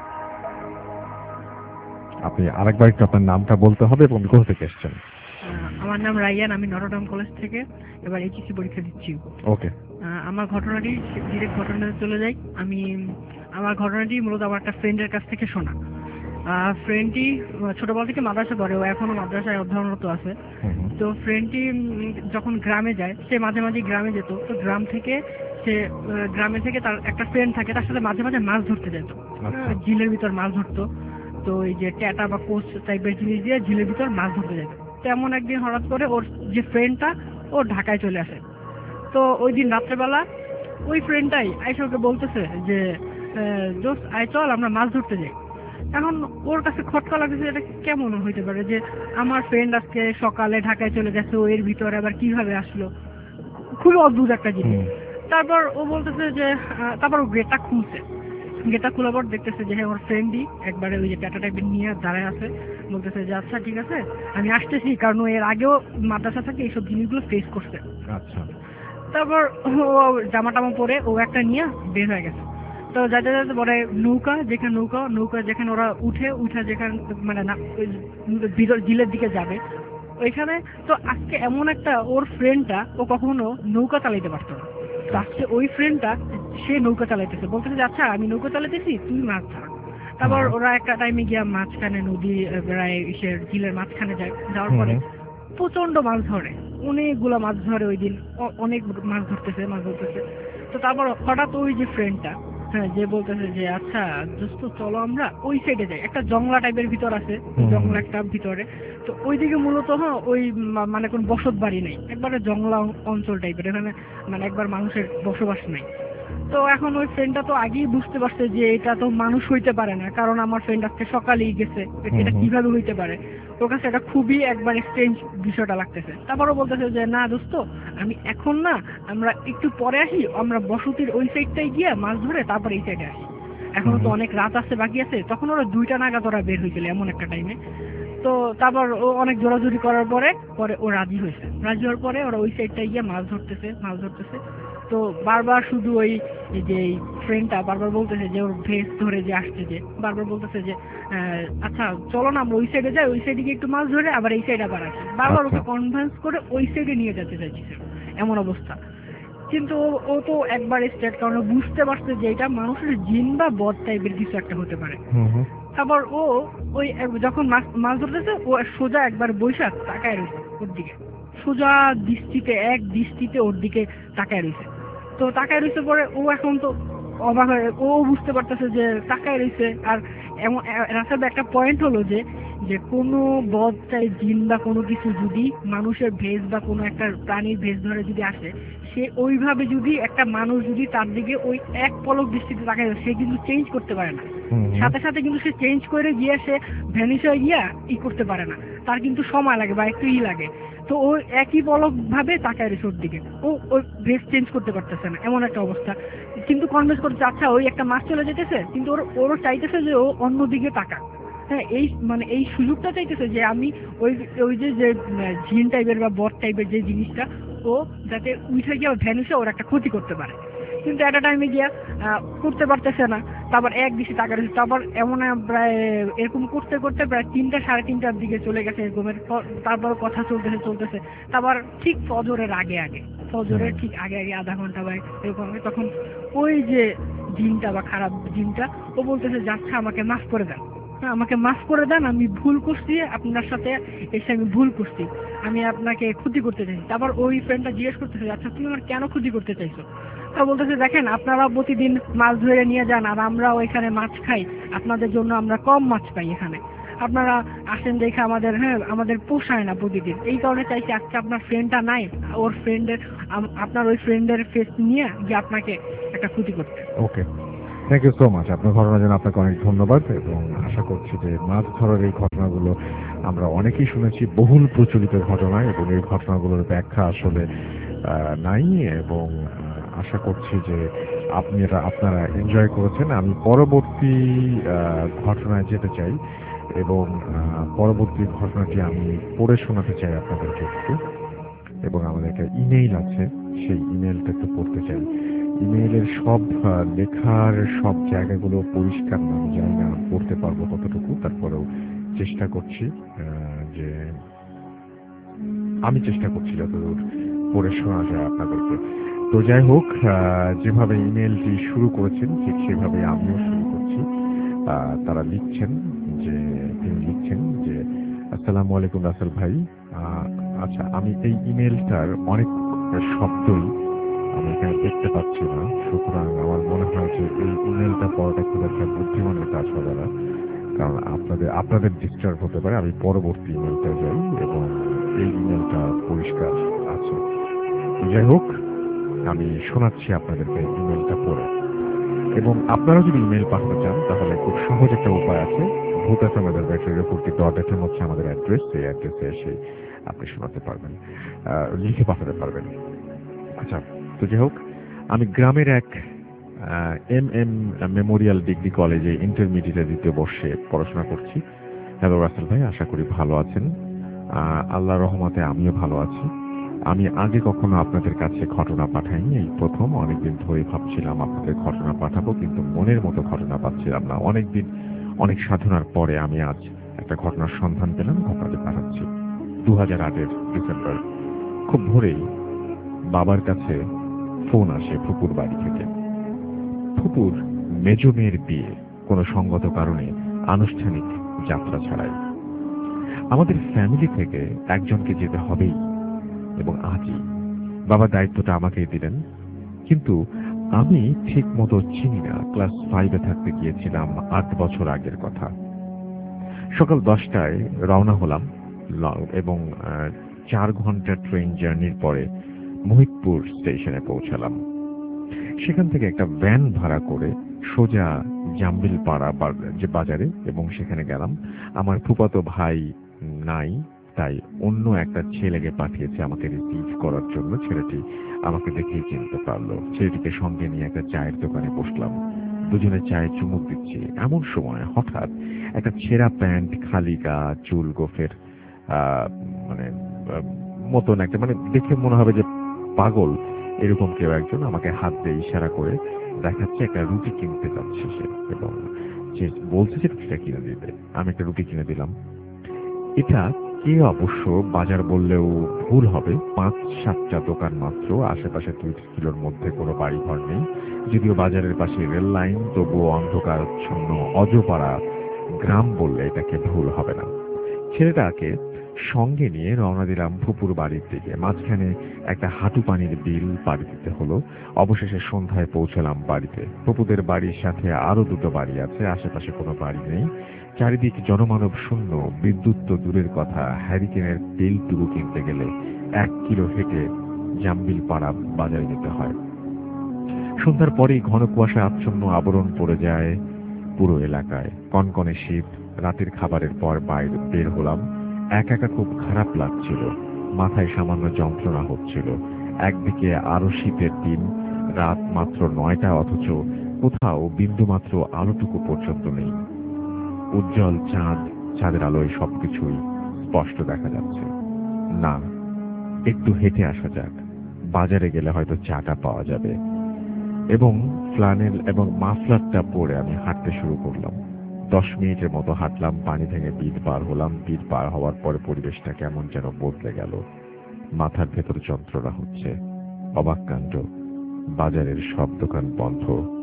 আপনি আরেকবার একটু আপনার নামটা বলতে হবে এবং কোথা থেকে এসেছেন। আমার নাম রাইয়ান, আমি নটরডেম কলেজ থেকে এবার এইচএসসি পরীক্ষা দিচ্ছি। ওকে, আমার ঘটনাটি ডিরেক্ট ঘটনাতে চলে যাই। আমি আমার ঘটনাটি মূলত আমার একটা ফ্রেন্ডের কাছ থেকে শোনা। ফ্রেন্ডটি ছোটবেলা থেকে মাদ্রাসা পড়ে, ও এখনো মাদ্রাসায় অধ্যয়নরত আছে। তো ফ্রেন্ডটি যখন গ্রামে যায়, সে মাঝে মাঝে গ্রামে যেত। তো গ্রাম থেকে সে গ্রামে থেকে তার একটা ফ্রেন্ড থাকে, তার সাথে মাঝে মাঝে মাছ ধরতে যেত, ঝিলের ভিতর মাছ ধরতো। তো এই যে ট্যাটা বা কোচ টাইপের জিনিস দিয়ে ঝিলের ভিতর মাছ ধরতে যেত। তেমন একদিন হঠাৎ করে ওর যে ফ্রেন্ডটা ও ঢাকায় চলে আসে। তো ওই দিন রাত্রেবেলা ওই ফ্রেন্ডটাই আইসা ওকে বলতেছে যে দোস্ত আয় চল আমরা মাছ ধরতে যাই। এখন ওর কাছে খটকা লাগতেছে, এটা কেমন হইতে পারে যে আমার ফ্রেন্ড আজকে সকালে ঢাকায় চলে গেছে, ও এর ভিতরে আবার কিভাবে আসলো, খুবই অদ্ভুত একটা জিনিস। তারপর ও বলতেছে যে তারপর ও গেটটা খুলছে, গেটটা খোলার পর দেখতেছে যে হ্যাঁ ওর ফ্রেন্ডই একবারে ওই যে ট্যাটা টাইপের নিয়ে দাঁড়ায় আছে। বলতেছে যে আচ্ছা ঠিক আছে আমি আসতেছি, কারণ এর আগেও মাদ্রাসা থেকে এইসব জিনিসগুলো ফেস করছে। আচ্ছা, তারপর ও জামা টামা পরে ও একটা নিয়ে বের হয়ে গেছে। তো যাতে যাতে পরে নৌকা যেখানে নৌকা নৌকা যেখানে ওরা উঠে উঠে যেখানে মানে না ভিতর ঝিলের দিকে যাবে ওইখানে। তো আজকে এমন একটা ওর ফ্রেন্ডটা ও কখনো নৌকা চালাইতে পারতো না, আজকে ওই ফ্রেন্ডটা সে নৌকা চালাইতেছে, বলতেছে যে আচ্ছা আমি নৌকা চালাইতেছি তুই মাছ ধর। তারপর ওরা একটা টাইমে গিয়া মাঝখানে নদী ঝিলের মাঝখানে যায়, যাওয়ার পরে প্রচন্ড মাছ ধরে, অনেকগুলা মাছ ধরে ওই দিন, অনেক মাছ ধরতেছে মাছ ধরতেছে তো তারপর হঠাৎ ওই যে ফ্রেন্ডটা হ্যাঁ যে বলতেছে যে আচ্ছা দোস্ত চলো আমরা ওই সাইডে যাই, একটা জংলা টাইপের ভিতর আছে, জংলা একটা ভিতরে। তো ওইদিকে মূলত হ্যাঁ ওই মানে কোন বসত বাড়ি নেই, একবারে জংলা অঞ্চল টাইপের, এখানে মানে একবার মানুষের বসবাস নেই। তো এখন ওই ফ্রেন্ডটা তো আগেই বুঝতে পারছে যে এটা তো মানুষ হইতে পারে না, কারণ আমার ফ্রেন্ড আজকে সকালেই গেছে, এটা কিভাবে হইতে পারে। ওর কাছে এটা খুবই একবার স্ট্রেঞ্জ বিষয়টা লাগতেছে। তারপরও বলতেছে যে না দোস্ত, আমি এখন না, আমরা একটু পরে আসি, আমরা বসতির ওই সাইডটাই গিয়ে মাছ ধরে তারপরে এই সাইডে আসি, এখনো তো অনেক রাত আছে বাকি আছে। তখন ওরা দুইটা নাগাদ ওরা বের হয়েছিল এমন একটা টাইমে। তো তারপর ও অনেক জোরাজুরি করার পরে পরে ও রাজি হয়েছে। রাজি হওয়ার পরে ওরা ওই সাইডটায় গিয়ে মাছ ধরতেছে মাছ ধরতেছে তো বারবার শুধু ওই যে ফ্রেন্ডটা বারবার বলতেছে যে ওর ভেস ধরে যে আসছে, যে বারবার বলতেছে যে আচ্ছা চলো না আমরা ওই সাইডে যাই, ওই সাইডে গিয়ে একটু মাছ ধরে আবার এই সাইডে আবার আসি। বারবার ওকে কনভিন্স করে ওই সাইডে নিয়ে যেতে চাইছে, এমন অবস্থা। কিন্তু ও তো একবার স্টেট কারণে বুঝতে পারছে যে এটা মানুষের জিন বা বদ টাইপের কিছু একটা হতে পারে। তারপর ও ওই যখন মাছ মাছ ধরতেছে ও সোজা একবার বৈশাখ তাকায় রয়েছে ওর দিকে, সোজা দৃষ্টিতে এক দৃষ্টিতে ওর দিকে তাকায় রয়েছে। তো তাকায় রয়েছে পরে ও এখন তো অবাক হয়ে ও বুঝতে পারতেছে যে তাকায় রয়েছে। আর এমন রাস্তাতে একটা পয়েন্ট হলো যে যে কোনো বদ চাই জিন বা কোনো কিছু যদি মানুষের ভেজ বা কোনো একটা প্রাণীর ভেজ ধরে যদি আসে, সে ওইভাবে যদি একটা মানুষ যদি তার দিকে ওই এক পলক দৃষ্টিতে তাকায়, সে কিন্তু চেঞ্জ করতে পারে না, সাথে সাথে কিন্তু সে চেঞ্জ করে গিয়ে সে ভ্যানিশ হয়ে গিয়া ই করতে পারে না, তার কিন্তু সময় লাগে বা একটু ই লাগে। তো ও একই পলক ভাবে তাকায় রেছে ওর দিকে, ও ওই ড্রেস চেঞ্জ করতে পারতেছে না, এমন একটা অবস্থা। কিন্তু কনভিন্স করছে আচ্ছা ওই একটা মাছ চলে যেতেছে, কিন্তু ওর ওরও চাইতেছে যে ও অন্যদিকে তাকাক। হ্যাঁ, এই মানে এই সুযোগটা চাইতেছে যে আমি ওই ওই যে যে ঝিন টাইপের বা বট টাইপের যে জিনিসটা ও যাতে উঠে গিয়ে ভ্যানিশে ওর একটা ক্ষতি করতে পারে। কিন্তু একটা টাইমে গিয়া করতে পারতেছে না। তারপর এক দিকে টাকা রয়েছে, তারপর এমন প্রায় এরকম করতে করতে প্রায় তিনটা সাড়ে তিনটার দিকে চলে গেছে এরকমের। তারপর কথা চলতেছে চলতেছে তারপর ঠিক ফজরের আগে আগে ফজরের ঠিক আগে আগে আধা ঘন্টা বা এরকম তখন ওই যে জিনটা বা খারাপ জিনটা ও বলতেছে যাচ্ছে আমাকে মাফ করে দেন, হ্যাঁ আমাকে মাফ করে দেন, আমি ভুল করছি, আপনার সাথে এসে আমি ভুল করছি, আমি আপনাকে ক্ষতি করতে চাই। তারপর ওই ফ্রেন্ডটা জিজ্ঞেস করতেছে আচ্ছা তুমি আমার কেন ক্ষতি করতে চাইছো? তা বলতেছে দেখেন আপনারা প্রতিদিন মাছ ধরে নিয়ে যান আর আমরা ওইখানে মাছ খাই, আপনাদের জন্য আমরা কম মাছ পাই এখানে, আপনারা আসেন দেখে আমাদের হ্যাঁ আমাদের পোষায় না প্রতিদিন, এই কারণে চাইছি আজকে আপনার ফ্রেন্ডটা নাই, ওর ফ্রেন্ডের আপনার ওই ফ্রেন্ডের ফেস নিয়ে গিয়ে আপনাকে একটা ক্ষতি করতে। Okay, thank you so much. আপনার ঘটনার জন্য আপনাকে অনেক ধন্যবাদ এবং আশা করছি যে মাছ ধরার এই ঘটনাগুলো আমরা অনেকেই শুনেছি, বহুল প্রচলিত ঘটনা, এবং এই ঘটনাগুলোর ব্যাখ্যা আসলে নাই, এবং আশা করছি যে আপনারা আপনারা এনজয় করেছেন। আমি পরবর্তী ঘটনায় যেতে চাই এবং পরবর্তী ঘটনাটি আমি পড়ে শোনাতে চাই আপনাদেরকে একটু, এবং আমাদের একটা ইমেইল আছে, সেই ইমেইলটা একটু পড়তে চাই। ইমেইলের সব লেখার সব জায়গাগুলো পরিষ্কার না, আমি জানি না পড়তে পারবো কতটুকু, তারপরেও চেষ্টা করছি যে আমি চেষ্টা করছি যতদূর পড়ে শোনা যায় আপনাদেরকে। তো যাই হোক, যেভাবে ইমেইলটি শুরু করেছেন ঠিক সেভাবে আমিও শুরু করছি। তারা লিখছেন যে তিনি লিখছেন যে আসসালামু আলাইকুম রাসেল ভাই। আচ্ছা, আমি এই ইমেইলটার অনেক শব্দই আমি এখানে দেখতে পাচ্ছি না, সুতরাং আমার মনে হয় যে এই ইমেইলটা পড়াটা খুব একটা বুদ্ধিমানের কাজ হবে না, কারণ আপনাদের আপনাদের ডিস্টার্ব হতে পারে। আমি পরবর্তী ইমেইলটা যাই এবং এই ইমেইলটা পরিষ্কার আছে। যাই হোক, আমি শোনাচ্ছি আপনাদেরকে ইমেইলটা পড়ে, এবং আপনারা যদি ইমেইল পাঠাতে চান তাহলে খুব সহজ একটা উপায় আছে। ভূত F M রেডিওপুরটি dot F M হচ্ছে আমাদের অ্যাড্রেস, এই অ্যাড্রেসে এসে আপনি শোনাতে পারবেন, লিখে পাঠাতে পারবেন। আচ্ছা, তো যাই হোক, আমি গ্রামের এক এম এম মেমোরিয়াল ডিগ্রি কলেজে ইন্টারমিডিয়েটের দ্বিতীয় বর্ষে পড়াশোনা করছি। হ্যালো রাসেল ভাই, আশা করি ভালো আছেন। আল্লাহর রহমতে আমিও ভালো আছি। আমি আগে কখনো আপনাদের কাছে ঘটনা পাঠাইনি, এই প্রথম। অনেকদিন ধরে ভাবছিলাম আপনাদের ঘটনা পাঠাবো, কিন্তু মনের মতো ঘটনা পাচ্ছিলাম না। অনেকদিন অনেক সাধনার পরে আমি আজ একটা ঘটনার সন্ধান পেলাম, আপনাদের পাঠাচ্ছি। দু হাজার আটের ডিসেম্বর খুব ভোরেই বাবার কাছে ফোন আসে ফুপুর বাড়ি থেকে। ফুপুর মেজ মেয়ের বিয়ে, কোনো সঙ্গত কারণে আনুষ্ঠানিক যাত্রা ছাড়াই। আমাদের ফ্যামিলি থেকে একজনকে যেতে হবেই, এবং আজই বাবা দায়িত্বটা আমাকেই দিলেন। কিন্তু আমি ঠিক মতো চিনি না, ক্লাস ফাইভে থাকতে গিয়েছিলাম, আট বছর আগের কথা। সকাল দশটায় রওনা হলাম এবং চার ঘন্টা ট্রেন জার্নির পরে মহিতপুর স্টেশনে পৌঁছালাম। সেখান থেকে একটা ভ্যান ভাড়া করে সোজা জাম্বিল পাড়া যে বাজারে, এবং সেখানে গেলাম। আমার ফুফাতো ভাই নাই, তাই অন্য একটা ছেলেকে পাঠিয়েছে আমাকে রিসিভ করার জন্য। ছেলেটি আমাকে দেখেই চিনতে পারলো। ছেলেটিকে সঙ্গে নিয়ে একটা চায়ের দোকানে বসলাম। দুজনে চায়ে চুমুক দিচ্ছি। এমন সময় হঠাৎ একটা ছেঁড়া প্যান্ট, খালি গা, চুল গোফের আহ মানে মতন একটা, মানে দেখে মনে হবে যে পাগল এরকম কেউ একজন আমাকে হাত দিয়ে ইশারা করে দেখাচ্ছে একটা রুটি কিনতে যাচ্ছে সে, এবং সে বলছে যে রুটিটা কিনে দিতে। আমি একটা রুটি কিনে দিলাম। এটা কে অবশ্য বাজার বললেও ভুল হবে, পাঁচ সাতটা দোকান মাত্র, আশেপাশে দুই কিলোর মধ্যে কোনো বাড়ি ঘর নেই। যদিও বাজারের পাশে রেল লাইন, তবুও অন্ধকারচ্ছন্ন অজপাড়া গ্রাম বললে এটাকে ভুল হবে না। ছেলেটাকে সঙ্গে নিয়ে রওনা দিলাম ফুপুর বাড়ির দিকে। মাঝখানে একটা হাঁটু পানির বিল পাড়ি দিতে হলো। অবশেষে সন্ধ্যায় পৌঁছলাম বাড়িতে। ফুপুদের বাড়ির সাথে আরো দুটো বাড়ি আছে, আশেপাশে কোনো বাড়ি নেই। চারিদিক জনমানব শূন্য, বিদ্যুৎ তো দূরের কথা, হ্যারিকেনের তেলটুকু কিনতে গেলে এক কিলো হেঁটে জাম্বিল পাড়া বাজারে যেতে হয়। সন্ধ্যার পরেই ঘন কুয়াশা আচ্ছন্ন আবরণ পড়ে যায় পুরো এলাকায়। কনকনে শীত। রাতের খাবারের পর বাইরে বের হলাম। একা একা খুব খারাপ লাগছিল, মাথায় সামান্য যন্ত্রণা হচ্ছিল। একদিকে আরো শীতের দিন, রাত মাত্র নয়টা, অথচ কোথাও বিন্দুমাত্র আলোটুকু পর্যন্ত নেই। উজ্জ্বল চাঁদ, চাঁদের আলোয় সবকিছুই স্পষ্ট দেখা যাচ্ছে। না, একটু হেঁটে আসা যাক, বাজারে গেলে হয়তো চাটা পাওয়া যাবে। এবং ফ্লানেল এবং মাফলারটা পরে আমি হাঁটতে শুরু করলাম। দশ মিনিটের মতো হাঁটলাম, পানি ভেঙে বিল পার হলাম। বিল পার হওয়ার পরে পরিবেশটা কেমন যেন বদলে গেল। মাথার ভেতর যন্ত্রণা হচ্ছে। অবাক কাণ্ড, বাজারের সব দোকান বন্ধ।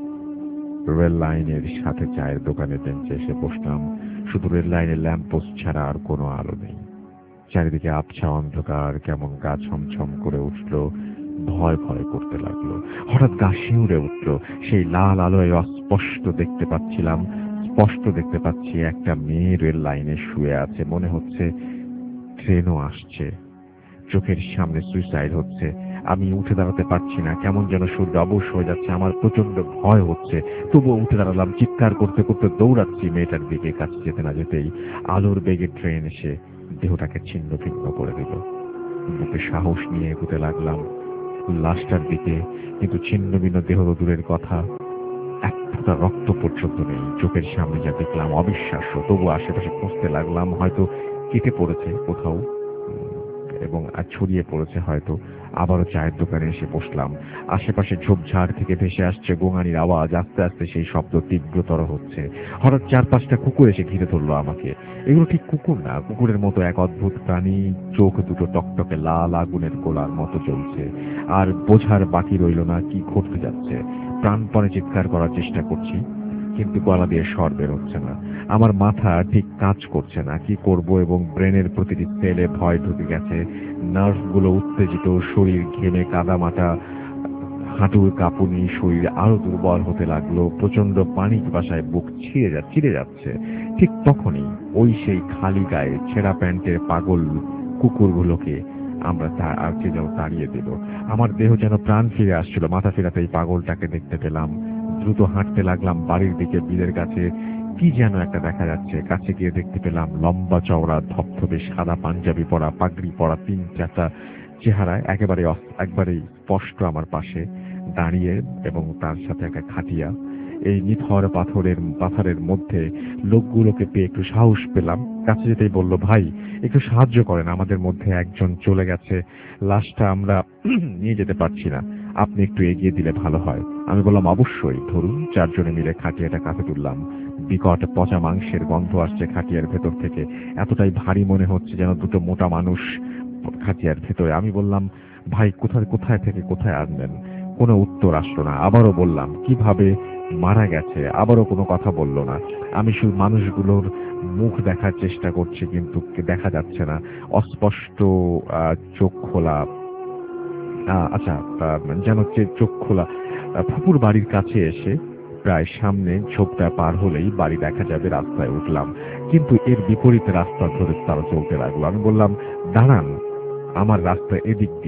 রেল লাইনের সাথে চায়ের দোকানে বেঞ্চে এসে বসলাম। শুধু রেল লাইনের ল্যাম্পপোস্ট ছাড়া আর কোনো আলো নেই। চারিদিকে আবছা অন্ধকার, কেমন গা ছমছম করে উঠল, ভয় ভয় করতে লাগলো। হঠাৎ গা শিউরে উঠল। সেই লাল আলোয় অস্পষ্ট দেখতে পাচ্ছিলাম, স্পষ্ট দেখতে পাচ্ছি একটা মেয়ে রেল লাইনে শুয়ে আছে। মনে হচ্ছে ট্রেনও আসছে। চোখের সামনে সুইসাইড হচ্ছে। আমি উঠে দাঁড়াতে পারছি না, কেমন যেন শরীর অবশ হয়ে যাচ্ছে। আমার প্রচন্ড ভয় হচ্ছে, তবুও উঠে দাঁড়ালাম। চিৎকার করতে করতে দৌড়াচ্ছি মেয়েটার দিকে। কাছে যেতে না যেতেই আলোর বেগে ট্রেন এসে দেহটাকে ছিন্ন ভিন্ন করে দিল। বুকে সাহস নিয়ে এগোতে লাগলাম লাশটার দিকে, কিন্তু ছিন্ন ভিন্ন দেহ দূরের কথা, এক ফোঁটা রক্ত পর্যন্ত নেই। চোখের সামনে যা দেখলাম অবিশ্বাস্য। তবু আশেপাশে খুঁজতে লাগলাম, হয়তো কেটে পড়েছে কোথাও এবং আর ছড়িয়ে পড়েছে হয়তো। আবারও চায়ের দোকানে এসে বসলাম। আশেপাশে ঝোপঝাড় থেকে ভেসে আসছে গোঙানির আওয়াজ। আস্তে আস্তে সেই শব্দ তীব্রতর হচ্ছে। হঠাৎ চার পাঁচটা কুকুর এসে ঘিরে ধরলো আমাকে। এগুলো ঠিক কুকুর না, কুকুরের মতো এক অদ্ভুত প্রাণী। চোখ দুটো টকটকে লাল, আগুনের গোলার মতো জ্বলছে। আর বোঝার বাকি রইল না কি ঘটতে যাচ্ছে। প্রাণপণে চিৎকার করার চেষ্টা করছি, কিন্তু গলা দিয়ে স্বর বের হচ্ছে না। আমার মাথা ঠিক কাজ করছে না, কি করব, এবং ব্রেনের প্রতিটি সেলে ভয় ঢুকে গেছে। নার্ভগুলো উত্তেজিত, শরীর ঘেমে কাদামাটা, হাঁটুর কাঁপুনি, শরীর আরো দুর্বল হতে লাগলো। প্রচন্ড পানিক বাসায় বুক ছিঁড়ে যা চিড়ে যাচ্ছে। ঠিক তখনই ওই সেই খালি গায়ে ছেঁড়া প্যান্টের পাগল কুকুরগুলোকে আমরা আর কে যেন তাড়িয়ে দিল। আমার দেহ যেন প্রাণ ফিরে আসছিল। মাথা ফেরাতেই পাগলটাকে দেখতে পেলাম। দ্রুত হাঁটতে লাগলাম বাড়ির দিকে। বিলের কাছে কি যেন একটা দেখা যাচ্ছে। কাছে গিয়ে দেখতে পেলাম লম্বা চওড়া ধপধপে সাদা পাঞ্জাবি পরা, পাগড়ি পরা তিন চারটা চেহারা একেবারে একবারেই স্পষ্ট আমার পাশে দাঁড়িয়ে, এবং তার সাথে একটা খাটিয়া। এই নিথর পাথরের পাথরের মধ্যে লোকগুলোকে পেয়ে একটু সাহস পেলাম। কাছে যেতেই বলল, ভাই একটু সাহায্য করেন, আমাদের মধ্যে একজন চলে গেছে, লাশটা আমরা নিয়ে যেতে পারছি না, আপনি একটু এগিয়ে দিলে ভালো হয়। আমি বললাম, অবশ্যই, ধরুন। চারজনে মিলে খাটিয়াটা কাঁধে তুললাম। বিকট পচা মাংসের গন্ধ আসছে খাটিয়ার ভেতর থেকে। এতটাই ভারী মনে হচ্ছে যেন দুটো মোটা মানুষ খাটিয়ার ভেতরে। আমি বললাম, ভাই কোথায় কোথায় থেকে কোথায় আনবেন? কোনো উত্তর আসলো না। আবারও বললাম, কিভাবে মারা গেছে? আবারও কোনো কথা বলল না। আমি শুধু মানুষগুলোর মুখ দেখার চেষ্টা করছি, কিন্তু দেখা যাচ্ছে না। অস্পষ্ট চোখ খোলা, আচ্ছা যেন চোখ খোলা। ফুপুর বাড়ির কাছে এসে প্রায় সামনে ঝোপটা পার হলেই বাড়ি দেখা যাবে। রাস্তায় উঠলাম, কিন্তু এর বিপরীত রাস্তা ধরে তারা চলতে লাগলো। আমি বললাম, দাঁড়ান, আমার রাস্তা এদিক দিয়ে।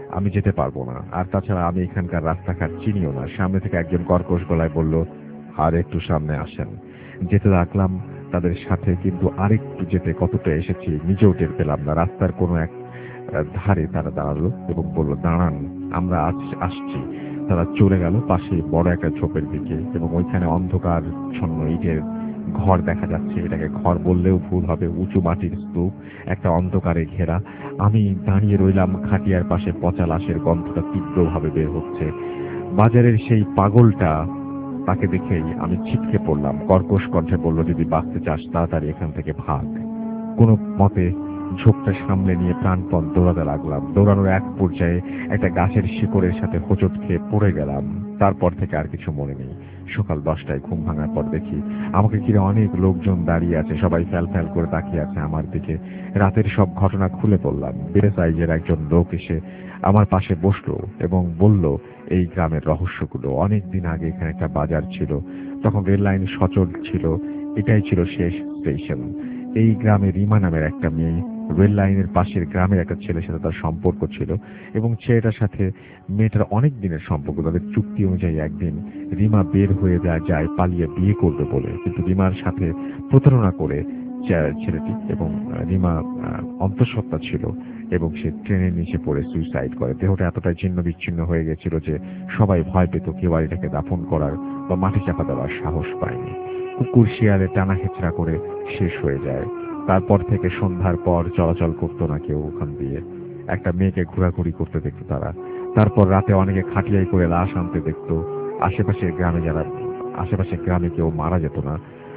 আমি যেতে পারবো না। আর তাছাড়া আমি এখানকার রাস্তাঘাট চিনিও না। সামনে থেকে একজন কর্কশ গলায় বলল, আর একটু সামনে আসেন। যেতে লাগলাম তাদের সাথে, কিন্তু আরেকটু যেতে কতটা এসেছি নিজেও টের পেলাম না। রাস্তার কোনো এক ধারে তারা দাঁড়ালো এবং বলল, দাঁড়ান, আমরা আসছি। তারা চলে গেল পাশে বড় একটা ঝোপের দিকে, এবং ওইখানে অন্ধকার ছন্ন ইটের ঘর দেখা যাচ্ছে। এটাকে ঘর বললেও ভুল হবে, উঁচু মাটির স্তূপ, একটা অন্ধকারে ঘেরা। আমি দাঁড়িয়ে রইলাম, খাটিয়ার পাশে পচা লাশের গন্ধটা তীব্রভাবে বের হচ্ছে। বাজারের সেই পাগলটা, তাকে দেখেই আমি ছিটকে পড়লাম। কর্কশ কণ্ঠে বলল, যদি বাঁচতে চাস তাড়াতাড়ি এখান থেকে ভাগ। কোনো মতে ঝোপটা সামলে নিয়ে প্রাণপণ দৌড়াতে লাগলাম। দৌড়ানোর এক পর্যায়ে একটা গাছের শিকড়ের সাথে হোঁচট খেয়ে পড়ে গেলাম। তারপর থেকে আর কিছু মনে নেই। সকাল দশটায় ঘুম ভাঙার পর দেখি আমাকে ঘিরে অনেক লোকজন দাঁড়িয়ে আছে, সবাই ফ্যাল ফ্যাল করে তাকিয়ে আছে আমার দিকে। রাতের সব ঘটনা খুলে পড়লাম। বেড়ে সাইজের একজন লোক এসে আমার পাশে বসলো এবং বলল এই গ্রামের রহস্যগুলো। অনেক দিন আগে এখানে একটা বাজার ছিল, তখন রেল লাইন সচল ছিল, এটাই ছিল শেষ স্টেশন। এই গ্রামে রিমা নামের একটা মেয়ে, রেল লাইনের পাশের গ্রামের একটা ছেলের সাথে তার সম্পর্ক ছিল, এবং ছেলেটার সাথে মেয়েটার অনেক দিনের সম্পর্ক। তাদের চুক্তি অনুযায়ী একদিন রিমা বের হয়ে যায় যায় পালিয়ে বিয়ে করবে বলে, কিন্তু রিমার সাথে প্রতারণা করে ছেলেটি, এবং রিমা অন্তঃসত্ত্বা ছিল এবং সে ট্রেনের নিচে পড়ে সুইসাইড করে। দেহটা এতটাই ছিন্ন বিচ্ছিন্ন হয়ে গেছিল যে সবাই ভয় পেত, কেউ আর এটাকে দাফন করার বা মাটি চাপা দেওয়ার সাহস পায়নি। কুকুর শিয়ালে টানা হেঁচড়া করে শেষ হয়ে যায়। তারপর থেকে সন্ধ্যার পর চলাচল করতো না কেউ ওখান দিয়ে। একটা মেয়েকে ঘোরাঘুরি করতে দেখতো তারা। তারপর রাতে অনেকে খাটিয়াই করে লাশ আনতে দেখতো। আশেপাশের গ্রামে যারা আশেপাশের গ্রামে কেউ মারা যেত না,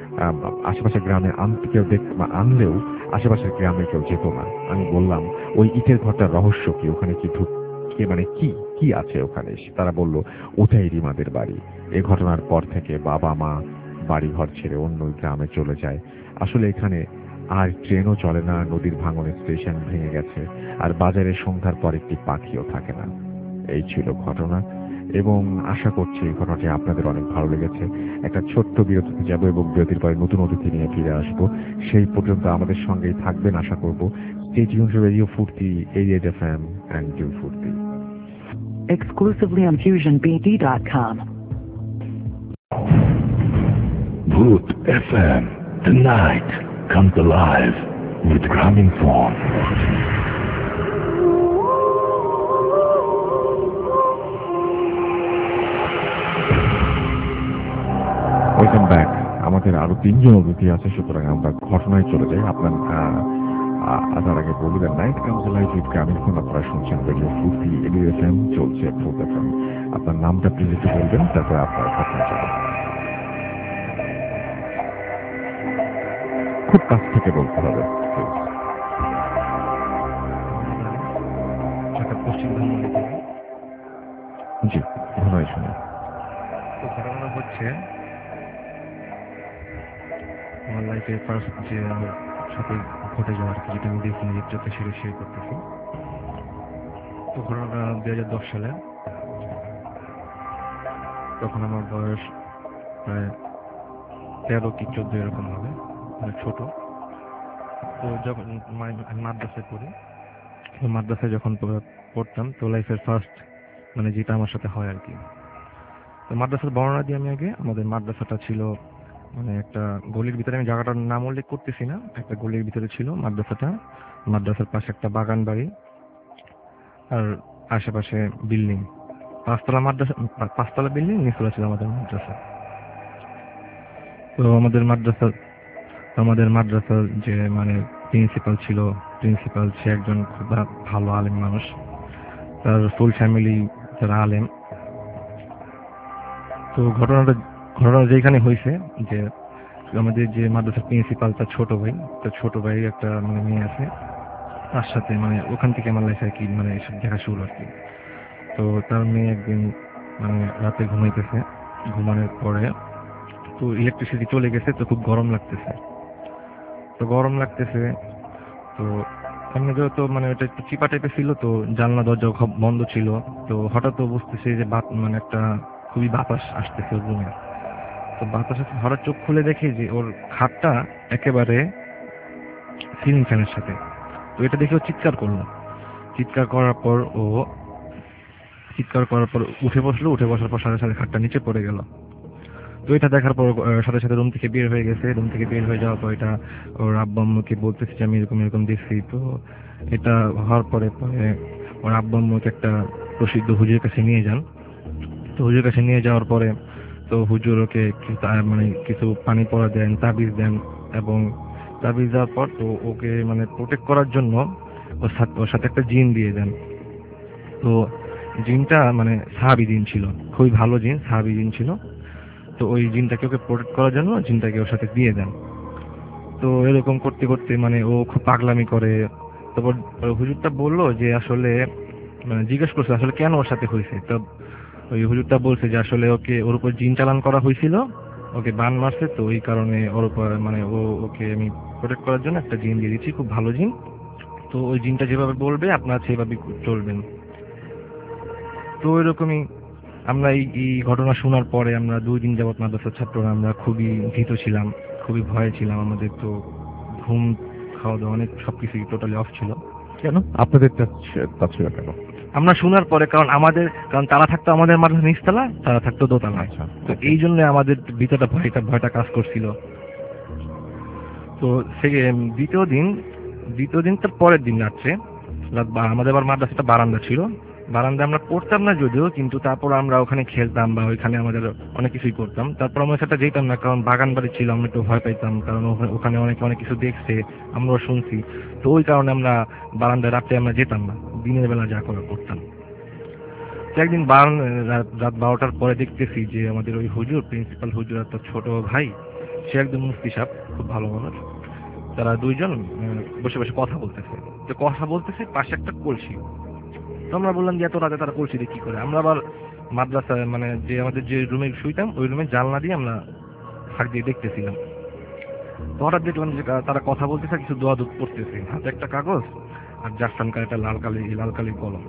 আশেপাশের গ্রামে আনতে কেউ দেখ আনলেও আশেপাশের গ্রামে কেউ যেত না। আমি বললাম, ওই ইটের ঘরটার রহস্য কি? ওখানে কি ঢুকে মানে কি কি আছে ওখানে? তারা বলল, ওটাই রিমাদের বাড়ি। এই ঘটনার পর থেকে বাবা মা বাড়ি ঘর ছেড়ে অন্য গ্রামে চলে যায়। আসলে এখানে আর ট্রেনও চলে না, নদীর ভাঙনে স্টেশন ভেঙে গেছে, আর বাজারে সন্ধ্যার পর একটি পাখিও থাকে না। এই ছিল ঘটনা, এবং আশা করছি এই ঘটনাটি আপনাদের অনেক ভালো লেগেছে। একটা ছোট্ট বিরতিতে যাব এবং বিরতির পরে নতুন অতিথি নিয়ে ফিরে আসবো। সেই পর্যন্ত আমাদের সঙ্গেই থাকবেন আশা করব। স্টে টিউনড টু রেডিও ফুর্তি, eighty-eight F M and do Furti. Exclusively on fusion b d dot com. Bhoot F M, the night comes alive with Gramophone. Welcome back. আমাদের আরো তিনজন অতিথি আছে, সুতরাং আমরা ঘটনায় চলে যাই। আপনার তার আগে বলি, নাইট কামস লাইভ উইথ গ্রামীণ। আপনারা শুনছেন রেডিও ফুর্তি, eighty-eight F M, চলছে ফুট এফ এম। আপনার নামটা প্লিজ একটু বলবেন, তারপরে আপনার ঘটনা চলবে। খুব কাছ থেকে বলতে হবে জি। ঘটনায় শুনে তো ঘটনা হচ্ছে, আমার লাইফে ফার্স্ট যে আমার সাথে ঘটে যাওয়ার কি, যেটা আমি দেখি নিজের সেটা শেয়ার করতেছি। তো ঘটনাটা দুই হাজার দশ সালে, তখন আমার বয়স প্রায় তেরো কি চোদ্দ এরকম হবে, মানে ছোট। তো যখন আমি মাদ্রাসায় পড়ি, তো মাদ্রাসায় যখন পড়তাম, তো লাইফের ফার্স্ট মানে যেটা আমার সাথে হয় আর কি। তো মাদ্রাসার বর্ণনা দিয়ে আমি আগে, আমাদের মাদ্রাসাটা ছিল মানে একটা গলির ভিতরে, আমি জায়গাটার নাম উল্লেখ করতেছি না, একটা গলির ভিতরে ছিল মাদ্রাসাটা। মাদ্রাসার পাশে একটা বাগান বাড়ি, আর আশেপাশে বিল্ডিং, পাঁচতলা মাদ্রাসা, পাঁচতলা বিল্ডিং, নিচতলা ছিল আমাদের মাদ্রাসা। তো আমাদের মাদ্রাসা আমাদের মাদ্রাসার যে মানে প্রিন্সিপাল ছিল, প্রিন্সিপাল সে একজন খুব ভালো আলেম মানুষ, তার ফুল ফ্যামিলি যারা আলেম। তো ঘটনাটা ঘটনা যেখানে হয়েছে যে আমাদের যে মাদ্রাসার প্রিন্সিপাল, তার ছোট ভাই, তার ছোট ভাই একটা মানে মেয়ে আছে, তার সাথে মানে ওখান থেকে আমার লাইফে আর কি মানে এসব দেখা শুরু আর কি। তো তার মেয়ে একদিন মানে রাতে ঘুমাইতেছে, ঘুমানোর পরে তো ইলেকট্রিসিটি চলে গেছে, তো খুব গরম লাগতেছে। তো গরম লাগতেছে তো এমনি যেহেতু মানে ওটা একটু চিপা টাইপের ছিল, তো জানলা দরজা বন্ধ ছিল। তো হঠাৎ বুঝতেছে যে মানে একটা খুবই বাতাস আসতেছে ওর রুমে। তো বাতাস আসতে হঠাৎ চোখ খুলে দেখে যে ওর খাটটা একেবারে সিলিং ফ্যানের সাথে। তো এটা দেখে ও চিৎকার করলো। চিৎকার করার পর ও চিৎকার করার পর উঠে বসলো, উঠে বসার পর সাথে সাথে খাটটা নিচে পড়ে গেল। তো এটা দেখার পর আহ, সাথে সাথে রুম থেকে বের হয়ে গেছে। রুম থেকে বের হয়ে যাওয়ার পর এটা ওর আব্বা আম্মুকে বলতেছে যে আমি এরকম এরকম দেখছি। তো এটা হওয়ার পরে পরে ওর আব্বা আম্মুকে একটা প্রসিদ্ধ হুজুরের কাছে নিয়ে যান। তো হুজুরের কাছে নিয়ে যাওয়ার পরে তো হুজুর ওকে কিছু তা- মানে কিছু পানি পড়া দেন, তাবিজ দেন, এবং তাবিজ দেওয়ার পর তো ওকে মানে প্রোটেক্ট করার জন্য ওর সাথে ওর সাথে একটা জিন দিয়ে দেন। তো জিনটা মানে সাহাবী জিন ছিল, খুবই ভালো জিন, সাহাবী জিন ছিল। তো ওই জিনটাকে ওকে প্রোটেক্ট করার জন্য জিনটাকে ওর সাথে দিয়ে দেন। তো এরকম করতে করতে মানে ও খুব পাগলামি করে। তারপর হুজুরটা বললো যে আসলে মানে জিজ্ঞেস করছে আসলে কেন ওর সাথে হয়েছে। তো ওই হুজুরটা বলছে যে আসলে ওকে ওর উপর জিন চালান করা হয়েছিল, ওকে বান মারছে, তো ওই কারণে ওর উপর মানে ও ওকে আমি প্রোটেক্ট করার জন্য একটা জিন দিয়ে দিচ্ছি, খুব ভালো জিন। তো ওই জিনটা যেভাবে বলবে আপনারা সেভাবে চলবেন। তো ওইরকমই আমরা এই এই ঘটনা শোনার পরে আমরা দুই দিন যাবত মাদ্রাসার ছাত্ররা আমরা খুবই ভীত ছিলাম, খুবই ভয়ে ছিলাম। আমাদের তো ঘুম, খাওয়া দাওয়া অনেক সবকিছুই টোটালি অফ ছিল। কেন আপনাদের তা ছিল কেন? আমরা শোনার পরে, কারণ আমাদের কারণ তারা থাকতো আমাদের মাদ্রাসা নিচতলা, তারা থাকতো দোতলা। আচ্ছা, তো এই জন্য আমাদের ভিতরটা ভয়টা ভয়টা কাজ করছিল। তো সে দ্বিতীয় দিন দ্বিতীয় দিন তার পরের দিন রাত্রে রাত বা- আমাদের আবার মাদ্রাসাটা বারান্দা ছিল। বারান্দায় আমরা পড়তাম না যদিও, কিন্তু তারপর আমরা ওখানে খেলতাম বা ওইখানে আমাদের অনেক কিছুই করতাম। তারপর আমরা সেটা যেতাম না, কারণ বাগান বাড়ি ছিল, আমরা একটু ভয় পাইতাম, কারণ ওখানে ওখানে অনেকে অনেক কিছু দেখছে, আমরাও শুনছি। তো ওই কারণে আমরা বারান্দায় রাত্রে আমরা যেতাম না, দিনের বেলা যা করা করতাম। তো একদিন বারান রাত রাত বারোটার পরে দেখতেছি যে আমাদের ওই হুজুর, প্রিন্সিপাল হুজুর আর তার ছোট ভাই, সে একদম মুফতি সাহেব, খুব ভালো মানুষ, তারা দুইজন আহ, বসে বসে কথা বলতেছে। তো কথা বলতেছে পাশে একটা কলসি। তো আমরা বললাম যে এত রাতে তারা কলসি দিয়ে কি করে। আমরা আবার মাদ্রাসা মানে যে আমাদের যে রুমে শুইতাম ওই রুমে জানলা দিয়ে আমরা ফাঁক দিয়ে দেখতেছিলাম। তো হঠাৎ দেখলাম যে কা- তারা কথা বলতেছে, কিছু দোয়া দুধ পড়তেছে, হাতে একটা কাগজ আর জাফরানকার একটা লাল কালি লাল কালির কলম।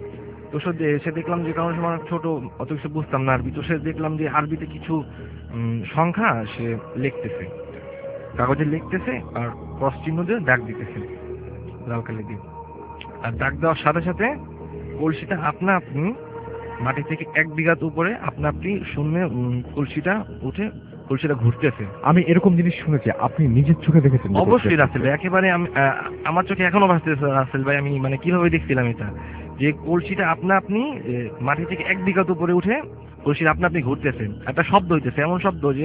তো সে দে- সে দেখলাম যে কারণ সময় ছোট, অত কিছু বুঝতাম না আরবি। তো সে দেখলাম যে আরবিতে কিছু উম, সংখ্যা সে লিখতেছে, কাগজে লিখতেছে আর ক্রস চিহ্ন দিয়ে দাগ দিতেছে লাল কালি দিয়ে। আর দাগ দেওয়ার সাথে সাথে কলসিটা আপনা আপনি মাটি থেকে এক বিঘাত উপরে আপনা আপনি শূন্যে উম, কলসিটা উঠে কলসিটা ঘুরতেছে। আমি এরকম জিনিস শুনেছি, আপনি নিজের চোখে দেখেছেন? অবশ্যই রাসেল ভাই, একেবারে আমি আহ, আমার চোখে এখনো ভাসতেছে রাসেল ভাই। আমি মানে কিভাবে দেখছিলাম এটা, যে কলসিটা আপনা আপনি এ, মাটি থেকে এক বিঘাত উপরে উঠে কলসিটা আপনা আপনি ঘুরতেছে, একটা শব্দ হইতেছে, এমন শব্দ যে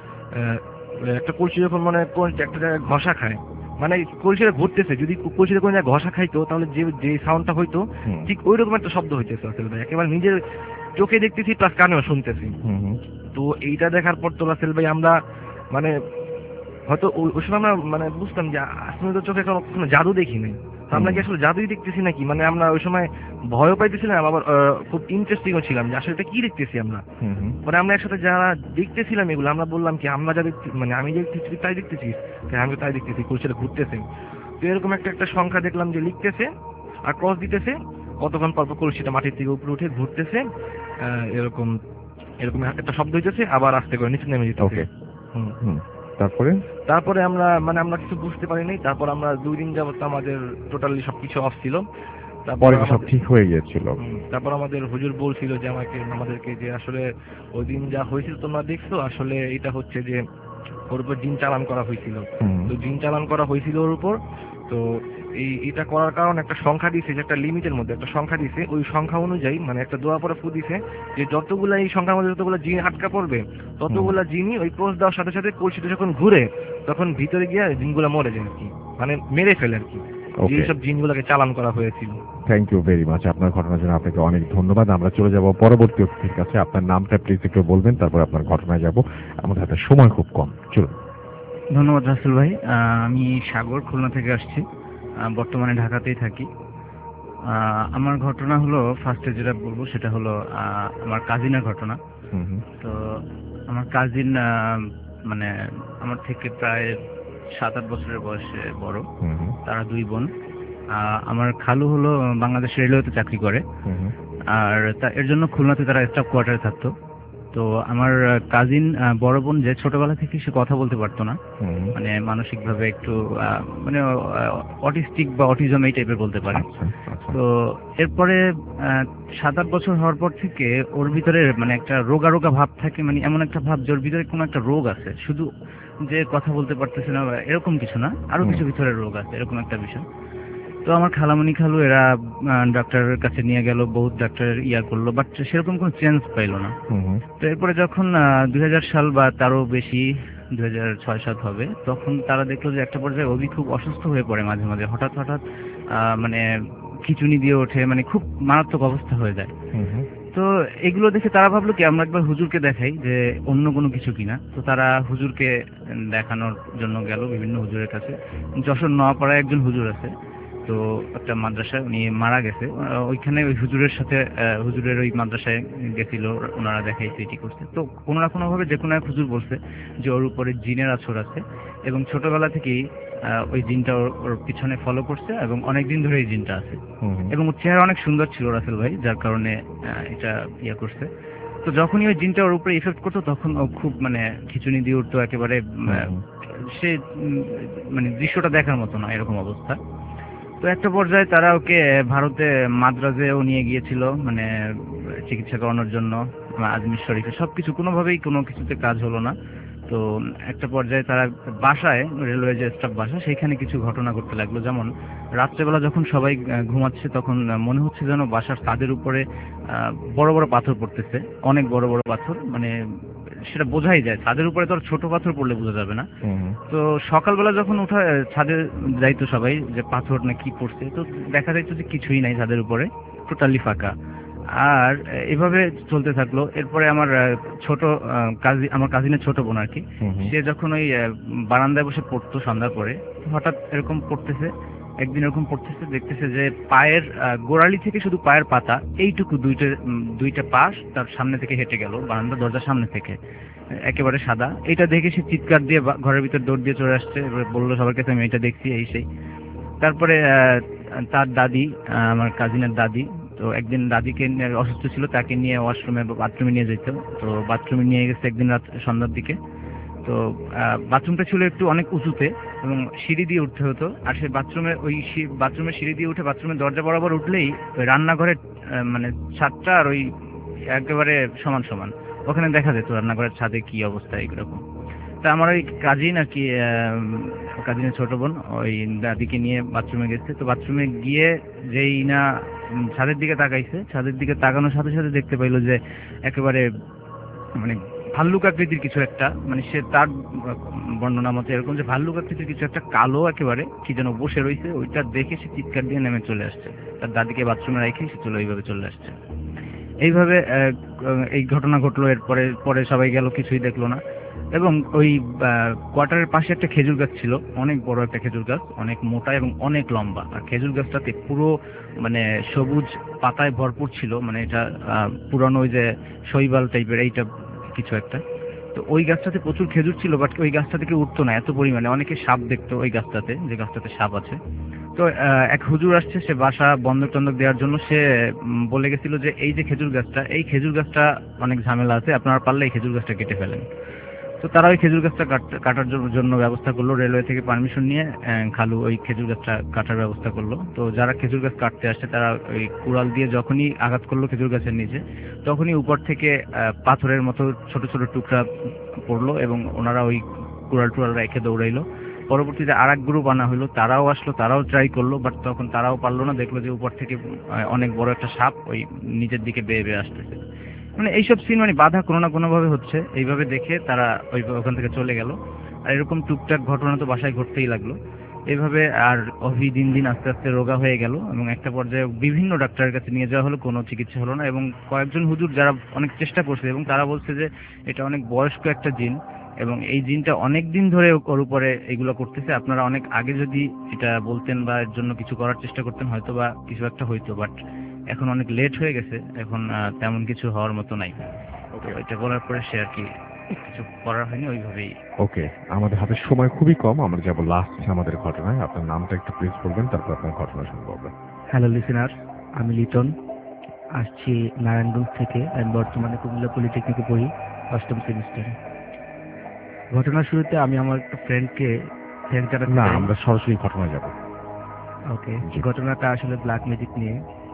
আহ, একটা কলসি যখন মানে কোন একটা জায়গায় ঘষা খায়, মানে কলসিটা ঘুরতেছে, যদি কলসিটা কোন জায়গায় ঘষা খাইতো তাহলে যে যে সাউন্ডটা হইতো হুম। ঠিক ওই রকম একটা শব্দ হইতেছে রাসেল ভাই। একেবারে নিজের চোখে দেখতেছি প্লাস কানেও শুনতেছি। হুম হুম। তো এইটা দেখার পর তো রাসেল ভাই আমরা মানে হয়তো ওই ওই সময় আমরা মানে বুঝতাম যে আসলে তো চোখে কোনো কোনো জাদু দেখি নাই। তো আমরা কি আসলে জাদুই দেখতেছি নাকি, মানে আমরা ওই সময় ভয়ও পাইতেছিলাম, আবার আহ, খুব ইন্টারেস্টিংও ছিলাম যে আসলে এটা কি দেখতেছি আমরা। হুম হুম। মানে আমরা একসাথে যারা দেখতেছিলাম এগুলো, আমরা বললাম কি আমরা যা দেখছি মানে আমি যে দেখতেছি তাই দেখতেছিস, হ্যাঁ আমি তাই দেখতেছি, কলসিটা ঘুরতেছে। তো এরকম একটা একটা সংখ্যা দেখলাম যে লিখতেছে আর ক্রস দিতেছে, কতক্ষণ পর পর কলসিটা মাটির থেকে উপরে উঠে ঘুরতেছে, আহ, এরকম এরকম একটা শব্দ হইতেছে, আবার আস্তে করে নিচে নেমে যেতেছে। ওকে। হুম। হুম। তারপরে? তারপরে আমরা মানে আমরা কিছু বুঝতে পারিনি। তারপর আমরা দুই দিন যাবত আমাদের টোটালি সবকিছু অফ ছিল। তারপর পরে কি সব আমাদের- ঠিক হয়ে গিয়েছিল? হুম, তারপর আমাদের হুজুর বলছিল যে আমাকে আমাদেরকে যে আসলে ওই দিন যা হয়েছিল তোমরা দেখছো, আসলে এটা হচ্ছে যে ওর উপর জিন চালান করা হয়েছিল। হুম। তো জিন চালান করা হয়েছিল ওর উপর। তো এই এটা করার কারণ একটা সংখ্যা দিয়েছে, যে একটা লিমিটের মধ্যে একটা সংখ্যা দিয়েছে, ওই সংখ্যা অনুযায়ী মানে একটা দোয়া পরে ফু দিছে যে যতগুলা এই সংখ্যার মধ্যে যতগুলা জিন আটকা পড়বে ততগুলা জিনই ওই ক্রস দেওয়ার সাথে সাথে কলসিটা যখন ঘুরে তখন ভিতরে গিয়ে জিনগুলা মরে যায় আর কি, মানে মেরে ফেলে আর কি, ওকে। যেসব জিনগুলোকে চালান করা হয়েছিল। থ্যাংক ইউ ভেরি মাচ আপনার ঘটনার জন্য। আপনাকে অনেক ধন্যবাদ। আমরা চলে যাব পরবর্তী অতিথির কাছে। আপনার নামটা প্লিজ একটু বলবেন, তারপর আপনার ঘটনায় যাব। আমাদের হাতে সময় খুব কম, চলুন। ধন্যবাদ রাসেল ভাই। আহ, আমি সাগর, খুলনা থেকে আসছি, আহ, বর্তমানে ঢাকাতেই থাকি। আহ, আমার ঘটনা হলো, ফার্স্টে যেটা বলবো সেটা হলো আহ, আমার কাজিনের ঘটনা। হুম হুম। তো আমার কাজিন মানে আমার থেকে প্রায় সাত আট বছরের বয়সে বড়, হুম হুম। তারা দুই বোন। আহ, আমার খালু হলো বাংলাদেশ রেলওয়েতে চাকরি করে, হুম হুম। আর তা এর জন্য খুলনাতে তারা স্টাফ কোয়ার্টারে থাকতো। তো তো আমার কাজিন বড় বোন যে ছোটবেলা থেকে সে কথা বলতে পারতো না, হুম। মানে মানসিকভাবে একটু আহ, মানে অটিস্টিক বা অটিজম এই টাইপের বলতে পারে। আচ্ছা, আচ্ছা। তো এরপরে আহ, সাত আট বছর হওয়ার পর থেকে ওর ভিতরে মানে একটা রোগা রোগা ভাব থাকে, মানে এমন একটা ভাব যে ওর ভিতরে কোনো একটা রোগ আছে, শুধু যে কথা বলতে পারতেছে না বা এরকম কিছু না, আরো হুম। কিছু ভিতরে রোগ আছে, এরকম একটা বিষয়। তো আমার খালামণি খালু এরা ডাক্তারের কাছে নিয়ে গেল, বহুত ডাক্তার ইয়া করলো, বাট সেরকম কোনো চেঞ্জ পাইলো না। হুম, হুম। তো এরপরে যখন দুই হাজার সাল বা তারও বেশি দুই হাজার ছয় সাত হবে, তখন তারা দেখলো যে একটা পর্যায়ে অভি খুব অসুস্থ হয়ে পড়ে, মাঝে মাঝে হঠাৎ হঠাৎ আহ, মানে খিচুনি দিয়ে ওঠে, মানে খুব মারাত্মক অবস্থা হয়ে যায়। হুম, হুম। তো এগুলো দেখে তারা ভাবলো কি আমরা একবার হুজুরকে দেখাই যে অন্য কোনো কিছু কিনা। তো তারা হুজুরকে দেখানোর জন্য গেল বিভিন্ন হুজুরের কাছে। যশোর নোয়াপাড়ায় একজন হুজুর আছে, তো একটা মাদ্রাসায় উনি মারা গেছে, আহ, ওইখানে ওই হুজুরের সাথে আহ, হুজুরের ওই মাদ্রাসায় গেছিল, ওনারা দেখাইছে এটি করছে। তো কোনো না কোনোভাবে যে কোনো এক হুজুর বলছে যে ওর উপরে জিনের আছর আছে, এবং ছোটবেলা থেকেই আহ, ওই জিনটা ওর ওর পিছনে ফলো করছে, এবং অনেক দিন ধরে এই জিনটা আছে। হুম, হুম। এবং ওর চেহারা অনেক সুন্দর ছিল রাসেল ভাই, যার কারণে আহ, এটা ইয়া করছে। তো যখনই ওই জিনটা ওর উপরে ইফেক্ট করতো তখন ও খুব মানে খিচুনি দিয়ে উঠতো একেবারে, উম, হুম, হুম। সে উম, মানে দৃশ্যটা দেখার মতো না, এরকম অবস্থা। তো একটা পর্যায়ে তারা ওকে ভারতে মাদ্রাজেও নিয়ে গিয়েছিল, মানে চিকিৎসা করানোর জন্য, আজমির শরীফে, সবকিছু কোনোভাবেই কোনো কিছুতে কাজ হলো না। তো একটা পর্যায়ে তারা বাসায়, রেলওয়ে যে স্টাফ বাসা, সেইখানে কিছু ঘটনা ঘটতে লাগলো। যেমন রাত্রেবেলা যখন সবাই আহ, ঘুমাচ্ছে, তখন আহ, মনে হচ্ছে যেন বাসার ছাদের উপরে আহ, বড় বড় পাথর পড়তেছে, অনেক বড় বড় পাথর, মানে সেটা বোঝাই যায়। ছাদের উপরে তো আর ছোট পাথর পড়লে বোঝা যাবে না। হুম, হুম। তো সকালবেলা যখন উঠা ছাদে যাইতো সবাই, যে পাথর না কি পড়ছে, তো দেখা যাইতো যে কিছুই নাই ছাদের উপরে, টোটালি ফাঁকা। আর এভাবে চলতে থাকলো। এরপরে আমার আহ, ছোট কাজি আমার কাজিনের ছোট বোন আর কি, হুম, হুম। সে যখন ওই আহ, বারান্দায় বসে পড়তো সন্ধ্যার পরে, হঠাৎ এরকম পড়তেছে, একদিন এরকম পড়তেছে, দেখতেছে যে পায়ের আহ, গোড়ালি থেকে শুধু পায়ের পাতা এইটুকু, দুইটা উম, দুইটা পাশ তার সামনে থেকে হেঁটে গেল, বারান্দা দরজার সামনে থেকে, একেবারে সাদা। এটা দেখে সে চিৎকার দিয়ে বা- ঘরের ভিতর দৌড় দিয়ে চলে আসছে, এবার বললো সবার কাছে আমি এটা দেখছি, এই সেই। তারপরে আহ, তার দাদি, আহ, আমার কাজিনের দাদি, তো একদিন দাদিকে নিয়ে- অসুস্থ ছিল, তাকে নিয়ে ওয়াশরুমে বা বাথরুমে নিয়ে যেত। তো বাথরুমে নিয়ে গেছে একদিন রাত সন্ধ্যার দিকে। তো আহ, বাথরুমটা ছিল একটু অনেক উঁচুতে, এবং সিঁড়ি দিয়ে উঠতে হতো। আর সে বাথরুমে ওই সি- বাথরুমের সিঁড়ি দিয়ে উঠে বাথরুমের দরজা বরাবর উঠলেই ওই রান্নাঘরের আহ, মানে ছাদটা আর ওই একেবারে সমান সমান, ওখানে দেখা যেত রান্নাঘরের ছাদে কি অবস্থা এইরকম। তা আমার ওই কাজিন আর কি, কাজিনের ছোট বোন ওই দাদিকে নিয়ে বাথরুমে গেছে। তো বাথরুমে গিয়ে যেই না উম, ছাদের দিকে তাকাইছে, ছাদের দিকে তাকানোর সাথে সাথে দেখতে পাইলো যে একেবারে মানে ভাল্লুক আকৃতির কিছু একটা, মানে সে তার বর্ণনা মতে এরকম যে ভাল্লুক আকৃতির কিছু একটা কালো একেবারে কি যেন বসে রয়েছে, ওইটা দেখে সে চিৎকার দিয়ে নেমে চলে আসছে, তার দাদিকে বাথরুমে রেখে সে চলে ওইভাবে চলে আসছে। এইভাবে আহ, এই ঘটনা ঘটলো। এরপরে পরে সবাই গেল, কিছুই দেখলো না। এবং ওই কোয়ার্টারের পাশে একটা খেজুর গাছ ছিল, অনেক বড় একটা খেজুর গাছ, অনেক মোটা এবং অনেক লম্বা। আর খেজুর গাছটাতে পুরো মানে সবুজ পাতায় ভরপুর ছিল, মানে এটা আহ, পুরানো ওই যে শৈবাল টাইপের এইটা কিছু একটা। তো ওই গাছটাতে প্রচুর খেজুর ছিল, বাট ওই গাছটা থেকে উঠতো না এত পরিমাণে, অনেকে সাপ দেখতো ওই গাছটাতে, যে গাছটাতে সাপ আছে। তো আহ, এক হুজুর আসছে, সে বাসা বন্ধক টন্ধক দেওয়ার জন্য সে উম, বলে গেছিল যে এই যে খেজুর গাছটা, এই খেজুর গাছটা অনেক ঝামেলা আছে, আপনারা পারলে এই খেজুর গাছটা কেটে ফেলেন। তো তারা ওই খেজুর গাছটা কাট- কাটার জন্য জন্য ব্যবস্থা করলো, রেলওয়ে থেকে পারমিশন নিয়ে আহ, খালু ওই খেজুর গাছটা কাটার ব্যবস্থা করলো। তো যারা খেজুর গাছ কাটতে আসছে তারা ওই কুড়াল দিয়ে যখনই আঘাত করলো খেজুর গাছের নিচে, তখনই উপর থেকে আহ, পাথরের মতো ছোট ছোট টুকরা পড়লো, এবং ওনারা ওই কুড়াল টুড়াল রেখে দৌড়াইলো। পরবর্তীতে আর এক গ্রুপ আনা হলো, তারাও আসলো, তারাও ট্রাই করলো, বাট তখন তারাও পারলো না, দেখলো যে উপর থেকে আহ, অনেক বড় একটা সাপ ওই নিচের দিকে বেয়ে বেয়ে আসতেছে। মানে এইসব সিন মানে বাধা কোনো না কোনো ভাবে হচ্ছে, এইভাবে দেখে তারা ওই ওখান থেকে চলে গেল। আর এরকম টুকটাক ঘটনা তো বাসায় ঘটতেই লাগলো এইভাবে। আর অভি দিন দিন আস্তে আস্তে রোগা হয়ে গেল, এবং একটা পর্যায়ে বিভিন্ন ডাক্তারের কাছে নিয়ে যাওয়া হলো, কোনো চিকিৎসা হলো না। এবং কয়েকজন হুজুর যারা অনেক চেষ্টা করছে, এবং তারা বলছে যে এটা অনেক বয়স্ক একটা জিন, এবং এই জিনটা অনেক দিন ধরে ওর উপরে এগুলো করতেছে, আপনারা অনেক আগে যদি এটা বলতেন বা এর জন্য কিছু করার চেষ্টা করতেন হয়তো বা কিছু একটা হইতো, বাট এখন অনেক লেট হয়ে গেছে, এখন আহ, তেমন কিছু হওয়ার মতো নাই। তো এটা বলার পরে সে আর কি কিছু করার হয়নি ওইভাবেই। ওকে, আমাদের হাতে সময় খুবই কম, আমরা যাবো লাস্ট আমাদের ঘটনায়। আপনার নামটা একটু প্লিজ বলবেন, তারপর আপনার ঘটনা শুনবো আমরা। হ্যালো লিসেনার, আমি লিটন, আসছি নারায়ণগঞ্জ থেকে। আমি বর্তমানে কুমিল্লা পলিটেকনিকে পড়ি। অষ্টম সেমিস্টারে। ঘটনার শুরুতে আমি আমার একটা ফ্রেন্ডকে থ্যাংক জানাতে না চাই। আমরা সরাসরি ঘটনায় যাব। ওকে, জি। ঘটনাটা আসলে ব্ল্যাক ম্যাজিক নিয়ে।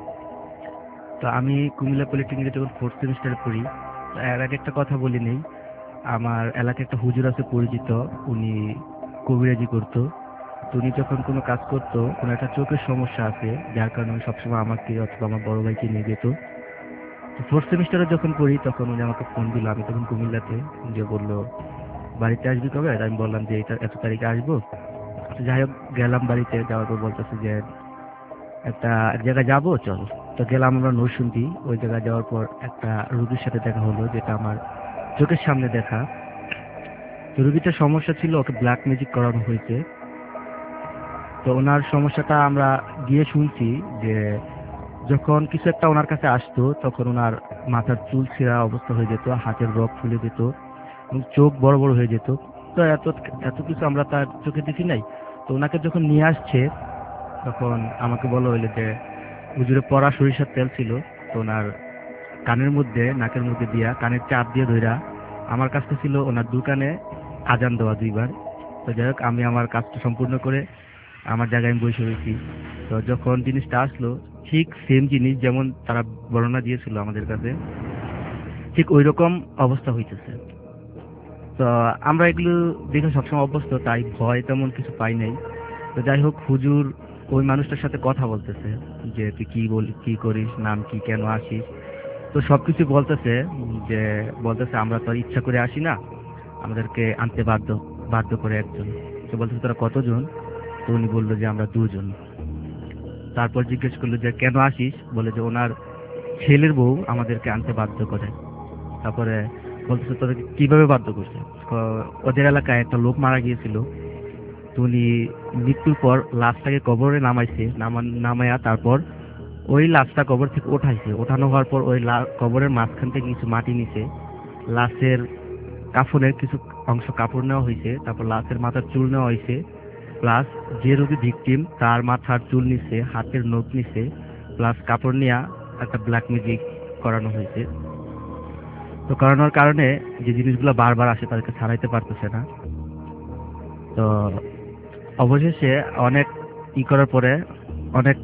তো আমি কুমিল্লা পলিটেকনিকে যখন ফোর্থ সেমিস্টারে পড়ি, তো এর আগে একটা কথা বলি নেই, আমার এলাকায় একটা হুজুর আছে পরিচিত, উনি কবিরাজি করতো। তো উনি যখন কোনো কাজ করতো, কোনো একটা চোখের সমস্যা আছে যার কারণে উনি সবসময় আমাকে অথবা আমার বড় ভাইকে নিয়ে যেত। তো ফোর্থ সেমিস্টারে যখন পড়ি তখন উনি আমাকে ফোন দিল, আমি তখন কুমিল্লাতে, যে বললো বাড়িতে আসবি কবে? আর আমি বললাম যে এটা এত তারিখে আসবো। তো যাই হোক গেলাম বাড়িতে, যাওয়ার পর বলতেছে যে একটা এক জায়গায় যাবো চল। তো গেলাম আমরা নরসিংদী, ওই জায়গায় যাওয়ার পর একটা রুগীর সাথে দেখা হলো যেটা আমার চোখের সামনে দেখা। তো রুগীটার সমস্যা ছিল, ওকে ব্ল্যাক ম্যাজিক করানো হয়েছে। তো ওনার সমস্যাটা আমরা গিয়ে শুনছি যে যখন কিছু একটা ওনার কাছে আসতো তখন ওনার মাথার চুল ছেঁড়া অবস্থা হয়ে যেত, হাতের রগ ফুলে যেত এবং চোখ বড় বড় হয়ে যেত। তো এত এত কিছু আমরা তার চোখে দেখি নাই। তো ওনাকে যখন নিয়ে আসছে তখন আমাকে বলা হইলো যে হুজুরে পরা সরিষার তেল ছিল, তো ওনার কানের মধ্যে নাকের মধ্যে দিয়া কানের চাপ দিয়ে ধইরা আমার কাছটা ছিল ওনার দোকানে আজান দেওয়া দুইবার। তো যাই হোক আমি আমার কাজটা সম্পূর্ণ করে আমার জায়গায় আমি বসে রয়েছি। তো যখন জিনিসটা আসলো ঠিক সেম জিনিস যেমন তারা বর্ণনা দিয়েছিল আমাদের কাছে, ঠিক ওই রকম অবস্থা হইতেছে। তো আমরা এগুলো দেখে সবসময় অভ্যস্ত, তাই ভয় তেমন কিছু পাই নাই। তো যাই হোক হুজুর ওই মানুষটার সাথে কথা বলতেছে যে তুই কি বল কি করিস, নাম কি, কেন আসিস। তো সবকিছু বলতেছে, যে বলতেছে আমরা তো আর ইচ্ছা করে আসি না, আমাদেরকে আনতে বাধ্য বাধ্য করে একজন। তো বলতেছে তোরা কতজন? তো উনি বললো যে আমরা দুজন। তারপর জিজ্ঞেস করলো যে কেন আসিস? বলে যে ওনার ছেলের বউ আমাদেরকে আনতে বাধ্য করে। তারপরে বলতেছে তোরা কিভাবে বাধ্য করছে? ক- ওদের এলাকায় একটা লোক মারা গিয়েছিল, তো উনি মৃত্যুর পর লাশটাকে কবরে নামাইছে, নামান নামাইয়া তারপর ওই লাশটা কবর থেকে ওঠাইছে। ওঠানো হওয়ার পর ওই লা- কবরের মাঝখান থেকে কিছু মাটি নিছে, লাশের কাফনের কিছু অংশ কাপড় নেওয়া হয়েছে, তারপর লাশের মাথার চুল নেওয়া হয়েছে, প্লাস যে রোগী ভিকটিম তার মাথার চুল নিছে, হাতের নখ নিছে, প্লাস কাপড় নিয়ে একটা ব্ল্যাক ম্যাজিক করানো হয়েছে। তো করানোর কারণে যে জিনিসগুলো বারবার আসে তাদেরকে ছাড়াইতে পারতেছে না। তো অবশেষে অনেক ই করার পরে, অনেক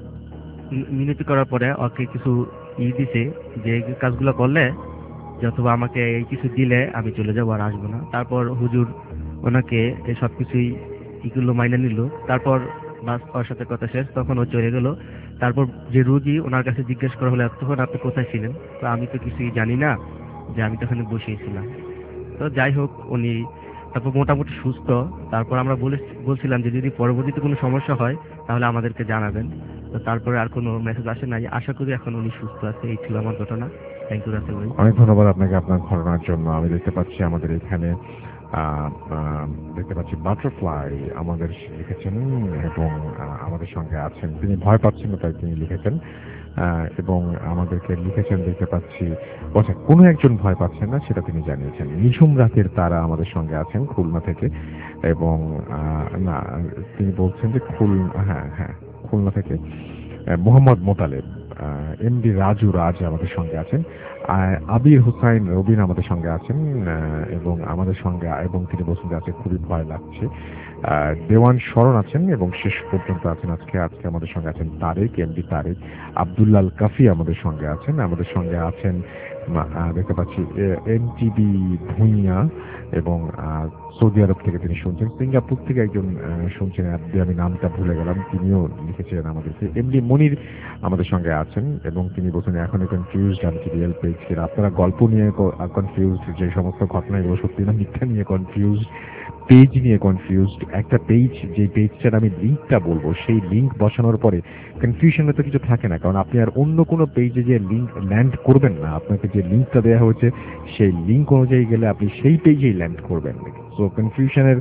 মি- মিনতি করার পরে ওকে কিছু ই দিছে যে এই কাজগুলো করলে যে অথবা আমাকে এই কিছু দিলে আমি চলে যাবো আর আসবো না। তারপর হুজুর ওনাকে এই সব কিছুই ইগুলো মাইনে নিল। তারপর বাস ওর সাথে কথা শেষ, তখন ও চলে গেল। তারপর যে রুগী ওনার কাছে জিজ্ঞেস করা হলো তখন আপনি কোথায় ছিলেন? তো আমি তো কিছুই জানি না, যে আমি তো ওখানে বসেছিলাম। তো যাই হোক উনি তারপর মোটামুটি সুস্থ। তারপর আমরা বলে বলছিলাম যে যদি পরবর্তীতে কোনো সমস্যা হয় তাহলে আমাদেরকে জানাবেন। তো তারপরে আর কোনো মেসেজ আসে নাই, আশা করি এখন উনি সুস্থ আছে। এই ছিল আমার ঘটনা। থ্যাংক ইউ রাসেল ভাই। অনেক ধন্যবাদ আপনাকে আপনার ঘটনার জন্য। আমি দেখতে পাচ্ছি আমাদের এখানে আহ, আহ, দেখতে পাচ্ছি বাটারফ্লাই আমাদের লিখেছেন এবং আহ, আমাদের সঙ্গে আছেন। তিনি ভয় পাচ্ছেন না তাই তিনি লিখেছেন আহ, এবং আমাদেরকে লিখেছেন দেখতে পাচ্ছি। আচ্ছা, কোনো একজন ভয় পাচ্ছেন না সেটা তিনি জানিয়েছেন। নিঝুম রাতের তারা আমাদের সঙ্গে আছেন খুলনা থেকে এবং আহ, না তিনি বলছেন যে খুল হ্যাঁ হ্যাঁ খুলনা থেকে আহ, মোহাম্মদ মোতালেব, এমডি রাজু রাজ আমাদের সঙ্গে আছেন, আহ, আবির হুসাইন রবিন আমাদের সঙ্গে আছেন আহ, এবং আমাদের সঙ্গে এবং তিনি বলছেন যে আজকে খুবই ভয় লাগছে। আহ, দেওয়ান শরণ আছেন এবং শেষ পর্যন্ত আছেন আজকে আজকে আমাদের সঙ্গে আছেন তারেক, এমডি তারেক, আব্দুল্লাল কাফি আমাদের সঙ্গে আছেন। আমাদের সঙ্গে আছেন আহ, দেখতে পাচ্ছি এমটিবি ভুঁইয়া এবং আহ, সৌদি আরব থেকে তিনি শুনছেন। সিঙ্গাপুর থেকে একজন আহ, শুনছেন, আপনি আমি নামটা ভুলে গেলাম, তিনিও লিখেছিলেন আমাদেরকে। এমডি মনির আমাদের সঙ্গে আছেন এবং তিনি বলছেন এখন কনফিউজড আমি কি রিয়েল পেজ কিনা। আপনারা গল্প নিয়ে কনফিউজড, যে সমস্ত ঘটনা এগুলো সত্যি না মিথ্যা নিয়ে কনফিউজড, পেজ নিয়ে কনফিউজড। একটা পেজ, যে পেজটার আমি লিঙ্কটা বলবো সেই লিঙ্ক বসানোর পরে কনফিউশনে তো কিছু থাকে না, কারণ আপনি আর অন্য কোনো পেজে যে লিঙ্ক ল্যান্ড করবেন না, আপনাকে যে লিঙ্কটা দেওয়া হয়েছে সেই লিঙ্ক অনুযায়ী গেলে আপনি সেই পেজেই ল্যান্ড করবেন। সো কনফিউশনের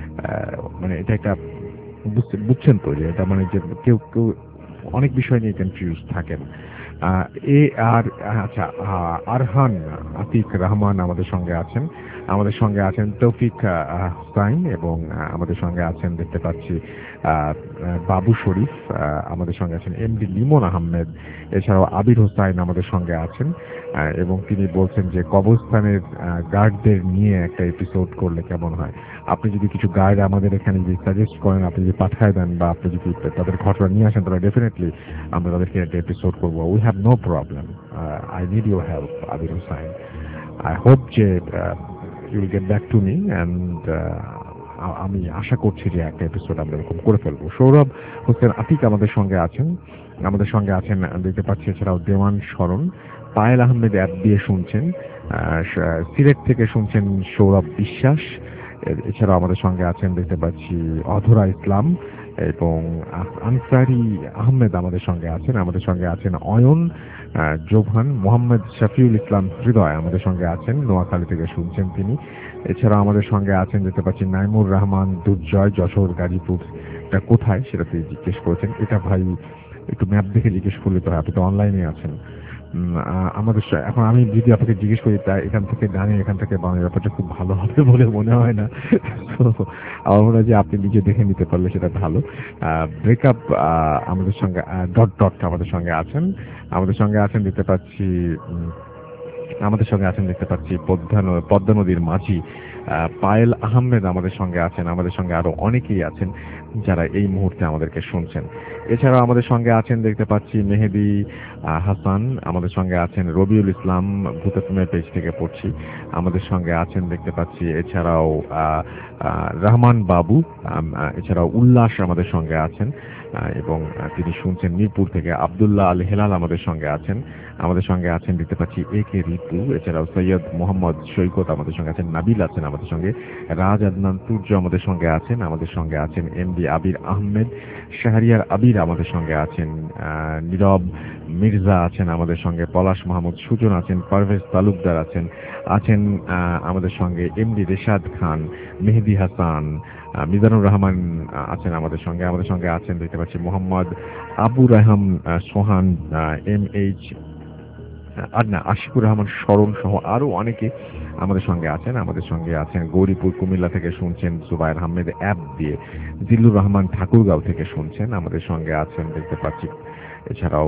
মানে এটা একটা বুঝতে- বুঝছেন তো যে এটা মানে যে কেউ কেউ অনেক বিষয় নিয়ে কনফিউজ থাকেন। আহ, এ আর আচ্ছা আহ, আরহান আতিক রহমান আমাদের সঙ্গে আছেন, আমাদের সঙ্গে আছেন তৌফিক আহ, হুসাইন এবং আহ, আমাদের সঙ্গে আছেন দেখতে পাচ্ছি আহ, আহ, বাবু শরীফ, আহ, আমাদের সঙ্গে আছেন এমডি লিমন আহমেদ, এছাড়াও আবির হোসাইন আমাদের সঙ্গে আছেন আহ, এবং তিনি বলছেন যে কবরস্থানের গার্ডদের নিয়ে একটা এপিসোড করলে কেমন হয়। আপনি যদি কিছু গাইড আমাদের এখানে যদি সাজেস্ট করেন, আপনি যদি পাঠায় দেন বা আপনি যদি তাদের ঘটনা নিয়ে আসেন, তাহলে ডেফিনেটলি আমরা তাদেরকে একটা এপিসোড করবো। We have no problem, I need your help Abir Hossain. I hope যে you will get back to me and আমি আশা করছি যে একটা এপিসোড আমরা এরকম করে ফেলবো। সৌরভ হোসেন আতিক আমাদের সঙ্গে আছেন, আমাদের সঙ্গে আছেন দেখতে পাচ্ছি, এছাড়াও দেওয়ান শরণ, পায়েল আহমেদ অ্যাপ দিয়ে শুনছেন, সিলেট থেকে শুনছেন সৌরভ বিশ্বাস, এছাড়াও আমাদের সঙ্গে আছেন দেখতে পাচ্ছি অধরা ইসলাম এবং আনসারি আহমেদ আমাদের সঙ্গে আছেন, আমাদের সঙ্গে আছেন অয়ন জোভান, মোহাম্মদ শফিউল ইসলাম হৃদয় আমাদের সঙ্গে আছেন, নোয়াখালী থেকে শুনছেন তিনি। এছাড়াও আমাদের সঙ্গে আছেন দেখতে পাচ্ছি নাইমুর রহমান দুর্জয়, যশোর গাজীপুর এটা কোথায় সেটা তিনি জিজ্ঞেস করেছেন। এটা ভাই একটু ম্যাপ দেখে জিজ্ঞেস করলে তো, আপনি তো অনলাইনে আছেন। আমাদের এখন আমি যদি আপনাকে জিজ্ঞেস করি তা এখান থেকে ডানে এখান থেকে বামে ব্যাপারটা খুব ভালো হবে বলে মনে হয় না। তো আমার মনে হয় যে আপনি নিজে দেখে নিতে পারলে সেটা ভালো। ব্রেকআপ আমাদের সঙ্গে ডট ডট আমাদের সঙ্গে আছেন, আমাদের সঙ্গে আছেন দেখতে পাচ্ছি আমাদের সঙ্গে আছেন দেখতে পাচ্ছি পদ্মা পদ্মা নদীর মাঝি পায়েল আহমেদ আমাদের সঙ্গে আছেন, আমাদের সঙ্গে আরো অনেকেই আছেন যারা এই মুহূর্তে আমাদেরকে শুনছেন। এছাড়াও আমাদের সঙ্গে আছেন দেখতে পাচ্ছি মেহেদি হাসান, আমাদের সঙ্গে আছেন রবিউল ইসলাম, ভূতফিল্মের পেজ থেকে পড়ছি, আমাদের সঙ্গে আছেন দেখতে পাচ্ছি এছাড়াও রহমান বাবু, এছাড়াও উল্লাস আমাদের সঙ্গে আছেন এবং তিনি শুনছেন মিরপুর থেকে। আব্দুল্লাহ আল হেলাল আমাদের সঙ্গে আছেন, আমাদের সঙ্গে আছেন দেখতে পাচ্ছি এ কে রিতু, এছাড়াও সৈয়দ মোহাম্মদ সৈকত আমাদের সঙ্গে আছেন, নাবিল আছেন আমাদের সঙ্গে, রাজ আদনান সূর্য আমাদের সঙ্গে আছেন, আমাদের সঙ্গে আছেন এমডি আবির আহমেদ, শাহরিয়ার আবির আমাদের সঙ্গে আছেন, নীরব মির্জা আছেন আমাদের সঙ্গে, পলাশ মাহমুদ সুজন আছেন, পারভেজ তালুকদার আছেন আছেন আমাদের সঙ্গে, এমডি রেশাদ খান, মেহেদি হাসান, মিজানুর রহমান আছেন আমাদের সঙ্গে, আমাদের সঙ্গে আছেন দেখতে পাচ্ছি মোহাম্মদ আবু রাহাম সোহান, এম এইচ আদনা, আশিকুর রহমান স্মরণ সহ আরো অনেকে আমাদের সঙ্গে আছেন। আমাদের সঙ্গে আছেন গৌরীপুর কুমিল্লা থেকে শুনছেন জুবায়ের আহমেদ অ্যাপ দিয়ে, জিল্লুর রহমান ঠাকুরগাঁও থেকে শুনছেন, আমাদের সঙ্গে আছেন দেখতে পাচ্ছি এছাড়াও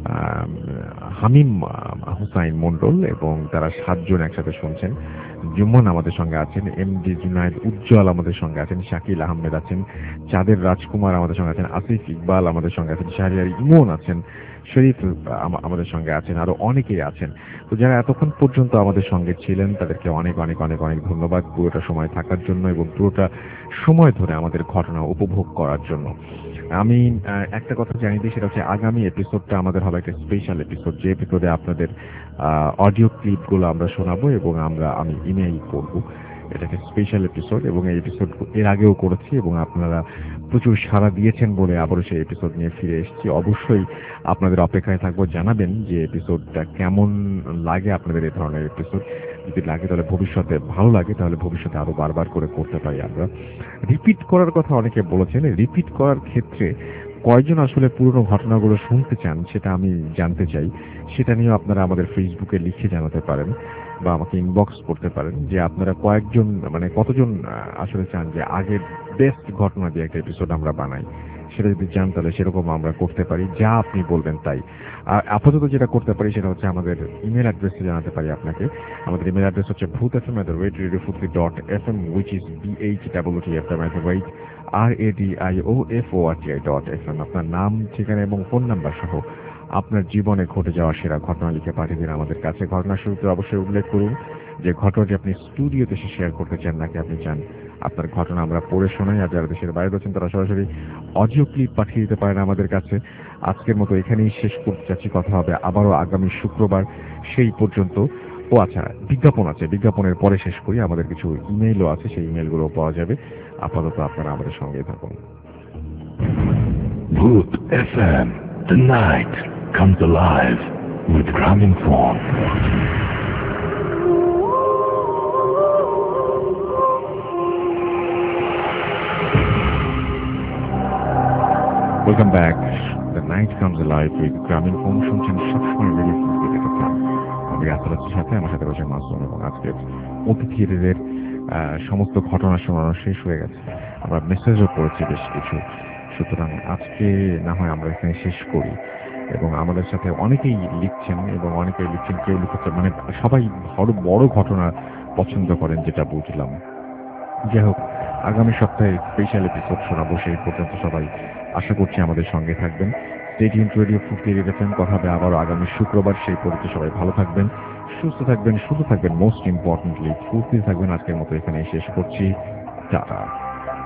হামিম হুসাইন মন্ডল এবং তারা সাতজন একসাথে শুনছেন। জুম্মন আমাদের সঙ্গে আছেন, এমডি জুনায়েদ উজ্জ্বল আমাদের সঙ্গে আছেন, শাকিল আহমেদ আছেন, চাঁদের রাজকুমার আমাদের সঙ্গে আছেন, আসিফ ইকবাল আমাদের সঙ্গে আছেন, শাহরিয়ার ইমন আছেন, শরীফ আমাদের সঙ্গে আছেন, আরো অনেকেই আছেন। তো যারা এতক্ষণ পর্যন্ত আমাদের সঙ্গে ছিলেন তাদেরকে অনেক অনেক অনেক অনেক ধন্যবাদ পুরোটা সময় থাকার জন্য এবং পুরোটা সময় ধরে আমাদের ঘটনা উপভোগ করার জন্য। আমি একটা কথা জানিয়ে দিই, সেটা হচ্ছে আগামী এপিসোডটা আমাদের হবে একটা স্পেশাল এপিসোড, যে এপিসোডে আপনাদের অডিও ক্লিপগুলো আমরা শোনাবো এবং আমরা আমি ইমেইল করবো। এটাকে স্পেশাল এপিসোড এবং এই এপিসোড এর আগেও করেছি এবং আপনারা প্রচুর সাড়া দিয়েছেন বলে আবারও সেই এপিসোড নিয়ে ফিরে এসেছি। অবশ্যই আপনাদের অপেক্ষায় থাকবো, জানাবেন যে এপিসোডটা কেমন লাগে আপনাদের এই ধরনের এপিসোড। যদি লাগে তাহলে ভবিষ্যতে ভালো লাগে তাহলে ভবিষ্যতে আরো বারবার করে করতে পারি আমরা। রিপিট করার কথা অনেকে বলেছেন, রিপিট করার ক্ষেত্রে কয়জন আসলে পুরনো ঘটনাগুলো শুনতে চান সেটা আমি জানতে চাই। সেটা নিয়ে আপনারা আমাদের ফেসবুকে লিখে জানাতে পারেন বা আমাকে ইনবক্স করতে পারেন যে আপনারা কয়েকজন মানে কতজন আসলে চান যে আগের বেস্ট ঘটনা দিয়ে একটা এপিসোড আমরা বানাই। সেটা যদি চান তাহলে সেরকম আমরা করতে পারি, যা আপনি বলবেন তাই। আর আপাতত যেটা করতে পারি সেটা হচ্ছে আমাদের ইমেল অ্যাড্রেসে জানাতে পারি আপনাকে। আমাদের ইমেল অ্যাড্রেস হচ্ছে Bhoot F M at the rate radio ফুটলি dot F M, which is B H double T F M at the rate R A D I O F O R T I dot F M. আপনার নাম, ঠিকানা এবং phone number সহ আপনার জীবনে ঘটে যাওয়া সেরা ঘটনা লিখে পাঠিয়ে দিন আমাদের কাছে। ঘটনার শুরুতে অবশ্যই উল্লেখ করুন যে ঘটনাটি আপনি স্টুডিওতে এসে শেয়ার করতে চান নাকি আপনি চান আপনার ঘটনা আমরা পড়ে শোনাই। আর যারা দেশের বাইরে রয়েছেন তারা সরাসরি অডিও ক্লিপ পাঠিয়ে দিতে পারেন আমাদের কাছে। আজকের মতো এখানেই শেষ করতে চাচ্ছি, কথা হবে আবারও আগামী শুক্রবার। সেই পর্যন্ত ও আচ্ছা, বিজ্ঞাপন আছে, বিজ্ঞাপনের পরে শেষ করি। আমাদের কিছু ইমেইলও আছে, সেই ইমেইলগুলো পাওয়া যাবে। আপাতত আপনারা আমাদের সঙ্গে থাকুন। Bhoot F M, the night comes alive with Gramophone. Welcome back. The night comes live with Grameen phone শুনছেন সবসময় রেডিও ফুলফিল এফএম। আমি রাতারাতির সাথে আমার সাথে রয়েছে মাসুম এবং আজকে অতিথি এদের সমস্ত ঘটনা শোনানো শেষ হয়ে গেছে। আমরা মেসেজও পড়েছি বেশ কিছু, সুতরাং আজকে না হয় আমরা এখানে শেষ করি। এবং আমাদের সাথে অনেকেই লিখছেন এবং অনেকেই লিখছেন, কেউ লিখেছে মানে সবাই বড় বড় ঘটনা পছন্দ করেন যেটা বুঝলাম। যাই হোক, আগামী সপ্তাহে স্পেশাল এপিসোড শোনাবো, সেই পর্যন্ত সবাই আশা করছি আমাদের সঙ্গে থাকবেন। Stay tuned radio fulfil FM. কথা হবে আবারও আগামী শুক্রবার, সেই পর্যন্ত সবাই ভালো থাকবেন, সুস্থ থাকবেন, সুস্থ থাকবেন, মোস্ট ইম্পর্টেন্টলি ফুলফিল থাকবেন। আজকের মতো এখানে শেষ করছি, টাটা।